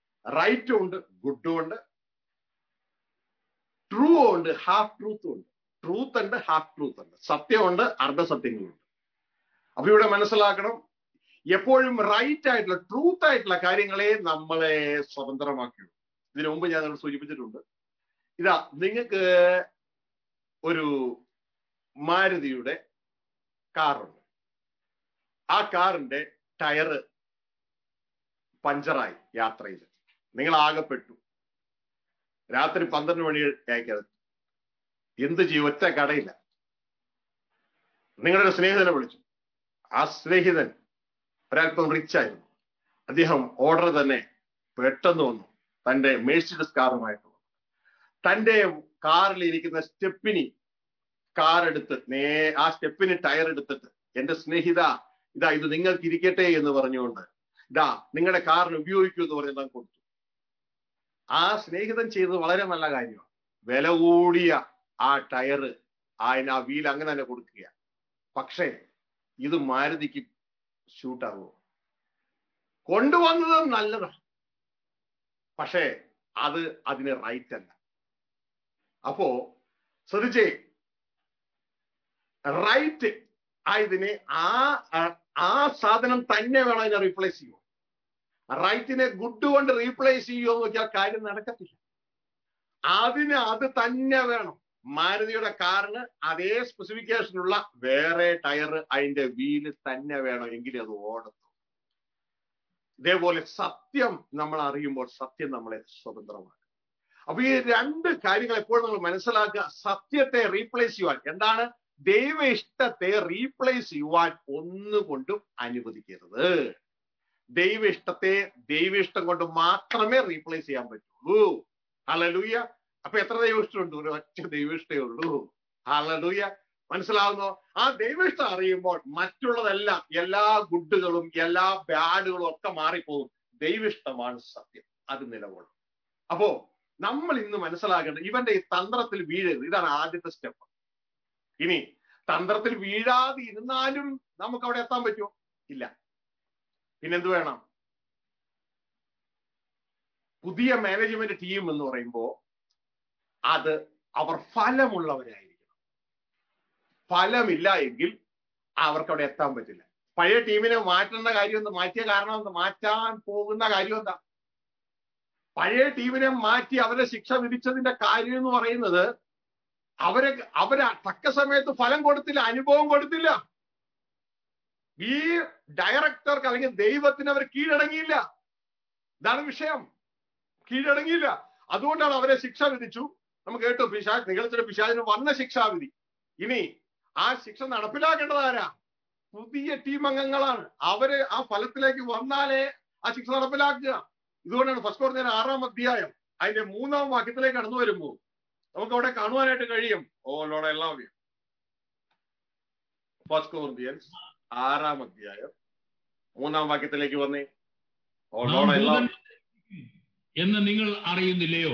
റൈറ്റും ഉണ്ട്, ഗുഡും ഉണ്ട്, ട്രൂ ഉണ്ട്, ഹാഫ് ട്രൂത്തും ഉണ്ട്. ട്രൂത്ത് ഉണ്ട്, ഹാഫ് ട്രൂത്ത് ഉണ്ട്, സത്യമുണ്ട്, അർദ്ധസത്യങ്ങളുണ്ട്. അപ്പൊ ഇവിടെ മനസ്സിലാക്കണം, എപ്പോഴും റൈറ്റ് ആയിട്ടുള്ള ട്രൂത്ത് ആയിട്ടുള്ള കാര്യങ്ങളെ നമ്മളെ സ്വതന്ത്രമാക്കിയുള്ളൂ. ഇതിനു മുമ്പ് ഞാൻ നിങ്ങൾ സൂചിപ്പിച്ചിട്ടുണ്ട്. ഇതാ, നിങ്ങൾക്ക് ഒരു മാരുതിയുടെ കാറുണ്ട്. ആ കാറിന്റെ ടയറ് പഞ്ചറായി യാത്രയിൽ, നിങ്ങൾ ആകപ്പെട്ടു. രാത്രി 12 മണി അയക്കത് എന്ത് ചെയ്യും? ഒറ്റ കടയില്ല. നിങ്ങളുടെ സ്നേഹിതനെ വിളിച്ചു. ആ സ്നേഹിതൻ ഒരല്പം റിച്ച് ആയിരുന്നു. അദ്ദേഹം ഓർഡർ തന്നെ പെട്ടെന്ന് വന്നു. തന്റെ മെഴ്സിഡസ് കാറുമായിട്ട് തന്റെ കാറിൽ ഇരിക്കുന്ന സ്റ്റെപ്പിനി കാർ എടുത്ത് ആ സ്റ്റെപ്പിന് ടയർ എടുത്തിട്ട്, എന്റെ സ്നേഹിത ഇതാ ഇത് നിങ്ങൾക്ക് ഇരിക്കട്ടെ എന്ന് പറഞ്ഞുകൊണ്ട് ഇതാ നിങ്ങളുടെ കാറിന് ഉപയോഗിക്കൂ എന്ന് പറഞ്ഞ് താൻ കൊടുത്തു. ആ സ്നേഹിതൻ ചെയ്തത് വളരെ നല്ല കാര്യമാണ്. വില കൂടിയ ആ ടയറ് ആ വീൽ അങ്ങനെ തന്നെ കൊടുക്കുക. പക്ഷേ ഇത് മാരുതിക്ക് ഷൂട്ടാകുമോ? കൊണ്ടുവന്നത് നല്ലതാണ്, പക്ഷേ അത് അതിന് റൈറ്റ് അല്ല. അപ്പോ ശ്രദ്ധിച്ചേ, റൈറ്റ് ആയതിനെ ആ സാധനം തന്നെ വേണം അതിനെ റീപ്ലേസ് ചെയ്യുമോ? റൈറ്റിനെ ഗുഡ് കൊണ്ട് റീപ്ലേസ് ചെയ്യുമോ എന്ന് നോക്കിയാൽ കാര്യം നടക്കത്തില്ല. അതിന് അത് തന്നെ വേണം. മാരുതിയുടെ കാറിന് അതേ സ്പെസിഫിക്കേഷനുള്ള വേറെ ടയർ, അതിന്റെ വീല് തന്നെ വേണം, എങ്കിലേ അത് ഓടത്തുള്ളൂ. ഇതേപോലെ സത്യം നമ്മൾ അറിയുമ്പോൾ സത്യം നമ്മളെ സ്വതന്ത്രമാക്കും. അപ്പൊ ഈ രണ്ട് കാര്യങ്ങൾ എപ്പോഴും നമ്മൾ മനസ്സിലാക്കുക. സത്യത്തെ റീപ്ലേസ് ചെയ്യുവാൻ, എന്താണ്? ദൈവ ഇഷ്ടത്തെ റീപ്ലേസ് ചെയ്യുവാൻ ഒന്നുകൊണ്ടും അനുവദിക്കരുത്. ദൈവ ഇഷ്ടത്തെ ദൈവ ഇഷ്ടം കൊണ്ട് മാത്രമേ റീപ്ലേസ് ചെയ്യാൻ പറ്റുള്ളൂ. ഹല്ലേലൂയ. അപ്പൊ എത്ര ദൈവിഷ്ടമുണ്ട്? ഒരു ഒറ്റ ദൈവിഷ്ടേ ഉള്ളൂ. ഹല്ലേലൂയ. മനസ്സിലാവുന്നോ? ആ ദൈവിഷ്ടം അറിയുമ്പോൾ മറ്റുള്ളതെല്ലാം, എല്ലാ ഗുഡുകളും എല്ലാ ബാഡുകളും ഒക്കെ മാറിപ്പോകും. ദൈവിഷ്ടമാണ് സത്യം, അത് നിലകൊള്ളും. അപ്പോ നമ്മൾ ഇന്ന് മനസ്സിലാക്കേണ്ടത്, ഇവന്റെ ഈ തന്ത്രത്തിൽ വീഴരുത്. ഇതാണ് ആദ്യത്തെ സ്റ്റെപ്പ്. ഇനി തന്ത്രത്തിൽ വീഴാതെ ഇരുന്നാലും നമുക്ക് അവിടെ എത്താൻ പറ്റുമോ? ഇല്ല. പിന്നെന്ത് വേണം? പുതിയ മാനേജ്മെന്റ് ടീം എന്ന് പറയുമ്പോ അത് അവർ ഫലമുള്ളവരായിരിക്കണം. ഫലമില്ല എങ്കിൽ അവർക്ക് അവിടെ എത്താൻ പറ്റില്ല. പഴയ ടീമിനെ മാറ്റേണ്ട കാര്യം എന്താ? മാറ്റിയ കാരണം എന്താ? മാറ്റാൻ പോകുന്ന കാര്യം എന്താ? പഴയ ടീമിനെ മാറ്റി അവരെ ശിക്ഷ വിധിച്ചതിന്റെ കാര്യം എന്ന് പറയുന്നത്, അവര് തക്ക സമയത്ത് ഫലം കൊടുത്തില്ല, അനുഭവം കൊടുത്തില്ല. ഈ ഡയറക്ടർക്ക് അല്ലെങ്കിൽ ദൈവത്തിന് അവർ കീഴടങ്ങിയില്ല. ഇതാണ് വിഷയം. കീഴടങ്ങിയില്ല. അതുകൊണ്ടാണ് അവരെ ശിക്ഷ വിധിച്ചു. നമുക്ക് കേട്ടു, നിഗളിച്ചിട്ട് പിശാചിന് വന്ന ശിക്ഷാവിധി. ഇനി ആ ശിക്ഷ നടപ്പിലാക്കേണ്ടത് ആരാ? പുതിയ ടീം അംഗങ്ങളാണ്. അവര് ആ ഫലത്തിലേക്ക് വന്നാലേ ആ ശിക്ഷ നടപ്പിലാക്കുക. ഇതുകൊണ്ടാണ് 1 കൊരിന്ത്യർ 6-ാം അധ്യായം അതിന്റെ 3-ാം വാക്യത്തിലേക്ക് കടന്നു വരുമ്പോൾ നമുക്ക് അവിടെ കാണുവാനായിട്ട് കഴിയും. Oh lord, I love you. 1 കൊരിന്ത്യർ 6-ാം അധ്യായം 3-ാം വാക്യത്തിലേക്ക് വന്നേ. ഓ ലോർഡ്, ഐ ലവ് എന്ന് നിങ്ങൾ അറിയുന്നില്ലയോ?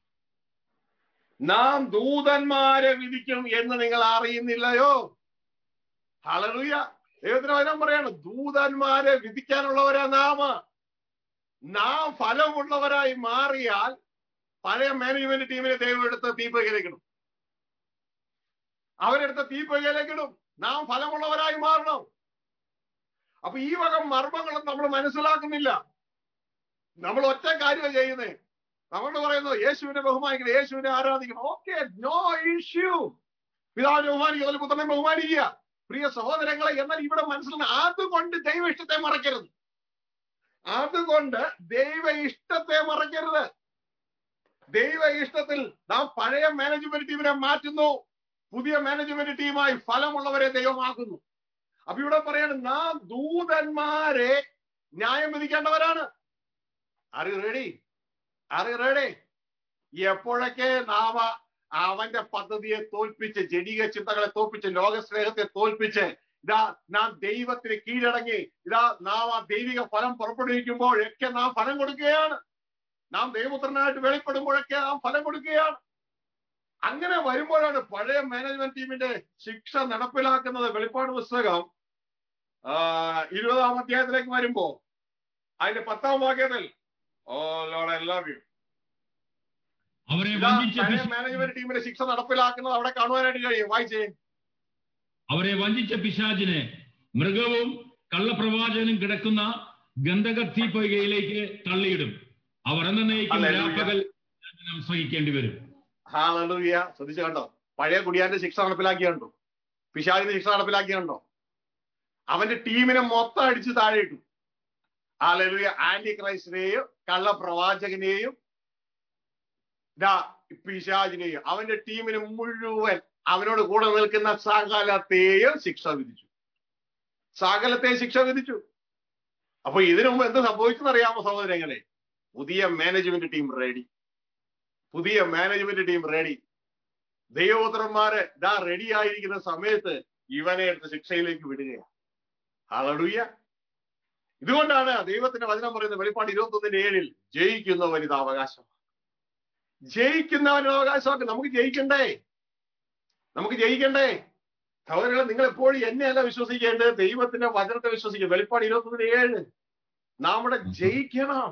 നാം ദൂതന്മാരെ വിധിക്കും എന്ന് നിങ്ങൾ അറിയുന്നില്ലയോ? ഹല്ലേലൂയ. ദൈവത്തിന് വചനം പറയാണ്, ദൂതന്മാരെ വിധിക്കാനുള്ളവരാ നാം ഫലമുള്ളവരായി മാറിയാൽ പഴയ മാനേജ്മെന്റ് ടീമിനെ ദൈവം എടുത്ത് തീപ്പകയിലേക്കിടും. അവരെടുത്ത തീപ്പകയിലേക്കിടും. നാം ഫലമുള്ളവരായി മാറണം. അപ്പൊ ഈ വക മർമ്മങ്ങളും നമ്മൾ മനസ്സിലാക്കുന്നില്ല. നമ്മൾ ഒറ്റ കാര്യം ചെയ്യുന്നേ. നമ്മൾ പറയുന്നു യേശുവിനെ ബഹുമാനിക്കണം, യേശുവിനെ ആരാധിക്കണം. Okay, no issue. പിതാവിനെ ബഹുമാനിക്കുക, പുത്രനെ ബഹുമാനിക്കുക. പ്രിയ സഹോദരങ്ങളെ, എന്നാൽ ഇവിടെ മനസ്സിലാക്കണം, അതുകൊണ്ട് ദൈവ ഇഷ്ടത്തെ മറക്കരുത്. അതുകൊണ്ട് ദൈവ ഇഷ്ടത്തെ മറക്കരുത്. ദൈവ ഇഷ്ടത്തിൽ നാം പഴയ മാനേജ്മെന്റ് ടീമിനെ മാറ്റുന്നു, പുതിയ മാനേജ്മെന്റ് ടീമായി ഫലമുള്ളവരെ ദൈവമാക്കുന്നു. അപ്പൊ ഇവിടെ പറയാണ്, നാം ദൂതന്മാരെ ന്യായം വിധിക്കേണ്ടവരാണ്. Are you ready? Are you ready? എപ്പോഴൊക്കെ നാം അവന്റെ പദ്ധതിയെ തോൽപ്പിച്ച്, ജനീക ചിന്തകളെ തോൽപ്പിച്ച്, ലോകസ്നേഹത്തെ തോൽപ്പിച്ച്, ഇതാ നാം ദൈവത്തിന് കീഴടങ്ങി, ഇതാ നാം ആ ദൈവിക ഫലം പുറപ്പെടുവിക്കുമ്പോഴൊക്കെ നാം ഫലം കൊടുക്കുകയാണ്. നാം ദൈവപുത്രനായിട്ട് വെളിപ്പെടുമ്പോഴൊക്കെ നാം ഫലം കൊടുക്കുകയാണ്. അങ്ങനെ വരുമ്പോഴാണ് പഴയ മാനേജ്മെന്റ് ടീമിന്റെ ശിക്ഷ നടപ്പിലാക്കുന്നത്. വെളിപ്പാട് പുസ്തകം 20-ാം അധ്യായത്തിലേക്ക് വരുമ്പോ അതിന്റെ 10-ാം വാക്യത്തിൽ, oh lord, I love you. പഴയ മാനേജ്മെന്റ് ടീമിന്റെ ശിക്ഷ നടപ്പിലാക്കുന്നത് അവിടെ കാണുവാനായിട്ട് കഴിയും. വായിച്ചേ. അവരെ വഞ്ചിച്ച പിശാചിനെ മൃഗവും കള്ളപ്രവാചകനും കിടക്കുന്ന ഗന്ധകത്തീ പൊയ്കയിലേക്ക് തള്ളിയിടും. അവർ എന്നേക്കും രാപ്പകൽ സഹിക്കേണ്ടി വരും. ഹല്ലേലൂയ. ശ്രദ്ധിച്ചു കണ്ടോ? പഴയ കുടിയാന്റെ ശിക്ഷ നടപ്പിലാക്കിയുണ്ടോ? പിശാചിന്റെ ശിക്ഷ നടപ്പിലാക്കിയുണ്ടോ? അവന്റെ ടീമിനെ മൊത്തം അടിച്ച് താഴെ ഇട്ടു. ഹല്ലേലൂയ. ആന്റി ക്രൈസ്റ്റിനെയും കള്ളപ്രവാചകനെയും പിശാചിനെയും അവന്റെ ടീമിന് മുഴുവൻ അവനോട് കൂടെ നിൽക്കുന്ന സകലത്തെയും ശിക്ഷ വിധിച്ചു. സകലത്തെയും ശിക്ഷ വിധിച്ചു. അപ്പൊ ഇതിനു മുമ്പ് എന്ത് സംഭവിച്ചെന്നറിയാമോ സഹോദരങ്ങളെ? പുതിയ മാനേജ്മെന്റ് ടീം റെഡി. പുതിയ മാനേജ്മെന്റ് ടീം റെഡി. ദൈവപുത്രന്മാര് റെഡി ആയിരിക്കുന്ന സമയത്ത് ഇവനെ എടുത്ത് ശിക്ഷയിലേക്ക് വിടുകയാണ്. ഹല്ലേലൂയ. ഇതുകൊണ്ടാണ് ദൈവത്തിന്റെ വചനം പറയുന്നത് വെളിപ്പാട് 21:7 ജയിക്കുന്നവൻ ഇത് അവകാശം. ജയിക്കുന്നവൻ അവകാശമാക്കി. നമുക്ക് ജയിക്കണ്ടേ? നമുക്ക് ജയിക്കണ്ടേ? സഹോദരങ്ങളെ, നിങ്ങൾ എപ്പോഴും എന്നെയല്ല വിശ്വസിക്കേണ്ടത്, ദൈവത്തിന്റെ വചനത്തെ വിശ്വസിക്കുക. വെളിപ്പാട് 21:7 നാം ഇവിടെ ജയിക്കണം.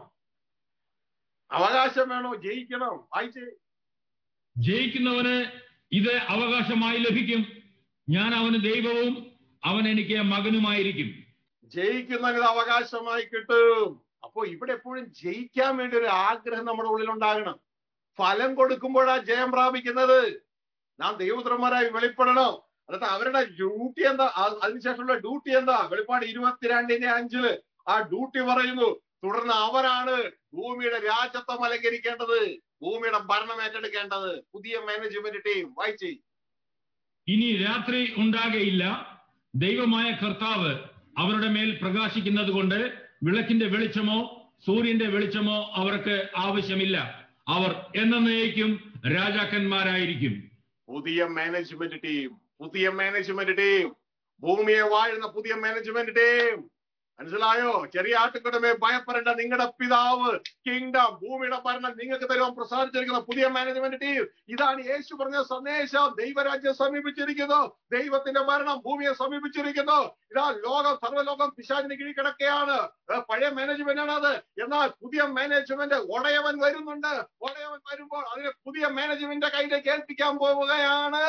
അവകാശം വേണോ? ജയിക്കണം. വായിച്ചേ. ജയിക്കുന്നവന് ഇത് അവകാശമായി ലഭിക്കും. ഞാൻ അവന് ദൈവവും അവൻ എനിക്ക് മകനുമായിരിക്കും. ജയിക്കുന്നവന് അവകാശമായി കിട്ടും. അപ്പോ ഇവിടെ എപ്പോഴും ജയിക്കാൻ വേണ്ടി ഒരു ആഗ്രഹം നമ്മുടെ ഉള്ളിൽ ഉണ്ടാകണം. ഫലം കൊടുക്കുമ്പോഴാ ജയം പ്രാപിക്കുന്നത്. നാം ദൈവപുത്രന്മാരായി വെളിപ്പെടണം. എന്നിട്ട് അവരുടെ ഡ്യൂട്ടി എന്താ? അതിനുശേഷമുള്ള ഡ്യൂട്ടി എന്താ? വെളിപ്പാട് 22:5 ആ ഡ്യൂട്ടി പറയുന്നു. തുടർന്ന് അവരാണ് ഭൂമിയുടെ രാജ്യത്വം അലങ്കരിക്കേണ്ടത്, ഭൂമിയുടെ ഭരണം ഏറ്റെടുക്കേണ്ടത്. പുതിയ മാനേജ്മെന്റ് ടീം. വായിച്ചേ. ഇനി രാത്രി ഉണ്ടാകയില്ല. ദൈവമായ കർത്താവ് അവരുടെ മേൽ പ്രകാശിക്കുന്നത് കൊണ്ട് വിളക്കിന്റെ വെളിച്ചമോ സൂര്യന്റെ വെളിച്ചമോ അവർക്ക് ആവശ്യമില്ല. അവർ എന്നേക്കും രാജാക്കന്മാരായിരിക്കും. പുതിയ മാനേജ്മെന്റ് ടീം. പുതിയ മാനേജ്മെന്റ് ടീം. ഭൂമിയെ വാഴുന്ന പുതിയ മാനേജ്മെന്റ് ടീം. മനസ്സിലായോ? ചെറിയ ആട്ടുകുടമേ ഭയപ്പെടേണ്ട. നിങ്ങളുടെ പിതാവ് കിങ്ഡം, ഭൂമിയുടെ ഭരണം നിങ്ങൾക്ക് തരുവാൻ പ്രസാദിച്ചിരിക്കുന്ന പുതിയ മാനേജ്മെന്റ് ടീം. ഇതാണ് യേശു പറഞ്ഞ സന്ദേശം. ദൈവരാജ്യം സമീപിച്ചിരിക്കുന്നു. ദൈവത്തിന്റെ ഭരണം ഭൂമിയെ സമീപിച്ചിരിക്കുന്നു. ഇതാ ലോകം, സർവ്വലോകം പിശാചിന് കീഴിൽ കിടക്കുകയാണ്. പഴയ മാനേജ്മെന്റ് ആണ് അത്. എന്നാൽ പുതിയ മാനേജ്മെന്റ് ഉടയവൻ വരുന്നുണ്ട്. ഉടയവൻ വരുമ്പോൾ അതിനെ പുതിയ മാനേജ്മെന്റിന്റെ കയ്യിലേക്ക് ഏൽപ്പിക്കാൻ പോവുകയാണ്.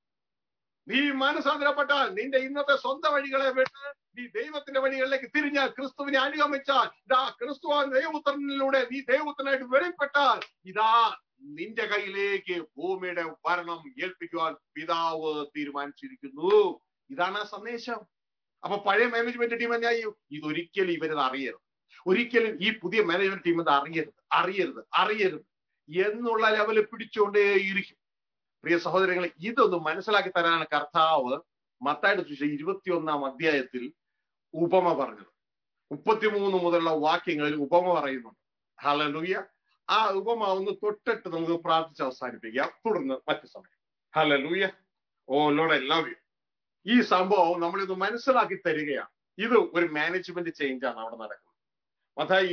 നീ മനസ്സാന്തരപ്പെട്ടാൽ, നിന്റെ ഇന്നത്തെ സ്വന്തം വഴികളെ വിട്ട് നീ ദൈവത്തിന്റെ വഴികളിലേക്ക് തിരിഞ്ഞാൽ, ക്രിസ്തുവിനെ അനുഗമിച്ചാൽ, ഇതാ ക്രിസ്തുവാൻ ദൈവപുത്രനിലൂടെ നീ ദൈവപുത്രനായിട്ട് വെളിപ്പെട്ടാൽ, ഇതാ നിന്റെ കയ്യിലേക്ക് ഭൂമിയുടെ ഭരണം ഏൽപ്പിക്കുവാൻ പിതാവ് തീരുമാനിച്ചിരിക്കുന്നു. ഇതാണ് ആ സന്ദേശം. അപ്പൊ പഴയ മാനേജ്മെന്റ് ടീം എന്നാ ചെയ്യും? ഇതൊരിക്കലും ഇവരത് അറിയരുത്. ഒരിക്കലും ഈ പുതിയ മാനേജ്മെന്റ് ടീം ഇത് അറിയരുത് എന്നുള്ള ലെവലിൽ പിടിച്ചുകൊണ്ടേയിരിക്കും. പ്രിയ സഹോദരങ്ങളെ, ഇതൊന്നും മനസ്സിലാക്കി തരാനാണ് കർത്താവ് മത്തായിയുടെ സുവിശേഷം 21-ാം അധ്യായത്തിൽ ഉപമ പറഞ്ഞത്. 33 മുതലുള്ള വാക്യങ്ങളിൽ ഉപമ പറയുന്നുണ്ട്. ഹല്ലേലൂയ. ആ ഉപമ ഒന്ന് തൊട്ടിട്ട് നമുക്ക് പ്രാർത്ഥിച്ച് അവസാനിപ്പിക്കാം. തുടർന്ന് മറ്റു സമയം. ഹല്ലേലൂയ. Oh lord, I love you. ഈ സംഭവം നമ്മളിത് മനസ്സിലാക്കി തരികയാണ്. ഇത് ഒരു മാനേജ്മെന്റ് ചേഞ്ച് ആണ് അവിടെ നടക്കുന്നത്. മത്തായി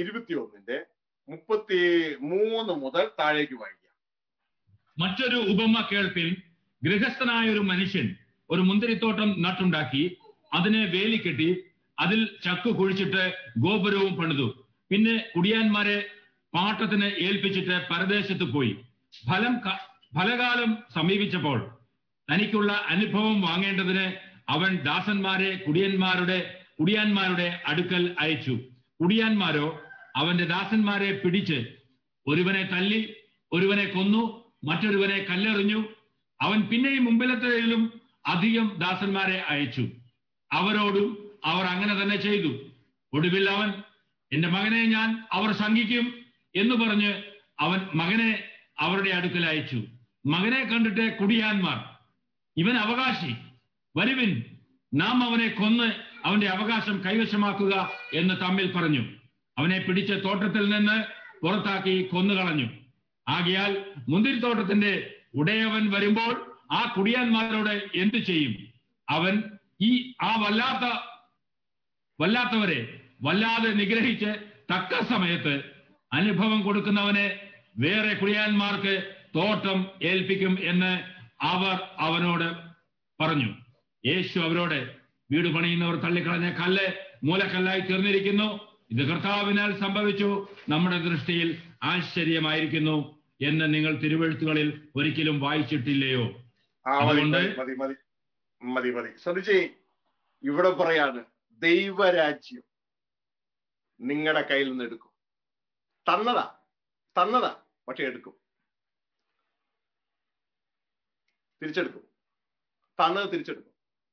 21:33 മുതൽ താഴേക്ക് വായിക്കാം. മറ്റൊരു ഉപമ കേൾപ്പിൻ. ഗൃഹസ്ഥനായ ഒരു മനുഷ്യൻ ഒരു മുന്തിരിത്തോട്ടം നട്ടുണ്ടാക്കി അതിനെ വേലിക്കെട്ടി അതിൽ ചക്കു കുഴിച്ചിട്ട് ഗോപുരവും പണിതു. പിന്നെ കുടിയാന്മാരെ പാട്ടത്തിന് ഏൽപ്പിച്ചിട്ട് പരദേശത്ത് പോയി. ഫലകാലം സമീപിച്ചപ്പോൾ തനിക്കുള്ള അനുഭവം വാങ്ങേണ്ടതിന് അവൻ ദാസന്മാരെ കുടിയാന്മാരുടെ അടുക്കൽ അയച്ചു. കുടിയാന്മാരോ അവന്റെ ദാസന്മാരെ പിടിച്ച് ഒരുവനെ തല്ലി, ഒരുവനെ കൊന്നു, മറ്റൊരുവനെ കല്ലെറിഞ്ഞു. അവൻ പിന്നെയും മുമ്പിലത്തേതിലും അധികം ദാസന്മാരെ അയച്ചു. അവരോടും അവർ അങ്ങനെ തന്നെ ചെയ്തു. ഒടുവിൽ അവൻ, എന്റെ മകനെ ഞാൻ അവർ ശങ്കിക്കും എന്ന് പറഞ്ഞ് അവൻ മകനെ അവരുടെ അടുക്കൽ അയച്ചു. മകനെ കണ്ടിട്ട് കുടിയാന്മാർ, ഇവൻ അവകാശി, വരുവിൻ, നാം അവനെ കൊന്ന് അവന്റെ അവകാശം കൈവശമാക്കുക എന്ന് തമ്മിൽ പറഞ്ഞു. അവനെ പിടിച്ച് തോട്ടത്തിൽ നിന്ന് പുറത്താക്കി കൊന്നുകളഞ്ഞു. ആകയാൽ മുന്തിരിത്തോട്ടത്തിന്റെ ഉടയവൻ വരുമ്പോൾ ആ കുടിയാന്മാരോട് എന്തു ചെയ്യും? അവൻ വല്ലാത്തവരെ വല്ലാതെ നിഗ്രഹിച്ച് തക്ക സമയത്ത് അനുഭവം കൊടുക്കുന്നവനെ വേറെ കുടിയാന്മാർക്ക് തോട്ടം ഏൽപ്പിക്കും എന്ന് അവർ അവനോട് പറഞ്ഞു. യേശു അവരോട്, വീട് പണിയുന്നവർ തള്ളിക്കളഞ്ഞ കല്ല് മൂലക്കല്ലായി തീർന്നിരിക്കുന്നു. ഇത് കർത്താവിനാൽ സംഭവിച്ചു. നമ്മുടെ ദൃഷ്ടിയിൽ ആശ്ചര്യമായിരിക്കുന്നു. എന്ന് നിങ്ങൾ തിരുവെഴുത്തുകളിൽ ഒരിക്കലും വായിച്ചിട്ടില്ലയോ? അതുകൊണ്ട് മതി ശ്രദ്ധിച്ചേ, ഇവിടെ പറയാണ് ദൈവരാജ്യം നിങ്ങളുടെ കയ്യിൽ നിന്ന് എടുക്കും. തന്നതാ പക്ഷെ എടുക്കും, തിരിച്ചെടുക്കും. തന്നത് തിരിച്ചെടുക്കും.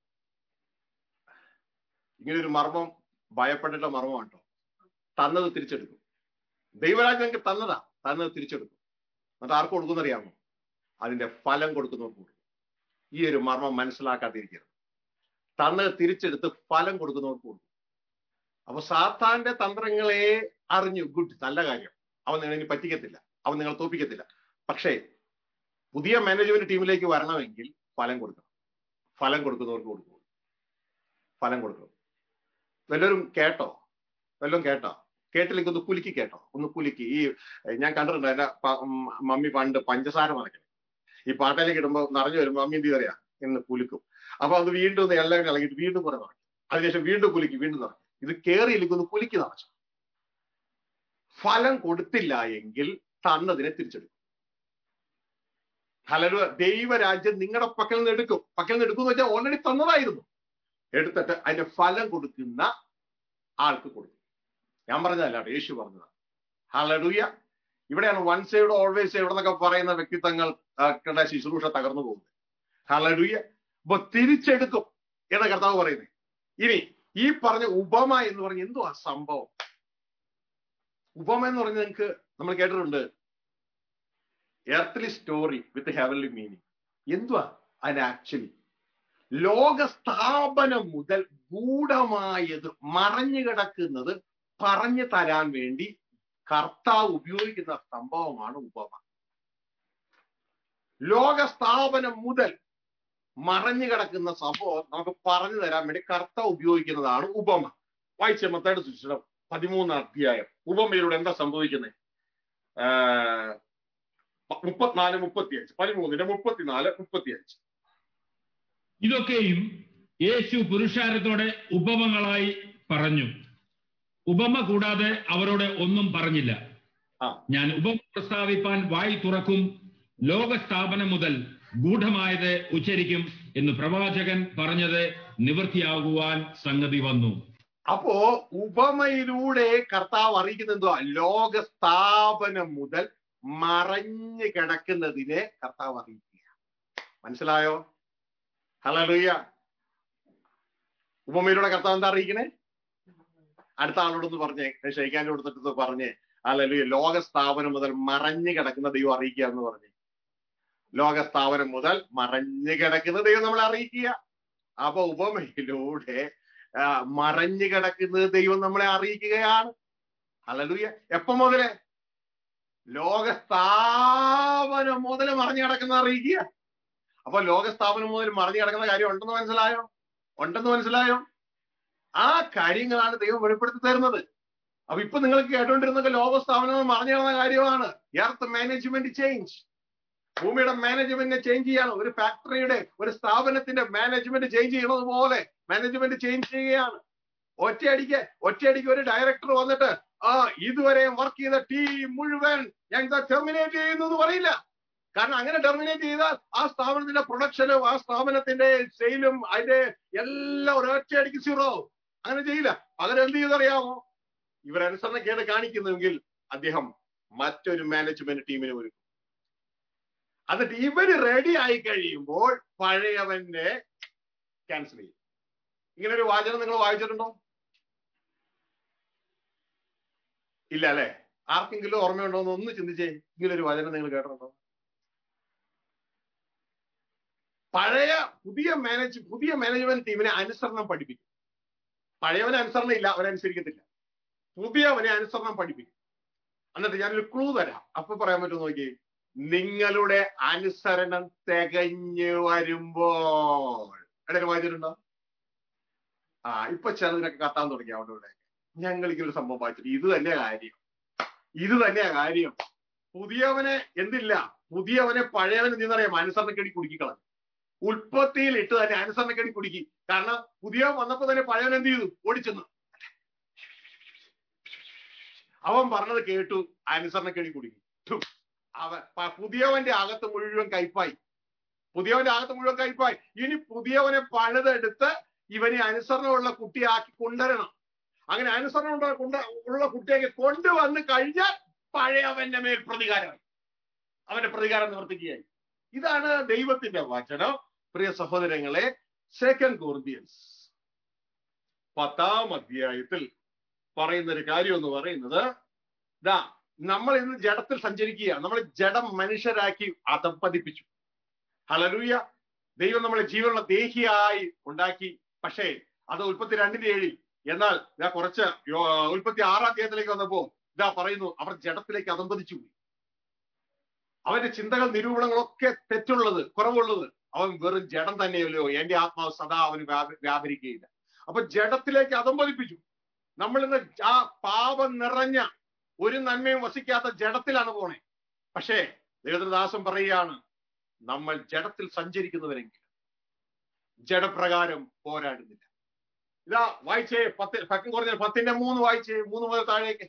ഇങ്ങനെ ഒരു മർമ്മം ഭയപ്പെട്ടിട്ട മർമ്മമാണ് കേട്ടോ. തന്നത് തിരിച്ചെടുക്കും. ദൈവരാജ്യം നിങ്ങൾക്ക് തന്നത് തിരിച്ചെടുക്കും. എന്നിട്ട് ആർക്ക് കൊടുക്കുന്നറിയാമോ? അതിന്റെ ഫലം കൊടുക്കുന്നവർക്ക് കൊടുക്കും. ഈ ഒരു മർമ്മം മനസ്സിലാക്കാതിരിക്കരുത്. തന്നത് തിരിച്ചെടുത്ത് ഫലം കൊടുക്കുന്നവർക്ക് കൊടുക്കും. അപ്പൊ സാത്താന്റെ തന്ത്രങ്ങളെ അറിഞ്ഞു, ഗുഡ്, നല്ല കാര്യം. അവൻ നിങ്ങളെ പറ്റിക്കത്തില്ല, അവൻ നിങ്ങളെ തോപ്പിക്കത്തില്ല. പക്ഷേ പുതിയ മാനേജ്മെന്റ് ടീമിലേക്ക് വരണമെങ്കിൽ ഫലം കൊടുക്കണം. ഫലം കൊടുക്കുന്നവർക്ക് കൊടുക്കും. ഫലം കൊടുക്കണം. വല്ലവരും കേട്ടോ? കേട്ടില്ലെങ്കിൽ ഒന്ന് കുലുക്കി കേട്ടോ, ഒന്ന് കുലുക്കി. ഈ ഞാൻ കണ്ടിട്ടുണ്ട്, എന്റെ മമ്മി പണ്ട് പഞ്ചസാര നിറയ്ക്കണം. ഈ പാട്ടയിലേക്ക് ഇടുമ്പോ നിറഞ്ഞു വരുമ്പോ മമ്മി എന്ത് പറയാ എന്ന് കുലുക്കും. അപ്പൊ അത് വീണ്ടും ഒന്ന് എല്ലാം ഇളകിയിട്ട് വീണ്ടും കുറെ നിറയ്ക്കും. അതിനുശേഷം വീണ്ടും കുലുക്കി, വീണ്ടും നിറയ്ക്കും. ഇത് കേറിയില്ലെങ്കിൽ ഒന്ന് കുലുക്കി നിറച്ചു. ഫലം കൊടുത്തില്ല എങ്കിൽ തന്നതിനെ തിരിച്ചെടുക്കും. ഹല്ലേലൂയ. ദൈവരാജ്യം നിങ്ങളുടെ പക്കൽ നിന്ന് എടുക്കും. എന്ന് വെച്ചാൽ ഓൾറെഡി തന്നതായിരുന്നു. എടുത്തിട്ട് അതിന്റെ ഫലം കൊടുക്കുന്ന ആൾക്ക് കൊടുക്കും. ഞാൻ പറഞ്ഞതല്ല, യേശു പറഞ്ഞതാണ്. ഹല്ലേലൂയ. ഇവിടെയാണ് വൺ സേവ്ഡ് ഓൾവേസ് സേവ്ഡ് എന്നൊക്കെ പറയുന്ന വ്യക്തിത്വങ്ങളുടെ ശുശ്രൂഷ തകർന്നു പോകുന്നത്. ഹല്ലേലൂയ. അപ്പൊ തിരിച്ചെടുക്കും എന്ന കർത്താവ് പറയുന്നത്. ഇനി ഈ പറഞ്ഞ ഉപമ എന്ന് പറഞ്ഞ എന്തുവാ സംഭവം? ഉപമ എന്ന് പറഞ്ഞ നിങ്ങൾക്ക് നമ്മൾ കേട്ടിട്ടുണ്ട്, earthly story with heavenly meaning. എന്തുവാ അതിന് ആക്ച്വലി? ലോകസ്ഥാപനം മുതൽ ഗൂഢമായത്, മറഞ്ഞു കിടക്കുന്നത് പറഞ്ഞു തരാൻ വേണ്ടി കർത്താവ് ഉപയോഗിക്കുന്ന സംഭവമാണ് ഉപമ. ലോകസ്ഥാപനം മുതൽ മറഞ്ഞു കിടക്കുന്ന സംഭവം നമുക്ക് പറഞ്ഞു തരാൻ വേണ്ടി കർത്താവ് ഉപയോഗിക്കുന്നതാണ് ഉപമ. വായിച്ച മത്തായിയുടെ സുവിശേഷം 13-ാം അധ്യായം. ഉപമയിലൂടെ എന്താ സംഭവിക്കുന്നത്? 34-35, 13-34-35. ഇതൊക്കെയും യേശു പുരുഷാരത്തോടെ ഉപമകളായി പറഞ്ഞു. ഉപമ കൂടാതെ അവരോട് ഒന്നും പറഞ്ഞില്ല. ഞാൻ ഉപമ പ്രസ്താവിപ്പാൻ വായി തുറക്കും, ലോകസ്ഥാപനം മുതൽ ഗൂഢമായത് ഉച്ചരിക്കും എന്ന് പ്രവാചകൻ പറഞ്ഞത് നിവൃത്തിയാകുവാൻ സംഗതി വന്നു. അപ്പോ ഉപമയിലൂടെ കർത്താവ് അറിയിക്കുന്നത് എന്തുവാ? ലോകസ്ഥാപനം മുതൽ മറഞ്ഞു കിടക്കുന്നതിനെ കർത്താവ് അറിയിക്കുക. മനസ്സിലായോ? ഹല്ലേലൂയ. ഉപമയിലൂടെ കർത്താവ് എന്താ അറിയിക്കണേ? അടുത്ത ആളോടൊന്ന് പറഞ്ഞേ, ഷെയ്ഖാന്റെ കൊടുത്തിട്ട് പറഞ്ഞേ, ഹല്ലേലൂയ. ലോകസ്ഥാപനം മുതൽ മറഞ്ഞു കിടക്കുന്ന ദൈവം അറിയിക്കുക എന്ന് പറഞ്ഞേ. ലോകസ്ഥാപനം മുതൽ മറഞ്ഞു കിടക്കുന്ന ദൈവം നമ്മളെ അറിയിക്കുക. അപ്പൊ ഉപമയിലൂടെ മറഞ്ഞു കിടക്കുന്നത് ദൈവം നമ്മളെ അറിയിക്കുകയാണ്. ഹല്ലേലൂയ. എപ്പോ മുതലേ? ലോകസ്ഥാപനം മുതൽ മറഞ്ഞു കിടക്കുന്ന അറിയിക്കുക. അപ്പൊ ലോകസ്ഥാപനം മുതൽ മറഞ്ഞു കിടക്കുന്ന കാര്യം ഉണ്ടെന്ന് മനസ്സിലായോ? ആ കാര്യങ്ങളാണ് ദൈവം വെളിപ്പെടുത്തി തരുന്നത്. അപ്പൊ ഇപ്പൊ നിങ്ങൾക്ക് കേട്ടോണ്ടിരുന്നൊക്കെ ലോകസ്ഥാപനം മറഞ്ഞു കിടന്ന കാര്യമാണ്. Earth management change. ഭൂമിയുടെ മാനേജ്മെന്റിനെ ചേഞ്ച് ചെയ്യാണ്. ഒരു ഫാക്ടറിയുടെ, ഒരു സ്ഥാപനത്തിന്റെ മാനേജ്മെന്റ് ചേഞ്ച് ചെയ്യണത് പോലെ മാനേജ്മെന്റ് ചേഞ്ച് ചെയ്യുകയാണ്. ഒറ്റയടിക്ക് ഒരു ഡയറക്ടർ വന്നിട്ട് ഇതുവരെ വർക്ക് ചെയ്ത ടീം മുഴുവൻ ഞങ്ങൾ ടെർമിനേറ്റ് ചെയ്യുന്നു എന്ന് പറയില്ല. കാരണം അങ്ങനെ ടെർമിനേറ്റ് ചെയ്താൽ ആ സ്ഥാപനത്തിന്റെ പ്രൊഡക്ഷനും ആ സ്ഥാപനത്തിന്റെ സെയിലും അതിന്റെ എല്ലാം ഒരൊറ്റയടിക്ക് സീറോ. അങ്ങനെ ചെയ്യില്ല. പകരം എന്ത് ചെയ്തറിയാമോ? ഇവരനുസരണക്കേട് കാണിക്കുന്നുവെങ്കിൽ അദ്ദേഹം മറ്റൊരു മാനേജ്മെന്റ് ടീമിന് ഒരുക്കും. എന്നിട്ട് ഇവര് റെഡി ആയി കഴിയുമ്പോൾ പഴയവനെ ക്യാൻസൽ ചെയ്യും. ഇങ്ങനെ ഒരു വാചകം നിങ്ങൾ വായിച്ചിട്ടുണ്ടോ? ഇല്ല അല്ലെ? ആർക്കെങ്കിലും ഓർമ്മയുണ്ടോ എന്ന് ഒന്ന് ചിന്തിച്ചേ. ഇങ്ങനെ ഒരു വചനം നിങ്ങൾ കേട്ടിട്ടുണ്ടോ? പുതിയ മാനേജ്മെന്റ് ടീമിനെ അനുസരണം പഠിപ്പിക്കും. പഴയവനെ അനുസരണം ഇല്ല, അവനനുസരിക്കത്തില്ല. പുതിയവനെ അനുസരണം പഠിപ്പിക്കും. എന്നിട്ട് ഞാനൊരു ക്ലൂ തരാം, അപ്പൊ പറയാൻ പറ്റുമോ നോക്കി. നിങ്ങളുടെ അനുസരണം തികഞ്ഞു വരുമ്പോൾ ഇടയിൽ വായിച്ചിട്ടുണ്ടോ? ഇപ്പൊ ചിലതിനൊക്കെ കത്താൻ തുടങ്ങി. അവിടെ ഞങ്ങൾക്ക് ഒരു സംഭവം വായിച്ചിട്ട് ഇത് തന്നെയാ കാര്യം. പുതിയവനെ എന്തില്ല, പുതിയവനെ പഴയവൻ എന്തെന്നറിയാം? അനുസരണക്കേടി കുടുക്കിക്കളഞ്ഞു. ഉൽപ്പത്തിയിൽ ഇട്ട് തന്നെ അനുസരണക്കേടി കുടുക്കി. കാരണം പുതിയവൻ വന്നപ്പോ തന്നെ പഴയവൻ എന്ത് ചെയ്തു? ഓടിച്ചെന്നു. അവൻ പറഞ്ഞത് കേട്ടു, അനുസരണക്കേടി കുടുക്കി. പുതിയവന്റെ അകത്ത് മുഴുവൻ കയ്പായി. പുതിയവന്റെ അകത്ത് മുഴുവൻ കയ്പായി. ഇനി പുതിയവനെ പണിതെടുത്ത് ഇവനെ അനുസരണമുള്ള കുട്ടിയാക്കി കൊണ്ടുവരണം. അങ്ങനെ അനുസരണം ഉള്ള കുട്ടിയെ കൊണ്ടുവന്ന് കഴിഞ്ഞാൽ പഴയവന്റെ മേൽ പ്രതികാരമായി, അവന്റെ പ്രതികാരം നിവർത്തിക്കുകയായി. ഇതാണ് ദൈവത്തിന്റെ വചനം. പ്രിയ സഹോദരങ്ങളെ, 2 കൊറിന്ത്യൻസ് 10-ാം അധ്യായത്തിൽ പറയുന്ന ഒരു കാര്യം എന്ന് പറയുന്നത്, നമ്മൾ ഇന്ന് ജഡത്തിൽ സഞ്ചരിക്കുകയാണ്. നമ്മൾ ജഡം മനുഷ്യരാക്കി അധപ്പതിപ്പിച്ചു. ഹല്ലേലൂയ. ദൈവം നമ്മളെ ജീവനുള്ള ദേഹിയായി ഉണ്ടാക്കി. പക്ഷേ അത് ഉൽപ്പത്തി 2:7. എന്നാൽ കുറച്ച് ഉൽപ്പത്തി 6-ാം അധ്യായത്തിലേക്ക് വന്നപ്പോ പറയുന്നു, അവർ ജഡത്തിലേക്ക് അധംപതിച്ചു പോയി. അവന്റെ ചിന്തകൾ, നിരൂപണങ്ങളൊക്കെ തെറ്റുള്ളത്, കുറവുള്ളത്. അവൻ വെറും ജഡം തന്നെയല്ലോ, എന്റെ ആത്മാവ് സദാ അവന് വ്യാപരിക്കുകയില്ല. അപ്പൊ ജഡത്തിലേക്ക് അധംപതിപ്പിച്ചു. നമ്മൾ ഇന്ന് ആ പാപം നിറഞ്ഞ ഒരു നന്മയും വസിക്കാത്ത ജഡത്തിലാണ് പോണേ. പക്ഷേ ദൈവത്തിന്റെ ദാസൻ പറയുകയാണ്, നമ്മൾ ജഡത്തിൽ സഞ്ചരിക്കുന്നവരെങ്കിൽ ജഡപ്രകാരം പോരാടുന്നില്ല. ഇതാ വായിച്ചേ, 10-3 വായിച്ചേ, 3 മുതൽ താഴേക്ക്.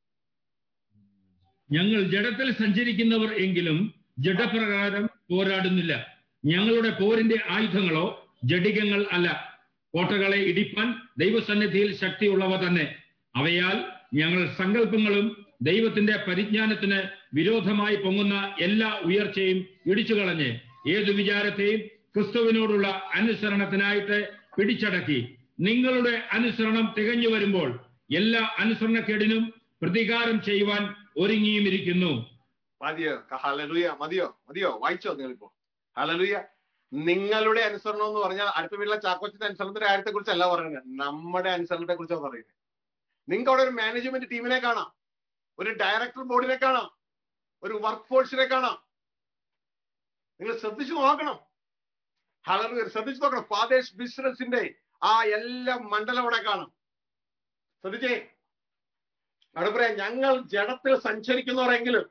ഞങ്ങൾ ജഡത്തിൽ സഞ്ചരിക്കുന്നവർ എങ്കിലും ജഡപ്രകാരം പോരാടുന്നില്ല. ഞങ്ങളുടെ പോരിന്റെ ആയുധങ്ങളോ ജഡികങ്ങൾ അല്ല, കോട്ടകളെ ഇടിപ്പാൻ ദൈവസന്നിധിയിൽ ശക്തിയുള്ളവ തന്നെ. അവയാൽ ഞങ്ങൾ സങ്കല്പങ്ങളും ദൈവത്തിന്റെ പരിജ്ഞാനത്തിന് വിരോധമായി പൊങ്ങുന്ന എല്ലാ ഉയർച്ചയും ഇടിച്ചു കളഞ്ഞ് ഏതു വിചാരത്തെയും ക്രിസ്തുവിനോടുള്ള അനുസരണത്തിനായിട്ട് പിടിച്ചടക്കി നിങ്ങളുടെ അനുസരണം തികഞ്ഞു വരുമ്പോൾ എല്ലാ അനുസരണക്കേടിനും പ്രതികാരം ചെയ്യുവാൻ ഒരുങ്ങിയും ഇരിക്കുന്നു. മതിയോ? ഹല്ലേലൂയ. മതിയോ? വായിച്ചോ നിങ്ങളിപ്പോ? ഹല്ലേലൂയ. നിങ്ങളുടെ അനുസരണം എന്ന് പറഞ്ഞാൽ അടുത്ത വീട്ടിലെ ചാക്കോച്ചന്റെ അനുസരണത്തിന്റെ കാര്യത്തെ കുറിച്ചല്ല പറയുന്നത്, നമ്മുടെ അനുസരണത്തെ കുറിച്ചാണ് പറയുന്നത്. നിങ്ങൾക്ക് അവിടെ ഒരു മാനേജ്മെന്റ് ടീമിനെ കാണാം, ഒരു ഡയറക്ടർ ബോർഡിനെ കാണാം, ഒരു വർക്ക് ഫോഴ്സിനെ കാണാം. നിങ്ങൾ ശ്രദ്ധിച്ചു നോക്കണം. ഹല്ലേലൂയ. ശ്രദ്ധിച്ചു നോക്കണം. ഫാദേഴ്സ് ബിസിനസിന്റെ ആ എല്ലാ മണ്ഡലം അവിടെ കാണാം. ശ്രദ്ധിച്ചേ. അവിടെ പറയാം, ഞങ്ങൾ ജഡത്തിൽ സഞ്ചരിക്കുന്നവരെങ്കിലും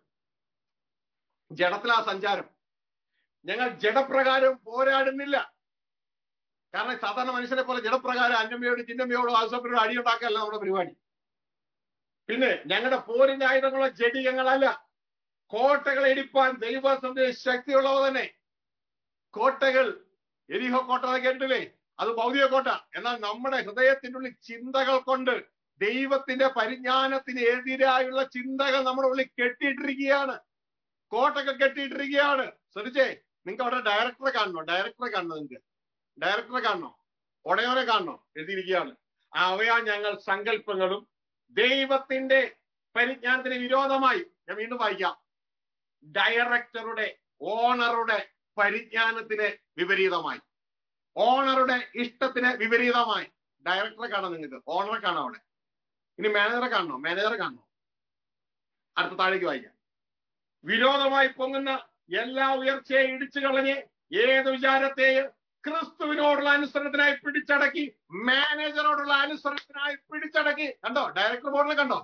ജഡത്തിലാ സഞ്ചാരം. ഞങ്ങൾ ജഡപ്രകാരം പോരാടുന്നില്ല. കാരണം സാധാരണ മനുഷ്യരെ പോലെ ജഡപ്രകാരം അന്നമ്മയോട് ചിന്നമ്മയോട് ആവശ്യപ്പെട്ട അടിയുണ്ടാക്കല്ല നമ്മുടെ പരിപാടി. പിന്നെ ഞങ്ങളുടെ പോരിന്റെ ആയുധങ്ങളോ ജഡികങ്ങളല്ല, കോട്ടകളെ ഇടിപ്പാൻ ദൈവത്തിന്റെ ശക്തിയുള്ളവ തന്നെ. കോട്ടകൾ, എരിഹോ കോട്ട കേട്ടില്ലേ? അത് ഭൗതിക കോട്ട. എന്നാൽ നമ്മുടെ ഹൃദയത്തിന്റെ ഉള്ളിൽ ചിന്തകൾ കൊണ്ട് ദൈവത്തിന്റെ പരിജ്ഞാനത്തിന് എതിരായുള്ള ചിന്തകൾ നമ്മുടെ ഉള്ളിൽ കെട്ടിയിട്ടിരിക്കുകയാണ്. കോട്ടൊക്കെ കെട്ടിയിട്ടിരിക്കുകയാണ്. ശ്രദ്ധിച്ചേ. നിങ്ങൾക്ക് അവിടെ ഡയറക്ടറെ കാണണോ? നിങ്ങൾക്ക് ഡയറക്ടറെ കാണണോ? ഉടയോനെ കാണണോ? എഴുതിയിരിക്കുകയാണ്, അവയാ ഞങ്ങൾ സങ്കല്പങ്ങളും ദൈവത്തിന്റെ പരിജ്ഞാനത്തിന് വിരോധമായി. ഞാൻ വീണ്ടും വായിക്കാം. ഡയറക്ടറുടെ, ഓണറുടെ പരിജ്ഞാനത്തിന് വിപരീതമായി, ഓണറുടെ ഇഷ്ടത്തിന് വിപരീതമായി. ഡയറക്ടറെ കാണാം നിങ്ങൾക്ക്, ഓണറെ കാണാം അവിടെ. ഇനി മാനേജറെ കാണണോ? അടുത്ത താഴേക്ക് വായിക്കാം. വിരോധമായി പൊങ്ങുന്ന എല്ലാ ഉയർച്ചയെ ഇടിച്ചു കളഞ്ഞ് ഏത് വിചാരത്തെയും ക്രിസ്തുവിനോടുള്ള അനുസരണത്തിനായി പിടിച്ചടക്കി, മാനേജറോടുള്ള അനുസരണത്തിനായി പിടിച്ചടക്കി. കണ്ടോ? ഡയറക്ടർ ബോർഡിനെ കണ്ടോ?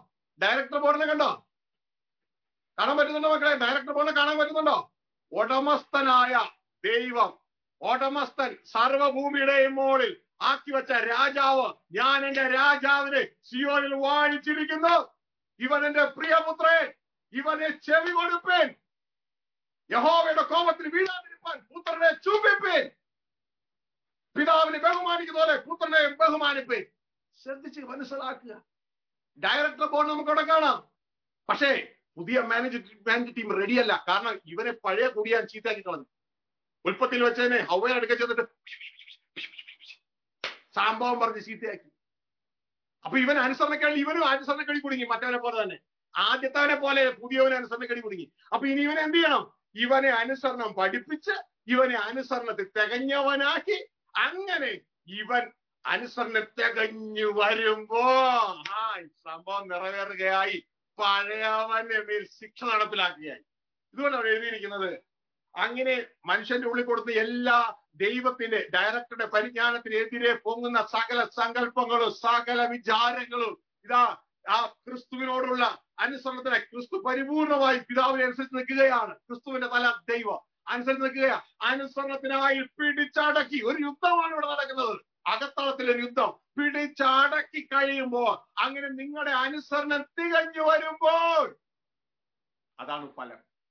കാണാൻ പറ്റുന്നുണ്ടോ മക്കളെ? ഡയറക്ടർ ബോർഡിനെ കാണാൻ പറ്റുന്നുണ്ടോ? ഉടമസ്ഥനായ ദൈവം, ഉടമസ്ഥൻ, സർവഭൂമിയുടെയും മുകളിൽ ആക്കി വെച്ച രാജാവ്, ഞാൻ എന്റെ രാജാവിനെ സിയോനിൽ വാഴിച്ചിരിക്കുന്നു. ഇവൻ എന്റെ പ്രിയപുത്രൻ, ഇവനെ ചെവി കൊടുപ്പേൻ. യഹോവയുടെ കോപത്തിന് വീഴാതിരിപ്പാൻ പുത്രനെ ചുംബിപ്പേൻ. പിതാവിനെ ബഹുമാനിക്കുന്ന പോലെ പുത്രനെ ബഹുമാനിപ്പേൻ. ശ്രദ്ധിച്ച് മനസ്സിലാക്കുക. ഡയറക്ടർ ബോർഡ് നമുക്ക് അവിടെ കാണാം. പക്ഷേ പുതിയ മാനേജ് ടീം റെഡിയല്ല. കാരണം ഇവനെ പഴയ കുടിയാൻ ചീത്തയാക്കി കളഞ്ഞു. ഉൽപ്പത്തിയിൽ വെച്ചതിനെ ഹവ്വയെ അടുക്ക ചെന്നിട്ട് സംഭവം പറഞ്ഞ് ചീത്തയാക്കി. അപ്പൊ ഇവൻ ഇവനും അനുസരണക്കടി കുടുങ്ങി. മറ്റവനെ പോലെ തന്നെ, ആദ്യത്തവനെ പോലെ പുതിയവനെ അനുസരണക്കടി കുടുങ്ങി. അപ്പൊ ഇനി ഇവനെ എന്ത് ചെയ്യണം? ഇവനെ അനുസരണം പഠിപ്പിച്ച് ഇവനെ അനുസരണത്തിൽ തികഞ്ഞവനാക്കി. അങ്ങനെ ഇവൻ അനുസരണം തികഞ്ഞു വരുമ്പോ സംഭവം നിറവേറുകയായി, പഴയവന്റെ മേൽ ശിക്ഷ നടപ്പിലാക്കുകയായി. ഇതുകൊണ്ട് അവർ എഴുതിയിരിക്കുന്നത്, അങ്ങനെ മനുഷ്യന്റെ ഉള്ളിൽ കൊടുത്ത എല്ലാ ദൈവത്തിന്റെ ഡയറക്ടറുടെ പരിജ്ഞാനത്തിനെതിരെ പൊങ്ങുന്ന സകല സങ്കല്പങ്ങളും സകല വിചാരങ്ങളും ഇതാ ആ ക്രിസ്തുവിനോടുള്ള അനുസരണത്തിന്, ക്രിസ്തു പരിപൂർണമായി പിതാവിനെ അനുസരിച്ച് നിൽക്കുകയാണ്. ക്രിസ്തുവിന്റെ തല ദൈവം അനുസരിച്ച് നിൽക്കുക. അനുസരണത്തിനായി പിടിച്ചടക്കി. ഒരു യുദ്ധമാണ് ഇവിടെ നടക്കുന്നത്, അകത്തളത്തിലൊരു യുദ്ധം. പിടിച്ചടക്കി കഴിയുമ്പോൾ, അങ്ങനെ നിങ്ങളുടെ അനുസരണം തികഞ്ഞു വരുമ്പോൾ, അതാണ് ഫലം.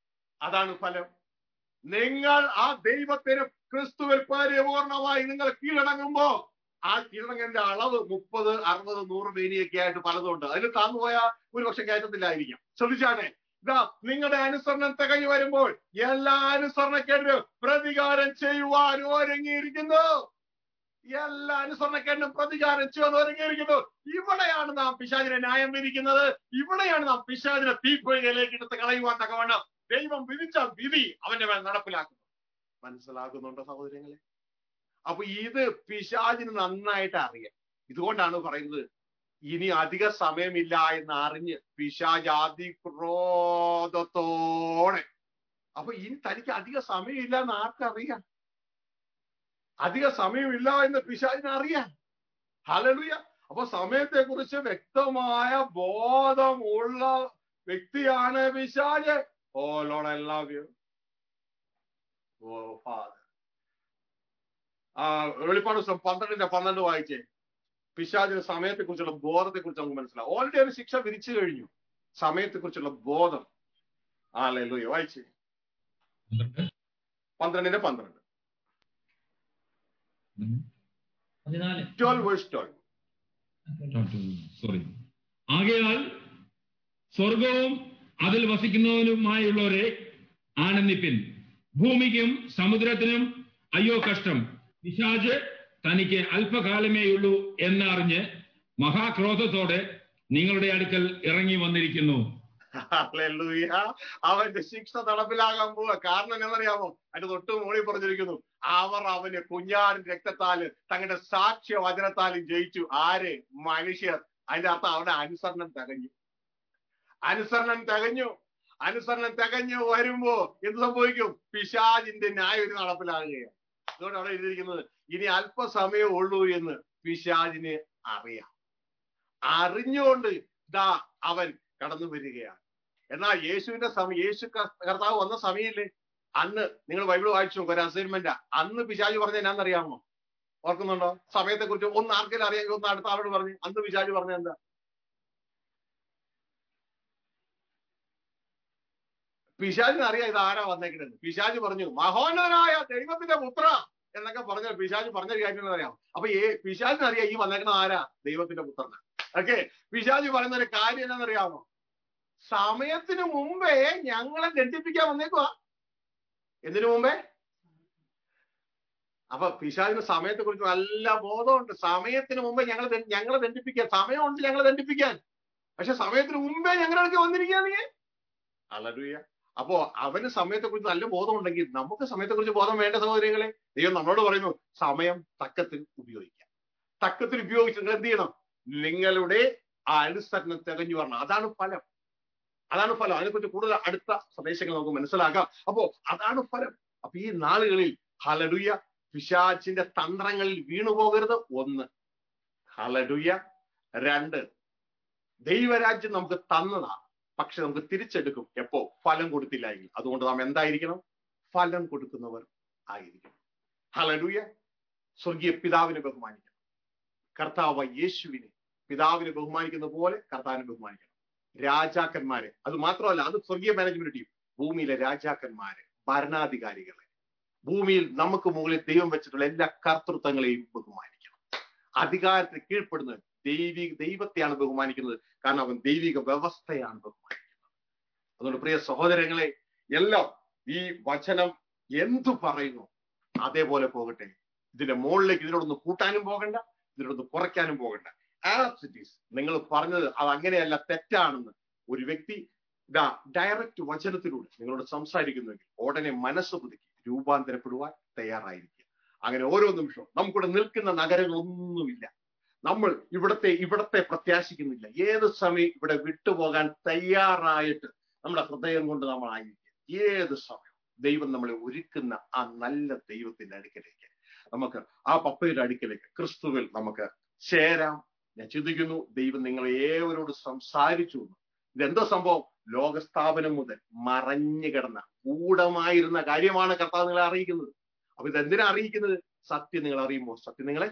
അതാണ് ഫലം. നിങ്ങൾ ആ ദൈവത്തിന് ക്രിസ്തുവിൽ പരിപൂർണമായി നിങ്ങൾ കീഴടങ്ങുമ്പോ ആ കീഴടങ്ങന്റെ അളവ് 30, 60, 100 മേനിയൊക്കെ ആയിട്ട് പലതുണ്ട്. അതിൽ താന്നുപോയ ഒരു പക്ഷെ കയറ്റത്തില്ലായിരിക്കാം. ശ്രദ്ധിച്ചാണേ, ഇതാ നിങ്ങളുടെ അനുസരണം തികഞ്ഞു വരുമ്പോൾ എല്ലാ അനുസരണക്കേടിനും പ്രതികാരം ചെയ്യുവാൻ ഒരുങ്ങിയിരിക്കുന്നു. എല്ലാ അനുസരണക്കേടിനും പ്രതികാരം ചെയ്യാൻ ഒരുങ്ങിയിരിക്കുന്നു. ഇവിടെയാണ് നാം പിശാചിനെ ന്യായം വിധിക്കുന്നത്. ഇവിടെയാണ് നാം പിശാചിനെ തീപ്പൊയ്കയിലേക്ക് എടുത്ത് കളയുവാൻ തക്കവണ്ണം ദൈവം വിധിച്ച വിധി അവന്റെ മേൽ നടപ്പിലാക്കുന്നു. മനസ്സിലാക്കുന്നുണ്ടോ സഹോദരങ്ങളെ? അപ്പൊ ഇത് പിശാചിന് നന്നായിട്ട് അറിയാം. ഇതുകൊണ്ടാണ് പറയുന്നത്, ഇനി അധിക സമയമില്ല എന്ന് അറിഞ്ഞ് പിശാച് അതിക്രോധത്തോടെ. അപ്പൊ ഇനി തനിക്ക് അധിക സമയമില്ല എന്ന് ആർക്കറിയാം? അധിക സമയമില്ല എന്ന് പിശാചിന് അറിയാം. ഹല്ലേലൂയ. അപ്പൊ സമയത്തെ കുറിച്ച് വ്യക്തമായ ബോധമുള്ള വ്യക്തിയാണ് പിശാച്. Oh lord, I love you. Oh father. വെളിപ്പാട് 12:12 വായിച്ചേ. പിശാചിന് സമയത്തെ കുറിച്ചുള്ള ബോധത്തെ കുറിച്ച് നമുക്ക് മനസ്സിലാവും. ഓൾറെഡി ഒരു ശിക്ഷ വിധിച്ചു കഴിഞ്ഞു. സമയത്തെ കുറിച്ചുള്ള ബോധം. ഹല്ലേലൂയ. വായിച്ചേ 12:12. 12:12. സോറി. ആകയാൽ സ്വർഗവും അതിൽ വസിക്കുന്നവനുമായുള്ളവരെ ആനന്ദിപ്പിൻ. ഭൂമിക്കും സമുദ്രത്തിനും അയ്യോ കഷ്ടം, പിശാച് തനിക്ക് അല്പകാലമേയുള്ളൂ എന്നറിഞ്ഞ് മഹാക്രോധത്തോടെ നിങ്ങളുടെ അടുക്കൽ ഇറങ്ങി വന്നിരിക്കുന്നു. ഹല്ലേലൂയ. അവന്റെ ശിക്ഷ നടപ്പിലാകാൻ പോവുക. കാരണം എന്നറിയാമോ? അതിന്റെ തൊട്ട് മുകളിൽ പറഞ്ഞിരിക്കുന്നു, അവർ അവന് കുഞ്ഞാടിന്റെ രക്തത്താല് തങ്ങളുടെ സാക്ഷ്യ വചനത്താലും ജയിച്ചു. ആര്? മനുഷ്യർ. അതിന്റെ അർത്ഥം അവരുടെ അനുസരണം തികഞ്ഞു. അനുസരണം തികഞ്ഞു. അനുസരണം തികഞ്ഞു വരുമ്പോ എന്ത് സംഭവിക്കും? പിശാചിന്റെ ന്യായവിധി നടപ്പിലാകുകയാണ്. അതുകൊണ്ട് അവിടെ എഴുതിയിരിക്കുന്നത്, ഇനി അല്പസമയം ഉള്ളൂ എന്ന് പിശാചിന് അറിയാം. അറിഞ്ഞുകൊണ്ട് ഇതാ അവൻ കടന്നു വരികയാണ്. എന്നാൽ യേശുവിന്റെ സമയം, യേശു കർത്താവ് വന്ന സമയമില്ലേ, അന്ന് നിങ്ങൾ ബൈബിൾ വായിച്ചു നോക്കുക, ഒരു അസൈൻമെന്റാ. അന്ന് പിശാച് പറഞ്ഞ എന്നാന്നറിയാമോ? ഓർക്കുന്നുണ്ടോ? സമയത്തെ കുറിച്ച് ഒന്ന് ആർക്കെങ്കിലും അറിയാമെങ്കിൽ ഒന്ന് അടുത്ത ആളോട് പറഞ്ഞു. അന്ന് പിശാച് പറഞ്ഞ എന്താ? പിശാചിന് അറിയാം ഇത് ആരാ വന്നേക്കുന്നത്. പിശാച് പറഞ്ഞു, മഹോന്നതനായ ദൈവത്തിന്റെ പുത്ര എന്നൊക്കെ പറഞ്ഞ പിശാച് പറഞ്ഞൊരു കാര്യം അറിയാം. അപ്പൊ പിശാചിന് അറിയാം ഈ വന്നേക്കുന്നത് ആരാ? ദൈവത്തിന്റെ പുത്രനാ. ഓക്കെ. പിശാച് പറയുന്ന ഒരു കാര്യം എന്താണെന്നറിയാമോ? സമയത്തിന് മുമ്പേ ഞങ്ങളെ ദണ്ഡിപ്പിക്കാൻ വന്നേക്കുവാ. എന്തിനു മുമ്പേ? അപ്പൊ പിശാചിന് സമയത്തെ കുറിച്ച് നല്ല ബോധമുണ്ട്. സമയത്തിന് മുമ്പേ ഞങ്ങളെ ദണ്ഡിപ്പിക്കാൻ സമയമുണ്ട്, ഞങ്ങളെ ദണ്ഡിപ്പിക്കാൻ. പക്ഷെ സമയത്തിന് മുമ്പേ ഞങ്ങളൊക്കെ വന്നിരിക്കുകയാണ്. ഹല്ലേലൂയ. അപ്പോ അവന് സമയത്തെ കുറിച്ച് നല്ല ബോധമുണ്ടെങ്കിൽ നമുക്ക് സമയത്തെ കുറിച്ച് ബോധം വേണ്ട സഹോദരങ്ങളെ. ദൈവം നമ്മളോട് പറയുന്നു, സമയം തക്കത്തിൽ ഉപയോഗിക്കാം. തക്കത്തിൽ ഉപയോഗിച്ച് നിങ്ങൾ എന്ത് ചെയ്യണം? നിങ്ങളുടെ അനുസരണം തികഞ്ഞു വരണം. അതാണ് ഫലം. അതാണ് ഫലം. അതിനെക്കുറിച്ച് കൂടുതൽ അടുത്ത സന്ദേശങ്ങൾ നമുക്ക് മനസ്സിലാക്കാം. അപ്പോ അതാണ് ഫലം. അപ്പൊ ഈ നാളുകളിൽ ഹല്ലേലൂയ പിശാചിന്റെ തന്ത്രങ്ങളിൽ വീണുപോകരുത്. 1. ഹല്ലേലൂയ. 2. ദൈവരാജ്യം നമുക്ക് തന്നതാണ്, പക്ഷെ നമുക്ക് തിരിച്ചെടുക്കും എപ്പോ? ഫലം കൊടുത്തില്ല എങ്കിൽ. അതുകൊണ്ട് നാം എന്തായിരിക്കണം? ഫലം കൊടുക്കുന്നവർ ആയിരിക്കണം. ഹല്ലേലൂയ. സ്വർഗീയ പിതാവിനെ ബഹുമാനിക്കണം. കർത്താവ് യേശുവിനെ പിതാവിനെ ബഹുമാനിക്കുന്ന പോലെ കർത്താവിനെ ബഹുമാനിക്കണം. രാജാക്കന്മാരെ, അത് മാത്രമല്ല, അത് സ്വർഗീയ മാനേജ്മെന്റ് ടീം, ഭൂമിയിലെ രാജാക്കന്മാരെ, ഭരണാധികാരികളെ, ഭൂമിയിൽ നമുക്ക് മുകളിൽ ദൈവം വെച്ചിട്ടുള്ള എല്ലാ കർത്തൃത്വങ്ങളെയും ബഹുമാനിക്കണം. അധികാരത്തിന് കീഴ്പ്പെടുന്നത് ദൈവത്തെയാണ് ബഹുമാനിക്കുന്നത്. കാരണം അവൻ ദൈവിക വ്യവസ്ഥയാണ് ബഹുമാനിക്കുന്നത്. അതുകൊണ്ട് പ്രിയ സഹോദരങ്ങളെ, എല്ലാം ഈ വചനം എന്തു പറയുന്നു അതേപോലെ പോകട്ടെ. ഇതിന്റെ മുകളിലേക്ക് ഇതിനോടൊന്ന് കൂട്ടാനും പോകണ്ട, ഇതിനോടൊന്ന് കുറയ്ക്കാനും പോകണ്ട. As it is. നിങ്ങൾ പറഞ്ഞത് അത് അങ്ങനെയല്ല, തെറ്റാണെന്ന് ഒരു വ്യക്തി ഡയറക്റ്റ് വചനത്തിലൂടെ നിങ്ങളോട് സംസാരിക്കുന്നുവെങ്കിൽ ഉടനെ മനസ്സ് പുതുക്കി രൂപാന്തരപ്പെടുവാൻ തയ്യാറായിരിക്കുക. അങ്ങനെ ഓരോ നിമിഷവും നമുക്കിവിടെ നിൽക്കുന്ന നഗരങ്ങളൊന്നുമില്ല. നമ്മൾ ഇവിടത്തെ പ്രത്യാശിക്കുന്നില്ല. ഏത് സമയം ഇവിടെ വിട്ടുപോകാൻ തയ്യാറായിട്ട് നമ്മുടെ ഹൃദയം കൊണ്ട് നമ്മൾ ആയിരിക്കുക. ഏത് സമയം ദൈവം നമ്മളെ ഒരുക്കുന്ന ആ നല്ല ദൈവത്തിന്റെ അടുക്കലേക്ക്, നമുക്ക് ആ പപ്പയുടെ അടുക്കലേക്ക്, ക്രിസ്തുവിൽ നമുക്ക് ചേരാം. ഞാൻ ചിന്തിക്കുന്നു ദൈവം നിങ്ങളെ ഏവരോട് സംസാരിച്ചു. ഇതെന്തോ സംഭവം? ലോകസ്ഥാപനം മുതൽ മറഞ്ഞു കിടന്ന ഗൂഢമായിരുന്ന കാര്യമാണ് കർത്താവ് നിങ്ങളെ അറിയിക്കുന്നത്. അപ്പൊ ഇതെന്തിനാ അറിയിക്കുന്നത്? സത്യം നിങ്ങൾ അറിയുമ്പോൾ സത്യം നിങ്ങളെ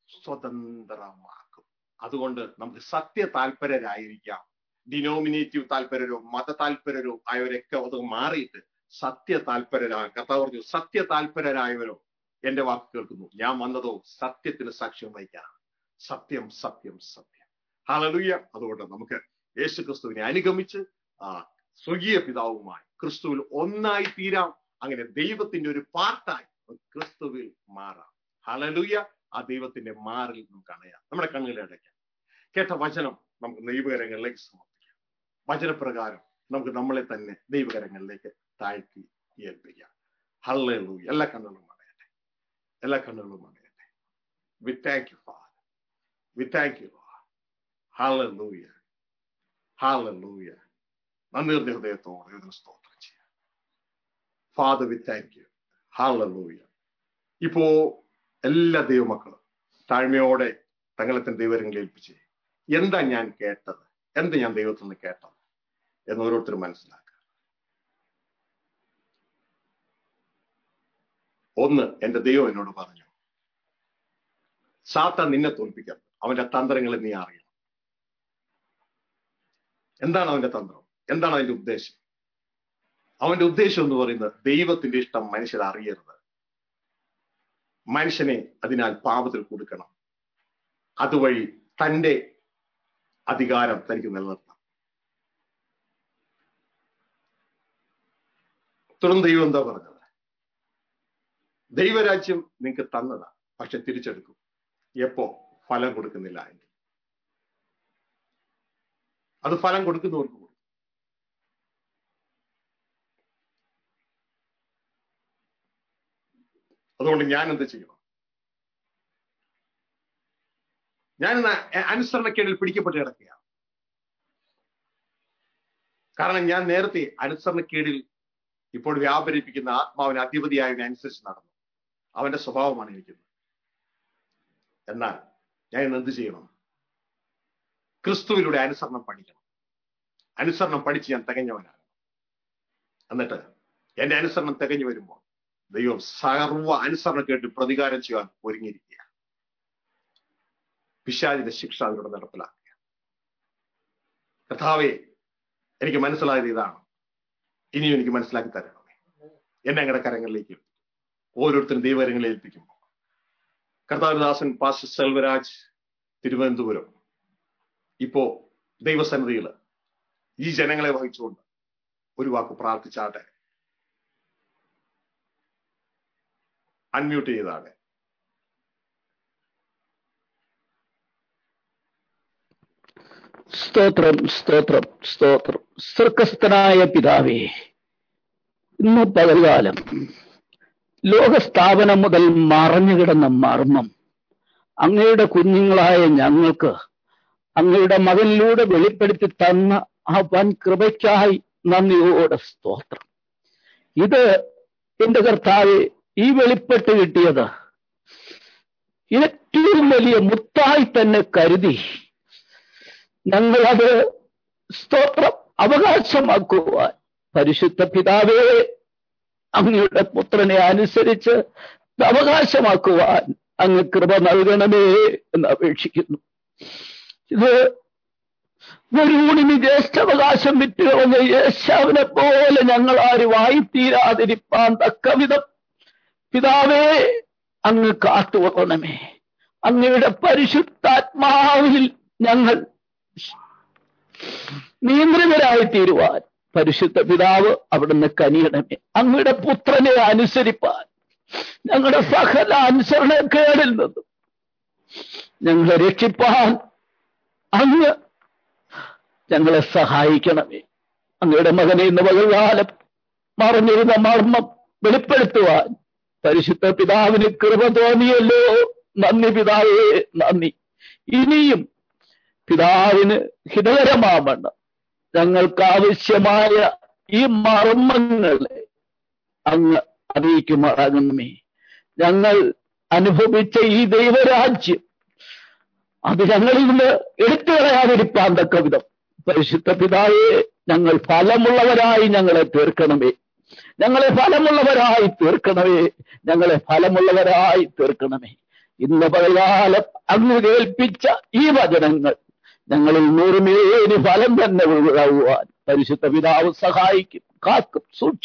സ്വതന്ത്രമാക്കും. അതുകൊണ്ട് നമുക്ക് സത്യ താല്പര്യരായിരിക്കാം. ഡിനോമിനേറ്റീവ് താല്പര്യരോ മത താല്പര്യരോ ആയവരൊക്കെ അത് മാറിയിട്ട് കർത്താവ് പറഞ്ഞു, സത്യ താല്പരരായവരോ എന്റെ വാക്ക് കേൾക്കുന്നു. ഞാൻ വന്നതോ സത്യത്തിന് സാക്ഷ്യം വഹിക്കാനാണ്. സത്യം സത്യം സത്യം. ഹല്ലേലൂയ. അതുകൊണ്ട് നമുക്ക് യേശുക്രിസ്തുവിനെ അനുഗമിച്ച് സ്വർഗീയ പിതാവുമായി ക്രിസ്തുവിൽ ഒന്നായി തീരാം. അങ്ങനെ ദൈവത്തിന്റെ ഒരു പാർട്ടായി ക്രിസ്തുവിൽ മാറാം. ഹല്ലേലൂയ. ആ ദൈവത്തിന്റെ മാറിൽ നമുക്ക് അണയാം. നമ്മുടെ കണ്ണുകളെ അടയ്ക്കാം. കേട്ട വചനം നമുക്ക് ദൈവകരങ്ങളിലേക്ക് സമർപ്പിക്കാം. വചനപ്രകാരം നമുക്ക് നമ്മളെ തന്നെ ദൈവകരങ്ങളിലേക്ക് താഴ്ത്തി ഏൽപ്പിക്കാം. ഹല്ലേലൂയ. എല്ലാ കണ്ണുകളും അടയട്ടെ. എല്ലാ കണ്ണുകളും അടയട്ടെ. We thank you, Father. We thank you, Lord. Hallelujah. Hallelujah. നന്ദി ഹൃദയത്തോടെ ഇതിന് സ്തോത്രം ചെയ്യാം. Father, we thank you. Hallelujah. ഇപ്പോ എല്ലാ ദൈവമക്കളും താഴ്മയോടെ തങ്ങളെ തന്നെ ദൈവകരങ്ങളിൽ ഏൽപ്പിച്ച് എന്താ ഞാൻ കേട്ടത്, എന്ത് ഞാൻ ദൈവത്തിൽ നിന്ന് കേട്ടത് എന്ന് ഓരോരുത്തരും മനസ്സിലാക്കുക. ഒന്ന്, എന്റെ ദൈവം എന്നോട് പറഞ്ഞു, സാത്താൻ നിന്നെ തോൽപ്പിക്കരുത്, അവന്റെ തന്ത്രങ്ങളെ നീ അറിയണം. എന്താണ് അവന്റെ തന്ത്രം? എന്താണ് അതിന്റെ ഉദ്ദേശം? അവന്റെ ഉദ്ദേശം എന്ന് പറയുന്നത് ദൈവത്തിന്റെ ഇഷ്ടം മനുഷ്യർ അറിയരുത്, മനുഷ്യനെ അതിനാൽ പാപത്തിൽ കൊടുക്കണം, അതുവഴി തന്റെ അധികാരം തനിക്ക് നിലനിർത്താം. തുടർന്ന് ദൈവം എന്താ പറഞ്ഞത്? ദൈവരാജ്യം നിങ്ങൾക്ക് തന്നതാ, പക്ഷെ തിരിച്ചെടുക്കും. എപ്പോ? ഫലം കൊടുക്കുന്നില്ല എങ്കിൽ. അത് ഫലം കൊടുക്കുന്നവർക്ക് കൊടുക്കും. അതുകൊണ്ട് ഞാൻ എന്ത് ചെയ്യണം? ഞാൻ അനുസരണക്കേടിൽ പിടിക്കപ്പെട്ട് കിടക്കുകയാണ്. കാരണം ഞാൻ നേരത്തെ അനുസരണക്കേടിൽ ഇപ്പോൾ വ്യാപരിപ്പിക്കുന്ന ആത്മാവിന് അധിപതിയായതിനെ അനുസരിച്ച് നടന്നു. അവന്റെ സ്വഭാവമാണ് എനിക്കുന്നത്. എന്നാൽ ഞാൻ ഇന്ന് എന്ത് ചെയ്യണം? ക്രിസ്തുവിലൂടെ അനുസരണം പഠിക്കണം. അനുസരണം പഠിച്ച് ഞാൻ തികഞ്ഞവനാകണം. എന്നിട്ട് എന്റെ അനുസരണം തികഞ്ഞു വരുമ്പോൾ ദൈവം സർവ്വ അനുസരണം കേട്ട് പ്രതികാരം ചെയ്യാൻ ഒരുങ്ങിയിരിക്കുക. പിശാചിന്റെ ശിക്ഷ അതിലൂടെ നടപ്പിലാക്കുക. കർത്താവേ, എനിക്ക് മനസ്സിലായത് ഇതാണ്, ഇനിയും എനിക്ക് മനസ്സിലാക്കി തരണമേ. എന്നെ അങ്ങയുടെ കരങ്ങളിലേക്ക് ഓരോരുത്തരും ദൈവകരങ്ങളിൽ ഏൽപ്പിക്കുമ്പോൾ, കർത്താവദാസൻ പാസ്റ്റർ സെൽവരാജ് തിരുവനന്തപുരം ഇപ്പോ ദൈവസന്നിധിയില് ഈ ജനങ്ങളെ വഹിച്ചുകൊണ്ട് ഒരു വാക്ക് പ്രാർത്ഥിച്ചാട്ടെ. അൺമ്യൂട്ട് ചെയ്താട്ടെ. സ്തോത്രം, സ്തോത്രം, സ്തോത്രം. സ്വർഗസ്ഥനായ പിതാവേ, ഇന്ന് പകൽക്കാലം ലോകസ്ഥാപനം മുതൽ മറഞ്ഞുകിടന്ന മർമ്മം അങ്ങയുടെ കുഞ്ഞുങ്ങളായ ഞങ്ങൾക്ക് അങ്ങയുടെ മകനിലൂടെ വെളിപ്പെടുത്തി തന്ന ആ വൻ കൃപയ്ക്കായി നന്ദിയോടെ സ്തോത്രം. ഇത് എന്റെ കർത്താവേ, ഈ വെളിപ്പെട്ട് കിട്ടിയത് ഏറ്റവും വലിയ മുത്തായി തന്നെ കരുതി ഞങ്ങളത് സ്തോത്രം അവകാശമാക്കുവാൻ പരിശുദ്ധ പിതാവേ, അങ്ങയുടെ പുത്രനെ അനുസരിച്ച് അവകാശമാക്കുവാൻ അങ്ങ് കൃപ നൽകണമേ എന്ന് അപേക്ഷിക്കുന്നു. ഇത് ഒരുണിന് ജ്യേഷ്ഠാവകാശം വിറ്റുകളഞ്ഞ യേശാവിനെ പോലെ ഞങ്ങൾ ആരും ആയിത്തീരാതിരിപ്പാൻ തക്കവിധം പിതാവേ അങ്ങ് കാത്തുകൊള്ളണമേ. അങ്ങയുടെ പരിശുദ്ധാത്മാവിൽ ഞങ്ങൾ നിയന്ത്രിതരായി തീരുവാൻ പരിശുദ്ധ പിതാവ് അവിടുന്ന് കനിയണമേ. അങ്ങയുടെ പുത്രനെ അനുസരിപ്പാൻ ഞങ്ങളുടെ സകല അനുസരണക്കേടിൽ നിന്നും ഞങ്ങളെ രക്ഷിപ്പാൻ അങ്ങ് ഞങ്ങളെ സഹായിക്കണമേ. അങ്ങയുടെ മകനെ ഇന്ന് പകൽക്കാലം മറഞ്ഞിരുന്ന മർമ്മം വെളിപ്പെടുത്തുവാൻ പരിശുദ്ധ പിതാവിന് കൃപ തോന്നിയല്ലോ. നന്ദി പിതാവേ, നന്ദി. ഇനിയും പിതാവിന് ഹിതകരമാവണം ഞങ്ങൾക്ക് ആവശ്യമായ ഈ മർമ്മങ്ങളെ അങ്ങ് അറിയിക്കുമാറാകണമേ. ഞങ്ങൾ അനുഭവിച്ച ഈ ദൈവരാജ്യം അത് ഞങ്ങളിൽ നിന്ന് എടുത്തു കളയാതിരിപ്പാൻ തക്ക വിധം പരിശുദ്ധ പിതാവേ, ഞങ്ങൾ ഫലമുള്ളവരായി ഞങ്ങളെ തീർക്കണമേ. ഞങ്ങളെ ഫലമുള്ളവരായി തീർക്കണമേ. ഞങ്ങളെ ഫലമുള്ളവരായി തീർക്കണമേ. ഇന്ന് പകൽക്കാലം അങ്ങ് കേൾപ്പിച്ച ഈ വചനങ്ങൾ ഞങ്ങളിൽ 100 ഫലം തന്നെ ഉൾവാകുവാൻ പരിശുദ്ധ പിതാവ് സഹായിക്കും, കാക്കും, സൂക്ഷിക്കും.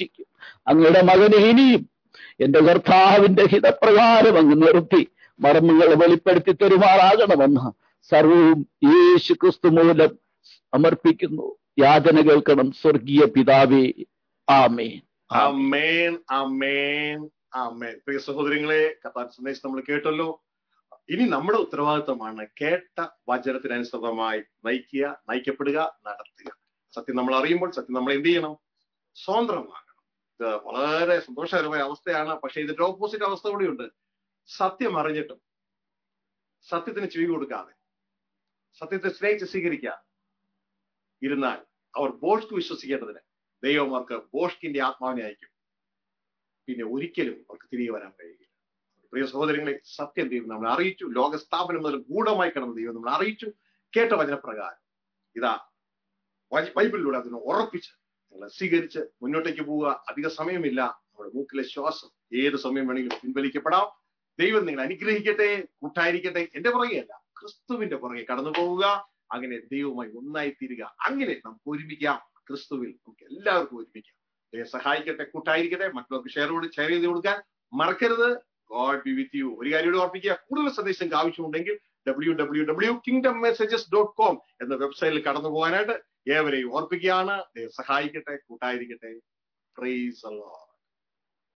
അങ്ങയുടെ മകനെ ഇനിയും എന്റെ കർത്താവിന്റെ ഹിതപ്രകാരം അങ്ങ് നിർത്തി മർമ്മങ്ങളെ വെളിപ്പെടുത്തി തരുമാറാകണമെന്ന് സർവവും യേശു ക്രിസ്തു മൂലം സമർപ്പിക്കുന്നു. യാചന കേൾക്കണം സ്വർഗീയ പിതാവേ. ആമേൻ. ആമേൻ. ആമേൻ. ആമേൻ. പ്രിയ സഹോദരങ്ങളെ, കർത്താവിന്റെ സന്ദേശം നമ്മൾ കേട്ടല്ലോ. ഇനി നമ്മുടെ ഉത്തരവാദിത്തമാണ് കേട്ട വചനത്തിനനുസൃതമായി നയിക്കുക, നയിക്കപ്പെടുക, നടത്തുക. സത്യം നമ്മൾ അറിയുമ്പോൾ സത്യം നമ്മൾ എന്ത് ചെയ്യണം? സ്വതന്ത്രമാകണം. ഇത് വളരെ സന്തോഷകരമായ അവസ്ഥയാണ്. പക്ഷെ ഇതിന്റെ ഓപ്പോസിറ്റ് അവസ്ഥ കൂടിയുണ്ട്. സത്യം അറിഞ്ഞിട്ടും സത്യത്തിന് ചെവി കൊടുക്കാതെ സത്യത്തെ സ്നേഹിച്ച് സ്വീകരിക്കാതെ ഇരുന്നാൽ അവർ ബോഷ്ക്ക് വിശ്വസിക്കേണ്ടതിന് ദൈവം അവർക്ക് ബോഷ്കിന്റെ ആത്മാവിനെ അയക്കും. പിന്നെ ഒരിക്കലും അവർക്ക് തിരികെ വരാൻ കഴിയില്ല. പ്രിയ സഹോദരങ്ങളെ, സത്യം ദൈവം നമ്മളെ അറിയിച്ചു. ലോകസ്ഥാപനം മുതൽ ഗൂഢമായി കിടന്ന ദൈവം നമ്മളെ അറിയിച്ചു. കേട്ട വചനപ്രകാരം ഇതാ ബൈബിളിലൂടെ അതിനെ ഉറപ്പിച്ച് നിങ്ങളെ സ്വീകരിച്ച് മുന്നോട്ടേക്ക് പോവുക. അധിക സമയമില്ല. നമ്മുടെ മൂക്കിലെ ശ്വാസം ഏത് സമയം വേണമെങ്കിലും പിൻവലിക്കപ്പെടാം. ദൈവം നിങ്ങൾ അനുഗ്രഹിക്കട്ടെ, കൂട്ടായിരിക്കട്ടെ. എന്റെ പുറകെയല്ല, ക്രിസ്തുവിന്റെ പുറകെ കടന്നു പോവുക. അങ്ങനെ ദൈവവുമായി ഒന്നായി തീരുക. അങ്ങനെ നമുക്ക് ഒരുമിക്കാം. ക്രിസ്തുവിൽ നമുക്ക് എല്ലാവർക്കും ഒരുമിക്കാം. ദൈവം സഹായിക്കട്ടെ, കൂട്ടായിരിക്കട്ടെ. മറ്റുള്ളവർക്ക് ഷെയർ ചെയ്ത് കൊടുക്കാൻ മറക്കരുത്. God be with you. ഒരു കാര്യം ഓർപ്പിക്കുക, കൂടുതൽ സന്ദേശങ്ങൾക്ക് ആവശ്യമുണ്ടെങ്കിൽ www.kingdommessages.com എന്ന വെബ്സൈറ്റിൽ കടന്നു പോകാനായിട്ട് ഏവരെയും ഓർപ്പിക്കുകയാണ്. ദൈവം സഹായിക്കട്ടെ, കൂട്ടായിരിക്കട്ടെ. Praise the Lord.